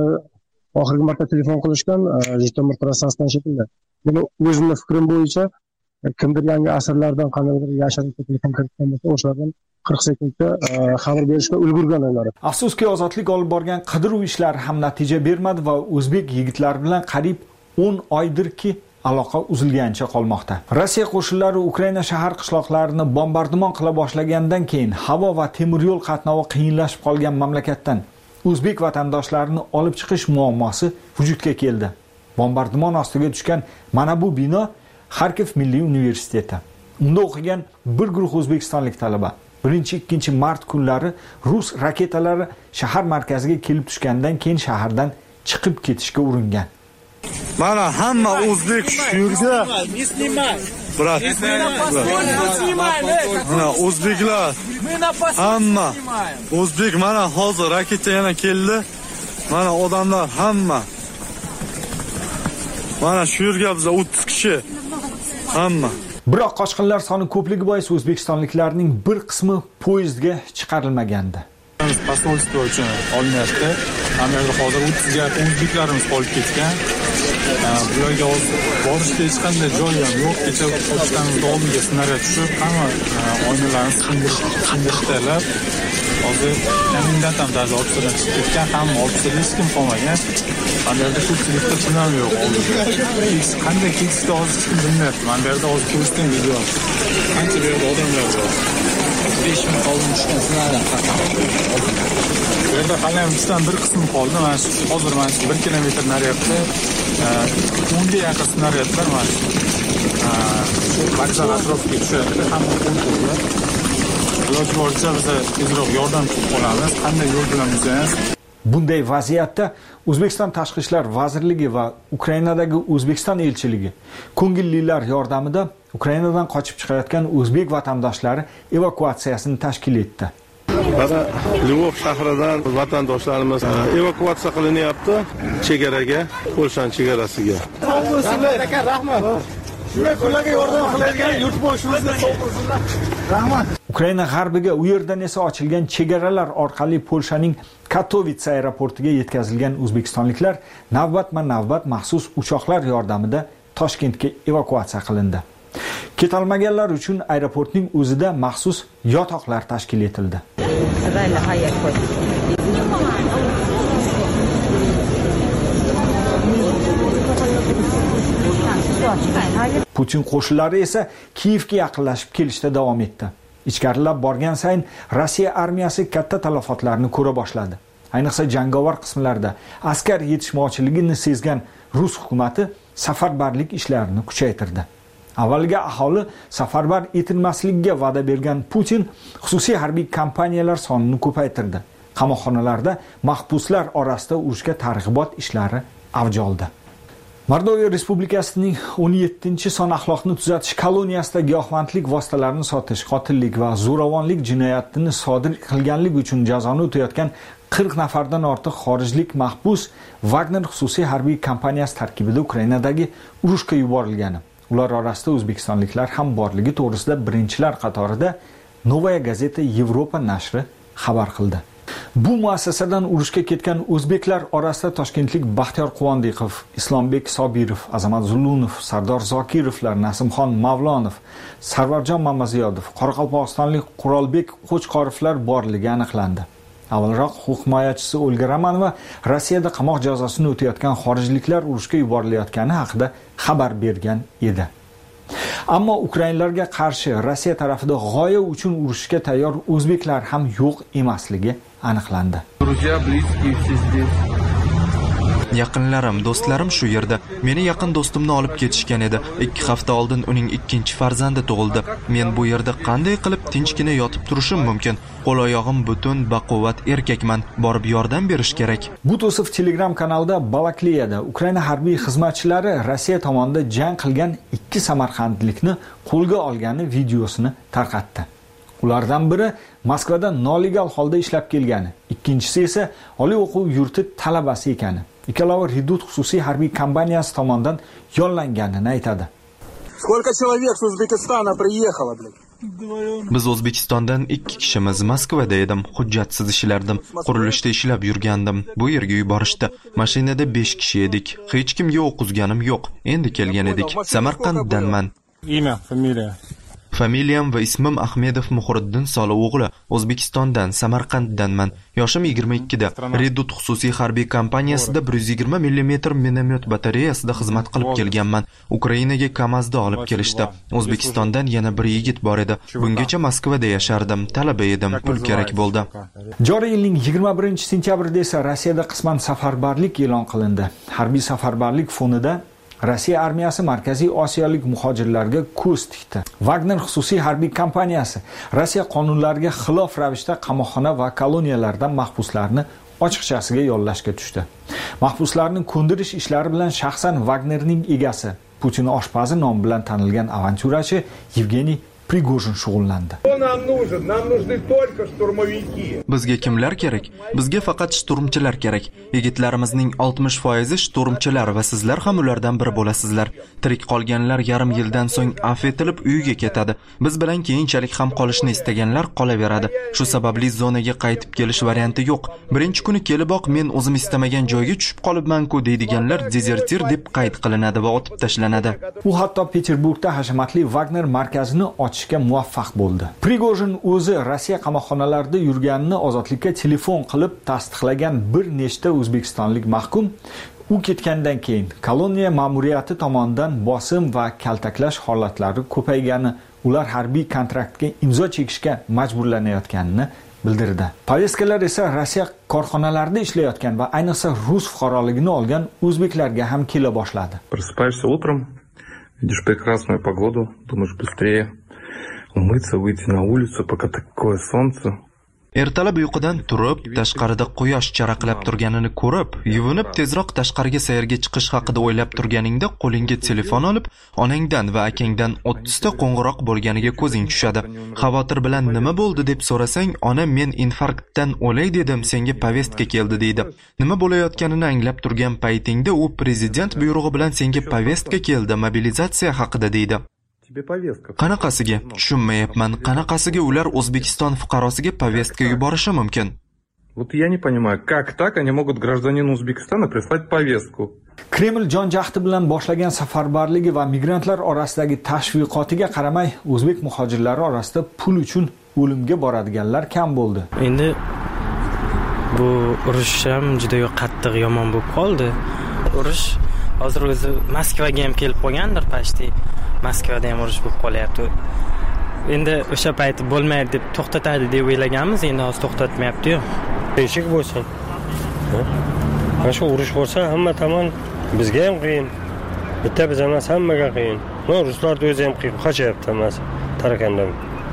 oxirgi marta telefon qilishgan Jitomir trassasidan shekilli. Men o'zimning fikrim bo'yicha kimdir yangi asrlardan qandaydir yashirin telefon kiritgan bo'lsa, o'shalardan qirq sekundda xabar berishga ulgurgan ular.
Afsuski ozodlik olib borgan qidiruv ishlari ham natija bermadi va o'zbek yigitlar bilan qariyb o'n oydirki aloqa uzilgancha qolmoqda. Rossiya qo'shinlari Ukraina shahar qishloqlarini bombardimon qila boshlagandan keyin havo va temir yo'l qatnovi qiyinlashib qolgan mamlakatdan o'zbek vatandoshlarini olib chiqish muammosi vujudga keldi. Bombardimon ostiga tushgan mana bu bino Xarkov Milliy universiteti. Unda o'qigan bir guruh o'zbekistonlik talaba birinchi ikkinchi mart kunlari rus raketalari shahar markaziga kelib tushgandan keyin shahardan chiqib ketishga uringan.
Mana hamma o'zbek shu yerga brat. Mana o'zbeklar hamma o'zbek mana hozir raketa yana keldi. Mana odamlar hamma mana shu yerga biz o'ttiz kishi hamma.
Biroq qochqinlar soni ko'pligi bois o'zbekistonliklarning bir qismi poyezdga chiqarilmagandi.
Pasolstvo uchun olinyapti. Amalda hozir o'ttizga o'zbeklarimiz qolib ketgan. Bularga borishga hech qanday joy ham yo'q. Kecha pochtamizning oldiga snaryad tushib, hamma oynalarni sindirishdilar. Hozir komendant ham даже ortidan chiqib ketgan, hamma ortida hech kim qolmagan. Amalda ko'pchilikda kim ham yo'q. Qanday ketishni hozir hech kim bilmayapti. Mana bu yerda hozir ko'rsatgan video. Qancha bu yerda odamlar bor. besh ming qoldim tushgan snaryad. Bu yerda hali ham uchdan bir qismi qoldi. Mana shu hozir mana shu bir kilometr naryapti. o'nga yaqin snaryadlar mana shu. Vokzal atrofiga tushadi. Hamma qo'llar. Iloji boricha biz tezroq yordam qilib qolamiz. Qanday yo'l bilan bizamiz?
Bunday vaziyatda O'zbekiston Tashqi ishlar vazirligi va Ukrainadagi O'zbekiston elchiligi ko'ngillilar yordamida Ukrainadan qochib chiqayotgan o'zbek vatandoshlari evakuatsiyasini tashkil etdi.
Mana Lvov shahridan vatandoshlarimiz evakuatsiya qilinyapti chegaraga, Polsha chegarasiga.
Rahmat. Shunday qo'llarga yordam qiladigan yurtboshimizga rahmat.
Ukraina g'arbiga, u yerdan esa ochilgan chegaralar orqali Polshaning Katowice aeroportiga yetkazilgan o'zbekistonliklar navbatma-navbat maxsus uchoqlar yordamida Toshkentga evakuatsiya qilindi. Ketolmaganlar uchun aeroportning o'zida maxsus yotoqlar tashkil etildi. Putin qo'shinlari esa Kiyevga yaqinlashib kelishda davom etdi. Ichkarilab borgan sayin Rossiya armiyasi katta talafotlarni ko'ra boshladi. Ayniqsa jangovar qismlarda askar yetishmovchiligini sezgan Rus hukumatı safarbarlik ishlarini kuchaytirdi. Avvalgi aholi safarbar etilmasligiga va'da bergan Putin xususiy harbiy kompaniyalar sonini ko'paytirdi. Qamoqxonalarda mahbuslar orasida urushga targ'ibot ishlari avj oldi. Mordova Respublikasining o'n yettinchi son axloqni tuzatish koloniyasida giyohvandlik vositalarini sotish, qotillik va zo'ravonlik jinoyatini sodir qilganlik uchun jazoni o'tayotgan qirq nafardan ortiq xorijlik mahbus Wagner xususiy harbiy kompaniyasi tarkibida Ukrainadagi urushga yuborilgani. Ular orasida o'zbekistonliklar ham borligi to'g'risida birinchilar qatorida Novaya Gazeta Yevropa nashri xabar qildi. Bu muassasadan urushga ketgan o'zbeklar orasida toshkentlik Baxtiyor Quvondiqov, Islombek Sobirov, Azamat Zulunov, Sardor Zokirovlar, Nasimxon Mavlonov, Sarvarjon Mamaziyodov, Qoraqalpog'istonlik Qurolbek Qo'chqorovlar borligi aniqlandi. Avvalroq huquq himoyachisi Olga Romanova Rossiyada qamoq jazosini o'tayotgan xorijliklar urushga yuborilayotgani haqida xabar bergan edi. Ammo ukrainlarga qarshi Rossiya tarafida g'oya uchun urushga tayyor o'zbeklar ham yo'q emasligi aniqlandi.
Yaqinlarim, do'stlarim shu yerda. Meni yaqin do'stimni olib ketishgan edi. ikki hafta oldin uning ikkinchi farzandi tug'ildi. Men bu yerda qanday qilib tinchgina yotib turishim mumkin? Qo'l-oyog'im butun, baquvvat erkakman. Borib yordam berish kerak.
Butosov Telegram kanalida Balakleyada Ukraina harbiy xizmatchilari Rossiya tomonidan jang qilgan ikki samarqandlikni qo'lga olgani videosini tarqatdi. Ulardan biri Moskvada nolegal holda ishlab kelgani, ikkinchisi esa oliy o'quv yurti talabasi ekani. Ikkalovi Redut xususiy harbiy kompaniyasi tomonidan yollanganini aytadi.
Сколько человек с Узбекистана приехало, блядь?
Biz O'zbekistondan ikki kishimiz Moskvada edim. Hujjatsiz ishlardim. Qurilishda ishlab yurgandim. Bu yerga yuborishdi. Mashinada besh kishi edik. Hech kimga o'qizganim yo'q. Endi kelgan edik. Samarqanddanman.
Имя, фамилия.
Familiyam va ismim Ahmedov Muhriddin Solov o'g'li. O'zbekistondan, Samarqanddanman. Yoshim yigirma ikkida. Redut xususiy harbiy kompaniyasida bir yuz yigirma millimetr minomyot batareyasida xizmat qilib kelganman. Ukrainaga Kamazda olib kelishdi. O'zbekistondan yana bir yigit bor edi. Bungacha Moskvada yashardim, talaba edim, pul kerak bo'ldi.
Joriy yilning yigirma birinchi sentyabrida esa Rossiyada qisman safarbarlik e'lon qilindi. Harbiy safarbarlik fonida Rossiya armiyasi Markaziy Osiyolik muhojirlarga ko'z tikdi. Wagner xususiy harbiy kompaniyasi Rossiya qonunlariga xilof ravishda qamoqxona va koloniyalardan mahbuslarni ochiqchasiga yollashga tushdi. Mahbuslarni ko'ndirish ishlari bilan shaxsan Wagnerning egasi, Putin oshpazi nomi bilan tanilgan avantyurachi Yevgeniy Prigojin shug'ullandi.
Bizga kimlar kerak? Bizga faqat shturmchilar kerak. Yigitlarimizning oltmish foizi shturmchilar va sizlar ham ulardan biri bo'lasizlar. Tirik qolganlar yarim yildan so'ng afv etilib uyiga ketadi. Biz bilan keyinchalik ham qolishni istaganlar qolaveradi. Shu sababli zonaga qaytib kelish varianti yo'q. Birinchi kuni keliboq men o'zim istamagan joyga tushib qolibman-ku deydiganlar dezertir deb qayd qilinadi va otib tashlanadi.
U hatto Peterburgda hashamatli Wagner markazini ochishga muvaffaq bo'ldi. Prigojin o'zi Rossiya qamoqxonalarida yurganini ozodlikka telefon qilib tasdiqlagan bir nechta o'zbekistonlik mahkum u ketgandan keyin koloniya ma'muriyati tomonidan bosim va kaltaklash holatlari ko'paygani, ular harbiy kontraktga imzo chekishga majburlanayotganini bildirdi. Повесткаlar esa Rossiya korxonalarida ishlayotgan va ayniqsa rus fuqaroligini olgan o'zbeklarga ham kela boshladi.
Просыпаешься утром, видишь прекрасную погоду, думаешь быстрее умыться, выйти на улицу, пока такое солнце.
Ertalab uyqudan turib, tashqarida quyosh charaqlab turganini ko'rib, yuvinib tezroq tashqariga sayrga chiqish haqida o'ylab turganingda qo'lingga telefon olib, onangdan va akangdan o'ttizta qo'ng'iroq bo'lganiga ko'zing tushadi. Xavotir bilan nima bo'ldi deb so'rasang, ona men infarktdan o'lay dedim, senga povestka keldi deydi. Nima bo'layotganini anglab turgan paytingda u prezident buyrug'i bilan senga povestka keldi, mobilizatsiya haqida deydi. Qanaqasiga? Tushunmayapman. Qanaqasiga ular O'zbekiston fuqarosiga povestka yuborishi mumkin?
Вот я не понимаю, как так они могут гражданину Узбекистана прислать повестку?
Kreml jon jahdi bilan boshlagan safarbarligi va migrantlar orasidagi tashviqotiga qaramay, o'zbek muhojirlari orasida pul uchun o'limga boradiganlar kam bo'ldi.
Endi bu urush ham juda qattiq yomon bo'lib qoldi. Urush hozir o'zi Moskvaga ham kelib qolgandir, почти Moskvada ham urush bo'lib qolyapti. Endi o'sha payt bo'lmaydi deb to'xtatadi deb o'ylaganmiz, endi hozir to'xtatmayapti-yu.
Eshik bo'lsin. Mana shu urush bo'lsa, hamma tomon bizga ham qiyin. Bitta biz emas, hammaga qiyin. No, ruslarning o'zi ham qiyin, qochyapti emas, tarakandan.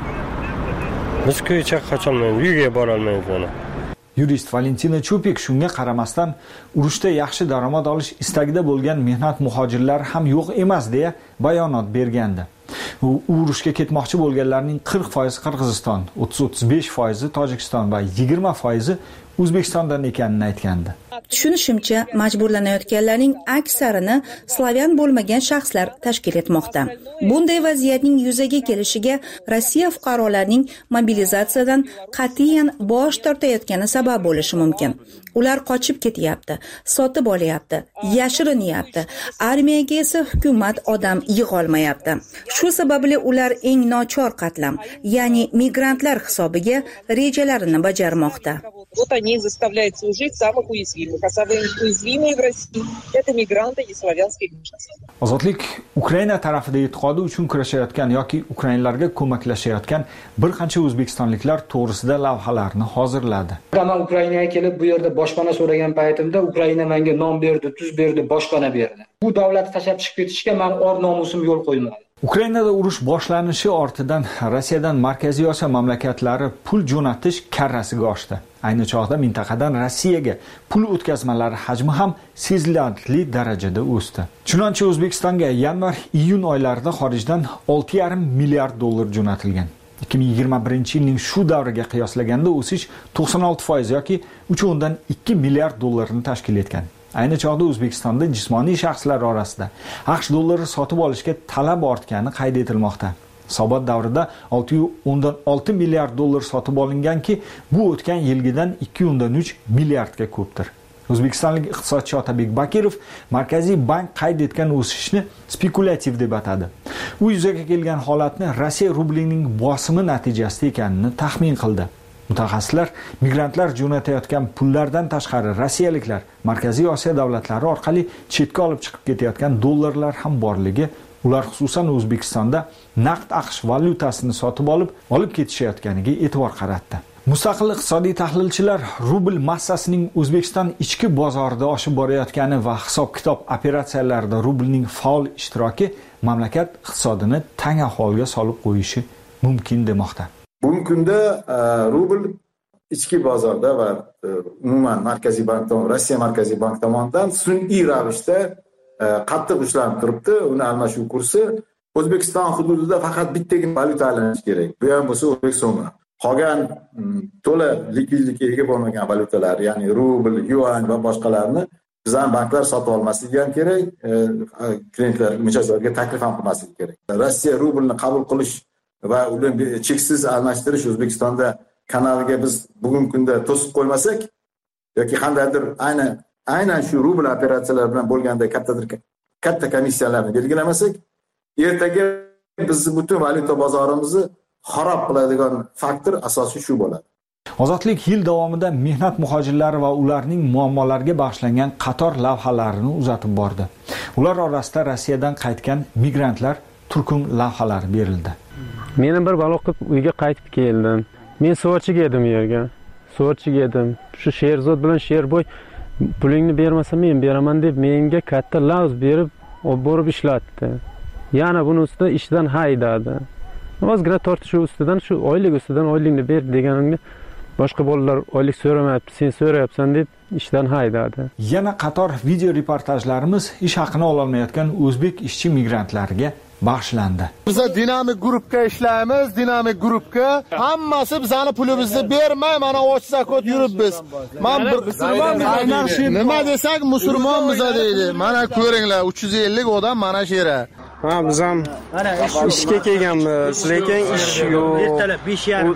Biz ko'ycha qocholmaymiz, uyga bora olmaymiz mana.
Yurist Valentina Chupik shunga qaramasdan urushda yaxshi daromad olish istagida bo'lgan mehnat muhojirlari ham yo'q emas deya bayonot bergandi. U urushga ketmoqchi bo'lganlarning qirq foizi Qirg'iziston, o'ttiz o'ttiz besh foizi Tojikiston va yigirma foizi O'zbekistondan ekanini aytgandi.
Tushunishimcha, majburlanayotganlarning aksarini slavyan bo'lmagan shaxslar tashkil etmoqda. Bunday vaziyatning yuzaga kelishiga Rossiya fuqarolarining mobilizatsiyadan qat'iyan bosh tortayotgani sabab bo'lishi mumkin. Ular qochib ketyapti, sotib olyapti, yashirinyapti. Armiyaga esa hukumat odam yig'a olmayapti. Shu sababli ular eng nochor qatlam, ya'ni migrantlar hisobiga rejalarini bajarmoqda.
Вот они заставляют служить самых уязвимых. А самые уязвимые в России – это мигранты и славянские меньшинства.
Ozodlik Ukraina tarafida e'tiqodi uchun kurashayotgan yoki Ukrainalarga ko'maklashayotgan bir qancha o'zbekistonliklar to'g'risida lavhalarni hozirladi.
Men Ukrainaga kelib bu yerda boshpana so'ragan paytimda Ukraina menga non berdi, tuz berdi, boshpana berdi. Bu davlatni tashlab chiqib ketishga men or nomusim yo'l qo'ymadi.
Ukrainada urush boshlanishi ortidan Rossiyadan Markaziy Osiyo mamlakatlari pul jo'natish karrasiga oshdi. Ayni chog'da mintaqadan Rossiyaga pul o'tkazmalari hajmi ham sezilarli darajada o'sdi. Chunonchi O'zbekistonga yanvar-iyun oylarida xorijdan olti yarim milliard dollar jo'natilgan. ikki ming yigirma birinchi yilning shu davriga qiyoslaganda o'sish to'qson olti foiz yoki uch o'ndan ikki milliard dollarni tashkil etgan. Ayni chog'da O'zbekistonda jismoniy shaxslar orasida AQSh dollari sotib olishga talab ortgani qayd etilmoqda. Hisobot davrida olti o'ndan olti milliard dollar sotib olinganki, bu o'tgan yilgidan ikki o'ndan uch milliardga ko'pdir. O'zbekistonlik iqtisodchi Otabek Bakirov Markaziy bank qayd etgan o'sishni spekulativ deb atadi. U yuzaga kelgan holatni Rossiya rublining bosimi natijasida ekanini taxmin qildi. Mutaxassislar migrantlar jo'natayotgan pullardan tashqari rossiyaliklar Markaziy Osiyo davlatlari orqali chetga olib chiqib ketayotgan dollarlar ham borligi, ular xususan O'zbekistonda naqd AQSh valyutasini sotib olib, olib ketishayotganiga e'tibor qaratdi. Mustaqil iqtisodiy tahlilchilar rubl massasining O'zbekiston ichki bozorida oshib borayotgani va hisob-kitob operatsiyalarida rublning faol ishtiroki mamlakat iqtisodini tang ahvolga solib qo'yishi mumkin demoqda.
Bugungi kunda rubl ichki bozorda va umuman Markaziy bank tomonidan, Rossiya Markaziy bank tomonidan sun'iy ravishda qattiq ushlanib turibdi. Uni almashuv kursi O'zbekiston hududida faqat bittagina valyuta aylanishi kerak. Bu ham bo'lsa o'zbek so'mi. Qolgan to'la likvidlikka ega bo'lmagan valyutalar, ya'ni rubl, yuan va boshqalarni bizdan banklar sotib olmasligi ham kerak, klientlar, mijozlarga taklif ham qilmasligi kerak. Rossiya rublni qabul qilish va uni cheksiz almashtirish O'zbekistonda kanaliga biz bugungi kunda to'sib qo'ymasak yoki qandaydir ayni aynan shu rubl operatsiyalar bilan bo'lganda kattadir katta komissiyalarni belgilamasak, ertaga bizni butun valyuta bozorimizni xarob qiladigan faktor asosiy shu bo'ladi.
Ozodlik yil davomida mehnat muhojirlari va ularning muammolariga bag'ishlangan qator lavhalarini uzatib bordi. Ular orasida Rossiyadan qaytgan migrantlar turkum lavhalari berildi.
Men bir balo qilib uyga qaytib keldim. Men suvatchiga edim yerga. Suvatchiga edim. Shu Sherzod bilan Sherboy pulingni bermasa men beraman deb menga katta lavz berib, olib borib ishlatdi. Yana buni ustida ishdan haydadi. Ozgina tortishuv ustidan shu oylik ustidan oylikni ber deganimga boshqa bolalar oylik so'ramayapti, sen so'rayapsan deb ishdan haydadi.
Yana qator video reportajlarimiz ish haqini ola olmayotgan o'zbek ishchi migrantlarga bag'ishlandi.
Biz dinamik guruhga ishlaymiz, dinamik guruhga hammasi bizani pulimizni bermay, mana och zakot yuribmiz. Men bir musulmonman. Nima desak musulmonmiz deydi. Mana ko'ringlar, uch yuz ellik odam mana shu yerda.
Ha, biz ham ishga kelganmiz, lekin ish yo'q.
Ertalab besh yarim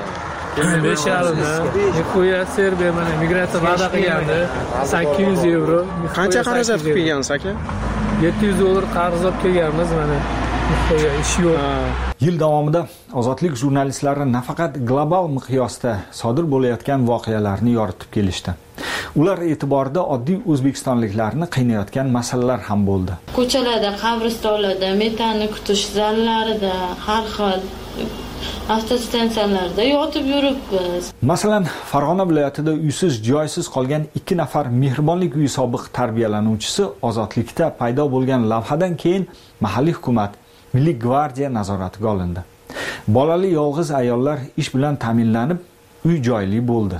dan. besh yarim dan. Nikoya Serbiya mana migratsiya va'da qilgandi. sakkiz yuz yevro.
Qancha xarajat qilib kelgansiz aka?
yetti yuz dollar qarz olib kelganmiz mana. Ish yo'q.
Yil davomida ozodlik jurnalistlari nafaqat global miqyosda sodir bo'layotgan voqealarni yoritib kelishdi. Ular e'tiborida oddiy o'zbekistonliklarni qiynayotgan masalalar ham bo'ldi.
Ko'chalarda, qabristonlarda, metanni kutish zallarida, har xil avtostansiyalarda yotib yuribmiz.
Masalan, Farg'ona viloyatida uysiz, joysiz qolgan ikki nafar mehribonlik uyi sobiq tarbiyalanuvchisi ozodlikda paydo bo'lgan lavhadan keyin mahalliy hukumat, Milliy gvardiya nazoratiga olindi. Bolali yolg'iz ayollar ish bilan ta'minlanib, uy joyli bo'ldi.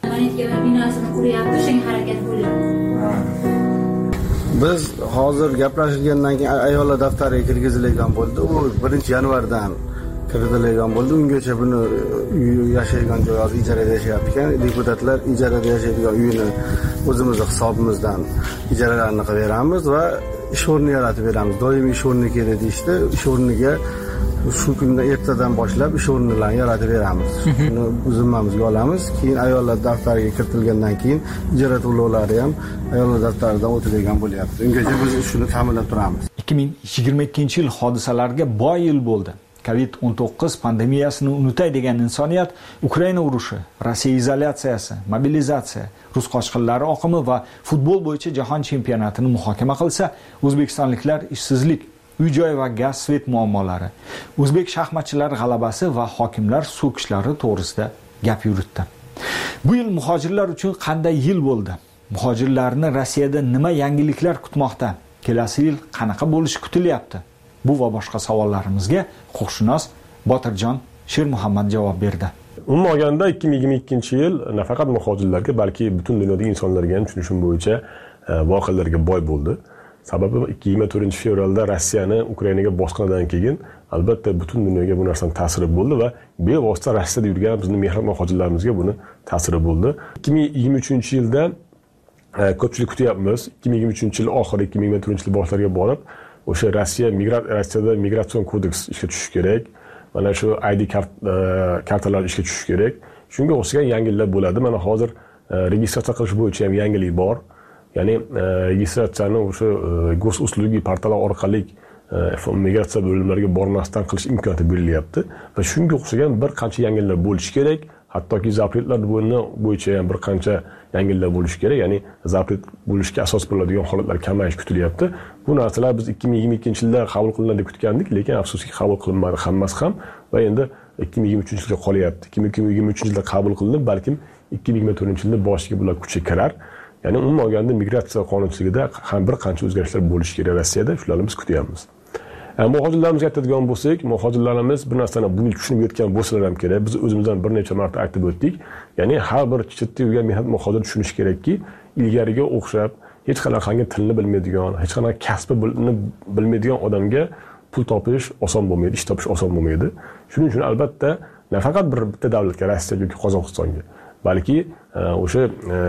Biz hozir gaplashilgandan keyin ayollar daftariga kirgizilgan bo'ldi. U birinchi yanvardan kiritilgan bo'ldi. Ungacha buni yashaydigan joy hozir ijarada yashayapti ekan. Deputatlar ijarada yashaydigan uyini o'zimizning hisobimizdan ijaralarni qilib beramiz va ish o'rni yaratib beramiz. Doimiy ish o'rni kerak deyishdi. Ish o'rniga shu kundan ertadan boshlab ish o'rnlarini yaratib beramiz. Shuni zimmamizga olamiz. Keyin ayollar daftariga kiritilgandan keyin ijara to'lovlari ham ayollar daftaridan o'tadigan bo'lyapti. Ungacha biz shuni ta'minlab turamiz.
ikki ming yigirma ikkinchi yil hodisalariga boy yil bo'ldi. covid o'n to'qqiz pandemiyasini unutay degan insoniyat Ukraina urushi, Rossiya izolyatsiyasi, mobilizatsiya, rus qochqinlari oqimi va futbol bo'yicha jahon chempionatini muhokama qilsa, o'zbekistonliklar ishsizlik, uy-joy va gaz svet muammolari, o'zbek shaxmatchilari g'alabasi va hokimlar so'kishlari to'g'risida gap yuritdi. Bu yil muhojirlar uchun qanday yil bo'ldi? Muhojirlarni Rossiyada nima yangiliklar kutmoqda? Kelasi yil qanaqa bo'lishi kutilyapti? Bu va boshqa savollarimizga huquqshunos Botirjon Shermuhammad javob berdi.
Umuman olganda ikki ming yigirma ikkinchi yil nafaqat muhojirlarga, balki butun dunyodagi insonlarga ham tushunishim bo'yicha voqealarga boy bo'ldi. Sababi yigirma to'rtinchi fevralda Rossiyani Ukrainaga bosqinidan keyin albatta butun dunyoga bu narsaning ta'siri bo'ldi va bevosita Rossiyada yurgan bizning mehribon muhojirlarimizga buni ta'siri bo'ldi. ikki ming yigirma uchinchi yilda ko'pchilik kutyapmiz. ikki ming yigirma uchinchi yil oxiri, ikki ming yigirma to'rtinchi yil boshlariga borib o'sha Rossiya migrat Rossiyada migratsion kodeks ishga tushishi kerak. Mana shu I D kart kartalar ishga tushishi kerak. Shunga o'xshagan yangiliklar bo'ladi. Mana hozir registratsiya qilish bo'yicha ham yangilik bor. Ya'ni registratsiyani o'sha gosuslugi portali orqali migratsiya bo'limlariga bormasdan qilish imkoniyati berilyapti va shunga o'xshagan bir qancha yangiliklar bo'lishi kerak. Hattoki zapretlar bo'yicha ham bir qancha yangiliklar bo'lishi kerak. Ya'ni zapret bo'lishga asos bo'ladigan holatlar kamayish kutilyapti. Bu narsalar biz ikki ming yigirma ikkinchi yilda qabul qilinadi deb kutgandik, lekin afsuski qabul qilinmadi hammasi ham va endi ikki ming yigirma uchinchi yilga qolyapti. ikki ming yigirma uchinchi yilda qabul qilinib, balkim ikki ming yigirma to'rtinchi yilda boshiga bular kuchga kirar. Ya'ni umuman olganda migratsiya qonunchiligida ham bir qancha o'zgarishlar bo'lishi kerak Rossiyada, shularni biz kutyapmiz. Muhojirlarimiz aytadigan bo'lsak, muhojirlarimiz bir narsani bu yil tushunib yetgan bo'lsalar ham kerak. Biz o'zimizdan bir necha marta aytib o'tdik. Ya'ni har bir chetda yurgan mehnat muhojir tushunishi kerakki, ilgariga o'xshab hech qanaqangi tilni bilmaydigan, hech qanaqa kasbi bilmaydigan odamga pul topish oson bo'lmaydi, ish topish oson bo'lmaydi. Shuning uchun albatta nafaqat bir bitta davlatga, Rossiya yoki Qozog'istonga, balki o'sha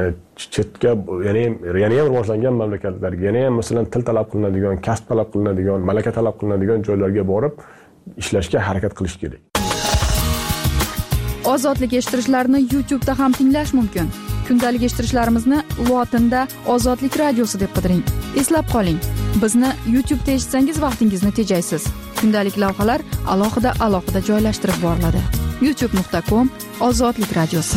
chetga, ya'ni yana ham rivojlangan mamlakatlarga, yana ham masalan til talab qilinadigan, kasb talab qilinadigan, malaka talab qilinadigan joylarga borib ishlashga harakat qilish kerak.
Ozodlik eshittirishlarni YouTube da ham tinglash mumkin. Kundalik eshittirishlarimizni lotinda Ozodlik radiosi deb qidiring. Eslab qoling, bizni YouTube da eshitsangiz vaqtingizni tejaysiz. Kundalik lavhalar alohida alohida joylashtirib boriladi. youtube nuqta com Ozodlik radiosi.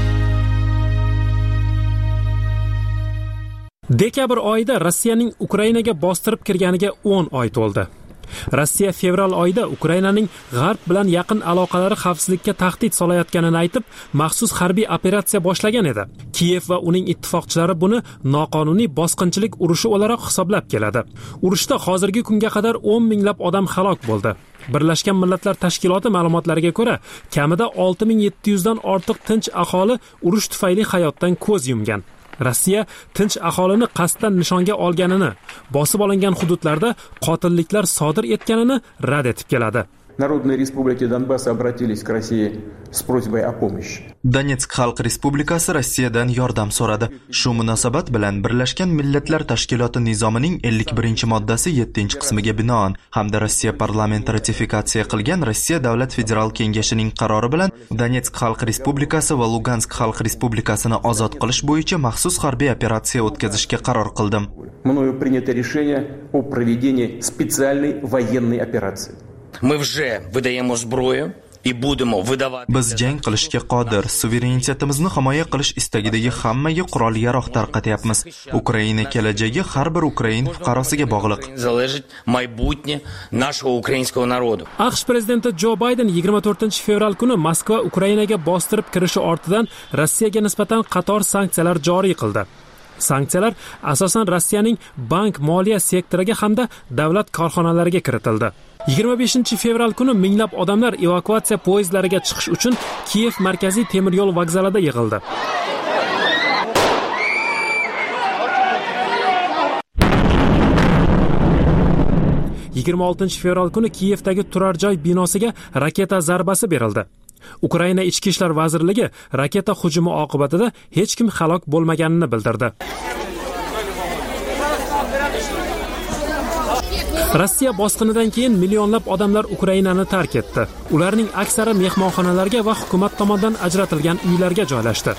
Dekabr oyida Rossiyaning Ukrainaga bostirib kirganiga o'n oy to'ldi. Rossiya fevral oyida Ukrainaning G'arb bilan yaqin aloqalari xavfsizlikka tahdid solayotganini aytib, maxsus harbiy operatsiya boshlagan edi. Kiyev va uning ittifoqchilari buni noqonuniy bosqinchilik urushi o'laroq hisoblab keladi. Urushda hozirgi kunga qadar o'n minglab odam halok bo'ldi. Birlashgan Millatlar Tashkiloti ma'lumotlariga ko'ra, kamida olti ming yetti yuz dan ortiq tinch aholi urush tufayli hayotdan ko'z yumgan. Rossiya tinch aholini qasddan nishonga olganini, bosib olingan hududlarda qotilliklar sodir etganini rad etib keladi.
Народные республики Донбасса обратились к России с просьбой о помощи.
Donetsk Xalq Respublikasi Rossiyadan yordam so'radi. Shu munosabat bilan Birlashgan Millatlar Tashkiloti nizomining ellik birinchi moddasi yettinchi qismiga binoan hamda Rossiya parlamenti ratifikatsiya qilgan Rossiya Davlat Federal Kengashining qarori bilan Donetsk Xalq Respublikasi va Lugansk Xalq Respublikasini ozod qilish bo'yicha maxsus harbiy operatsiya o'tkazishga qaror qildim.
Мною принято решение о проведении специальной военной операции.
Мы вже видаємо зброю
Biz jang qilishga qodir, suverenitetimizni himoya qilish istagidagi hammaga qurol-yarog' tarqatyapmiz. Ukraina kelajagi har bir ukrain fuqarosiga bog'liq.
AQSh prezidenti Jo Bayden yigirma to'rtinchi fevral kuni Moskva Ukrainaga bostirib kirishi ortidan Rossiyaga nisbatan qator sanksiyalar joriy qildi. Sanksiyalar asosan Rossiyaning bank moliya sektoriga hamda davlat korxonalariga kiritildi. yigirma beshinchi fevral kuni minglab odamlar evakuatsiya poyezdlariga chiqish uchun Kiyev markaziy temir yo'l vokzalida yig'ildi. yigirma oltinchi fevral kuni Kiyevdagi turar joy binosiga raketa zarbasi berildi. Ukraina ichki ishlar vazirligi raketa hujumi oqibatida hech kim halok bo'lmaganini bildirdi. Rossiya bosqinidan keyin millionlab odamlar Ukrainani tark etdi. Ularning aksari mehmonxonalarga va hukumat tomonidan ajratilgan uylarga joylashdi.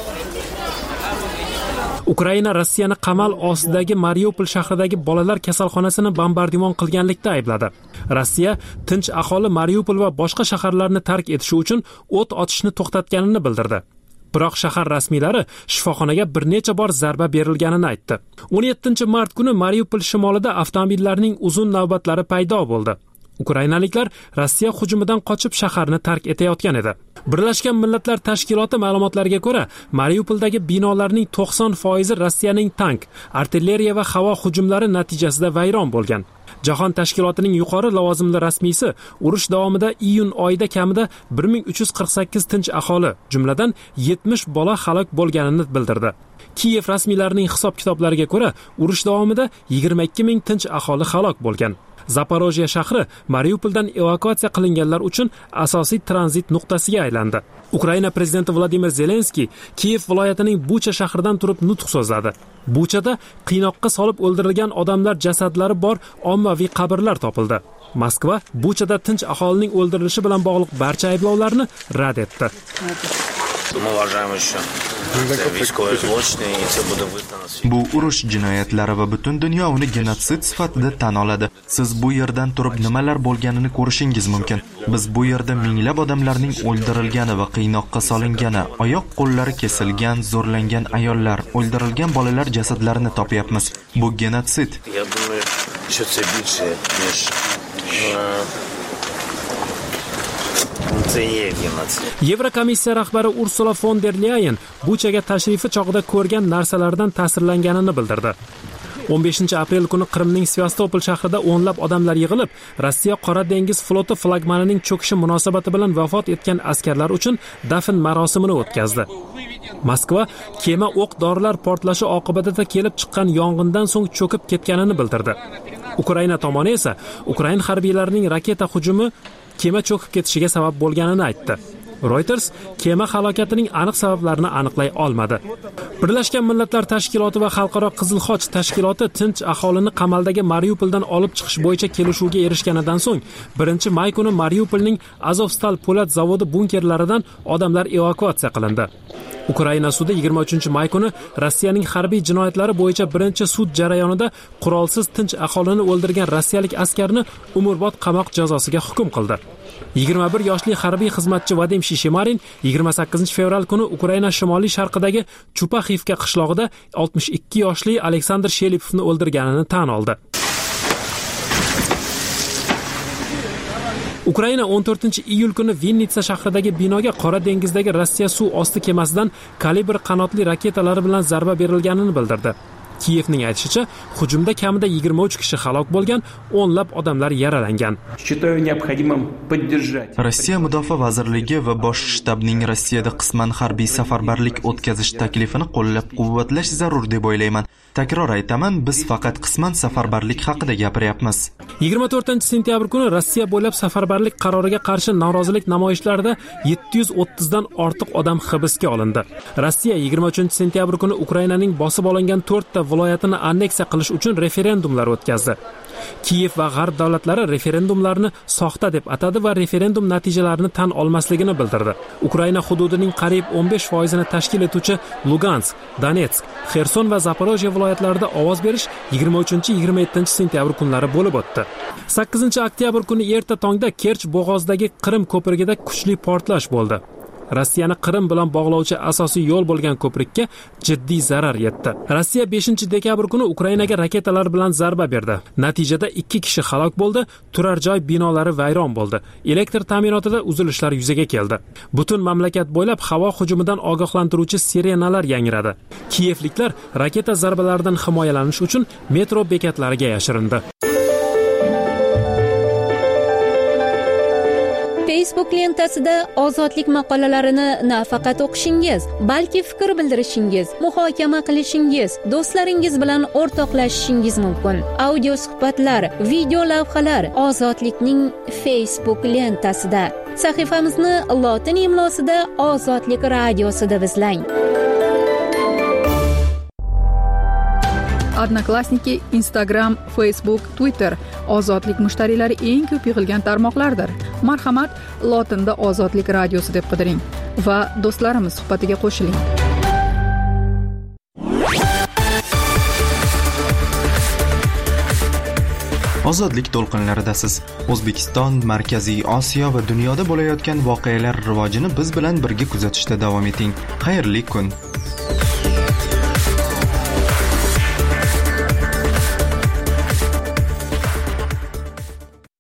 Ukraina Rossiyani qamal ostidagi Mariupol shahridagi bolalar kasalxonasini bombardimon qilganlikda aybladi. Rossiya tinch aholi Mariupol va boshqa shaharlarni tark etishi uchun o't ochishni to'xtatganini bildirdi. Biroq shahar rasmiylari shifoxonaga bir necha bor zarba berilganini aytdi. o'n yettinchi mart kuni Mariupol shimolida avtomobillarning uzun navbatlari paydo bo'ldi. Ukrainaliklar Rossiya hujumidan qochib shaharni tark etayotgan edi. Birlashgan Millatlar Tashkiloti ma'lumotlariga ko'ra, Mariupoldagi binolarning to'qson foizi Rossiyaning tank, artilleriya va havo hujumlari natijasida vayron bo'lgan. Jahon tashkilotining yuqori lavozimli rasmiysi urush davomida iyun oyida kamida bir ming uch yuz qirq sakkiz tinch aholi, jumladan yetmish bola halok bo'lganini bildirdi. Kiyev rasmiylarining hisob-kitoblariga ko'ra, urush davomida yigirma ikki ming tinch aholi halok bo'lgan. Zaporojye shahri Mariupoldan evakuatsiya qilinganlar uchun asosiy tranzit nuqtasiga aylandi. Ukraina prezidenti Vladimir Zelenskiy Kiyev viloyatining Bucha shahridan turib nutq so'zladi. Buchada qiynoqqa solib o'ldirilgan odamlar jasadlari bor ommaviy qabrlar topildi. Moskva Buchada tinch aholining o'ldirilishi bilan bog'liq barcha ayblovlarni rad etdi.
Bu urush jinoyatlari va butun dunyo uni genotsid sifatida tan oladi. Siz bu yerdan turib nimalar bo'lganini ko'rishingiz mumkin. Biz bu yerda minglab odamlarning o'ldirilgani va qiynoqqa solingani, oyoq qo'llari kesilgan, zo'rlangan ayollar, o'ldirilgan bolalar jasadlarini topyapmiz. Bu genotsid.
Yevrokomissiya rahbari Ursula von der Leyen Buchaga tashrifi chog'ida ko'rgan narsalardan ta'sirlanganini bildirdi. o'n beshinchi aprel kuni Qrimning Sevastopol shahrida o'nlab odamlar yig'ilib, Rossiya Qora dengiz floti flagmanining cho'kishi munosabati bilan vafot etgan askarlar uchun dafn marosimini o'tkazdi. Moskva kema o'q-dorilar portlashi oqibatida kelib chiqqan yong'indan so'ng cho'kib ketganini bildirdi. Ukraina tomoni esa Ukrain harbiylarining raketa hujumi kema cho'kib ketishiga sabab bo'lganini aytdi. Reuters kema halokatining aniq sabablarini aniqlay olmadi. Birlashgan Millatlar Tashkiloti va Xalqaro Qizil Xoch tashkiloti tinch aholini qamaldagi Mariupoldan olib chiqish bo'yicha kelishuvga erishganidan so'ng birinchi may kuni Mariupolning Azovstal po'lat zavodi bunkerlaridan odamlar evakuatsiya qilindi. Ukraina sudi yigirma uchinchi may kuni Rossiyaning harbiy jinoyatlari bo'yicha birinchi sud jarayonida qurolsiz tinch aholini o'ldirgan rossiyalik askarni umrbod qamoq jazosiga hukm qildi. yigirma bir yoshli harbiy xizmatchi Vadim Shishemarin yigirma sakkizinchi fevral kuni Ukraina shimoliy sharqidagi Chupaxivka qishlog'ida oltmish ikki yoshli Aleksandr Shelipovni o'ldirganini tan oldi. Ukraina o'n to'rtinchi iyul kuni Vinnitsa shahridagi binoga Qora dengizdagi Rossiya suv osti kemasidan kalibr qanotli raketalari bilan zarba berilganini bildirdi. Kiyevning aytishicha, hujumda kamida yigirma uch kishi halok bo'lgan, o'nlab odamlar yaralangan.
Rossiya Mudofaa vazirligi va bosh shtabning Rossiyada qisman harbiy safarbarlik o'tkazish taklifini qo'llab-quvvatlash zarur deb o'ylayman. Takror aytaman, biz faqat qisman safarbarlik haqida gapiryapmiz.
yigirma to'rtinchi sentyabr kuni Rossiya bo'ylab safarbarlik qaroriga qarshi norozilik namoyishlarida yetti yuz o'ttizdan ortiq odam hibsga olindi. Rossiya yigirma uchinchi sentyabr kuni Ukrainaning bosib olingan to'rtta viloyatini anneksiya qilish uchun referendumlar o'tkazdi. Kiyev va G'arb davlatlari referendumlarni soxta deb atadi va referendum natijalarini tan olmasligini bildirdi. Ukraina hududining qariyb o'n besh foizini tashkil etuvchi Lugansk, Donetsk, Xerson va Zaporojye viloyatlarida ovoz berish yigirma uchinchi yigirma yettinchi sentyabr kunlari bo'lib o'tdi. sakkizinchi oktyabr kuni erta tongda Kerch bo'g'ozidagi Qrim ko'prigida kuchli portlash bo'ldi. Rossiyani Qrim bilan bog'lovchi asosiy yo'l bo'lgan ko'prikka jiddiy zarar yetdi. Rossiya beshinchi dekabr kuni Ukrainaga raketalar bilan zarba berdi. Natijada ikki kishi halok bo'ldi, turar joy binolari vayron bo'ldi. Elektr ta'minotida uzilishlar yuzaga keldi. Butun mamlakat bo'ylab havo hujumidan ogohlantiruvchi sirenalar yangradi. Kiyevliklar raketa zarbalaridan himoyalanish uchun metro bekatlariga yashirindi.
Facebook lentasida ozodlik maqolalarini nafaqat o'qishingiz, balki fikr bildirishingiz, muhokama qilishingiz, do'stlaringiz bilan o'rtoqlashishingiz mumkin. Audio suhbatlar, video lavhalar ozodlikning Facebook lentasida. Sahifamizni lotin imlosida Ozodlik radiosida izlang.
Odnoklassniki, Instagram, Facebook, Twitter ozodlik mushtariylari eng ko'p yig'ilgan tarmoqlardir. Marhamat, lotinda Ozodlik radiosi deb qidiring va do'stlarimiz suhbatiga qo'shiling.
Ozodlik to'lqinlaridasiz. O'zbekiston, Markaziy Osiyo va dunyoda bo'layotgan voqealar rivojini biz bilan birga kuzatishda davom eting. Xayrli kun.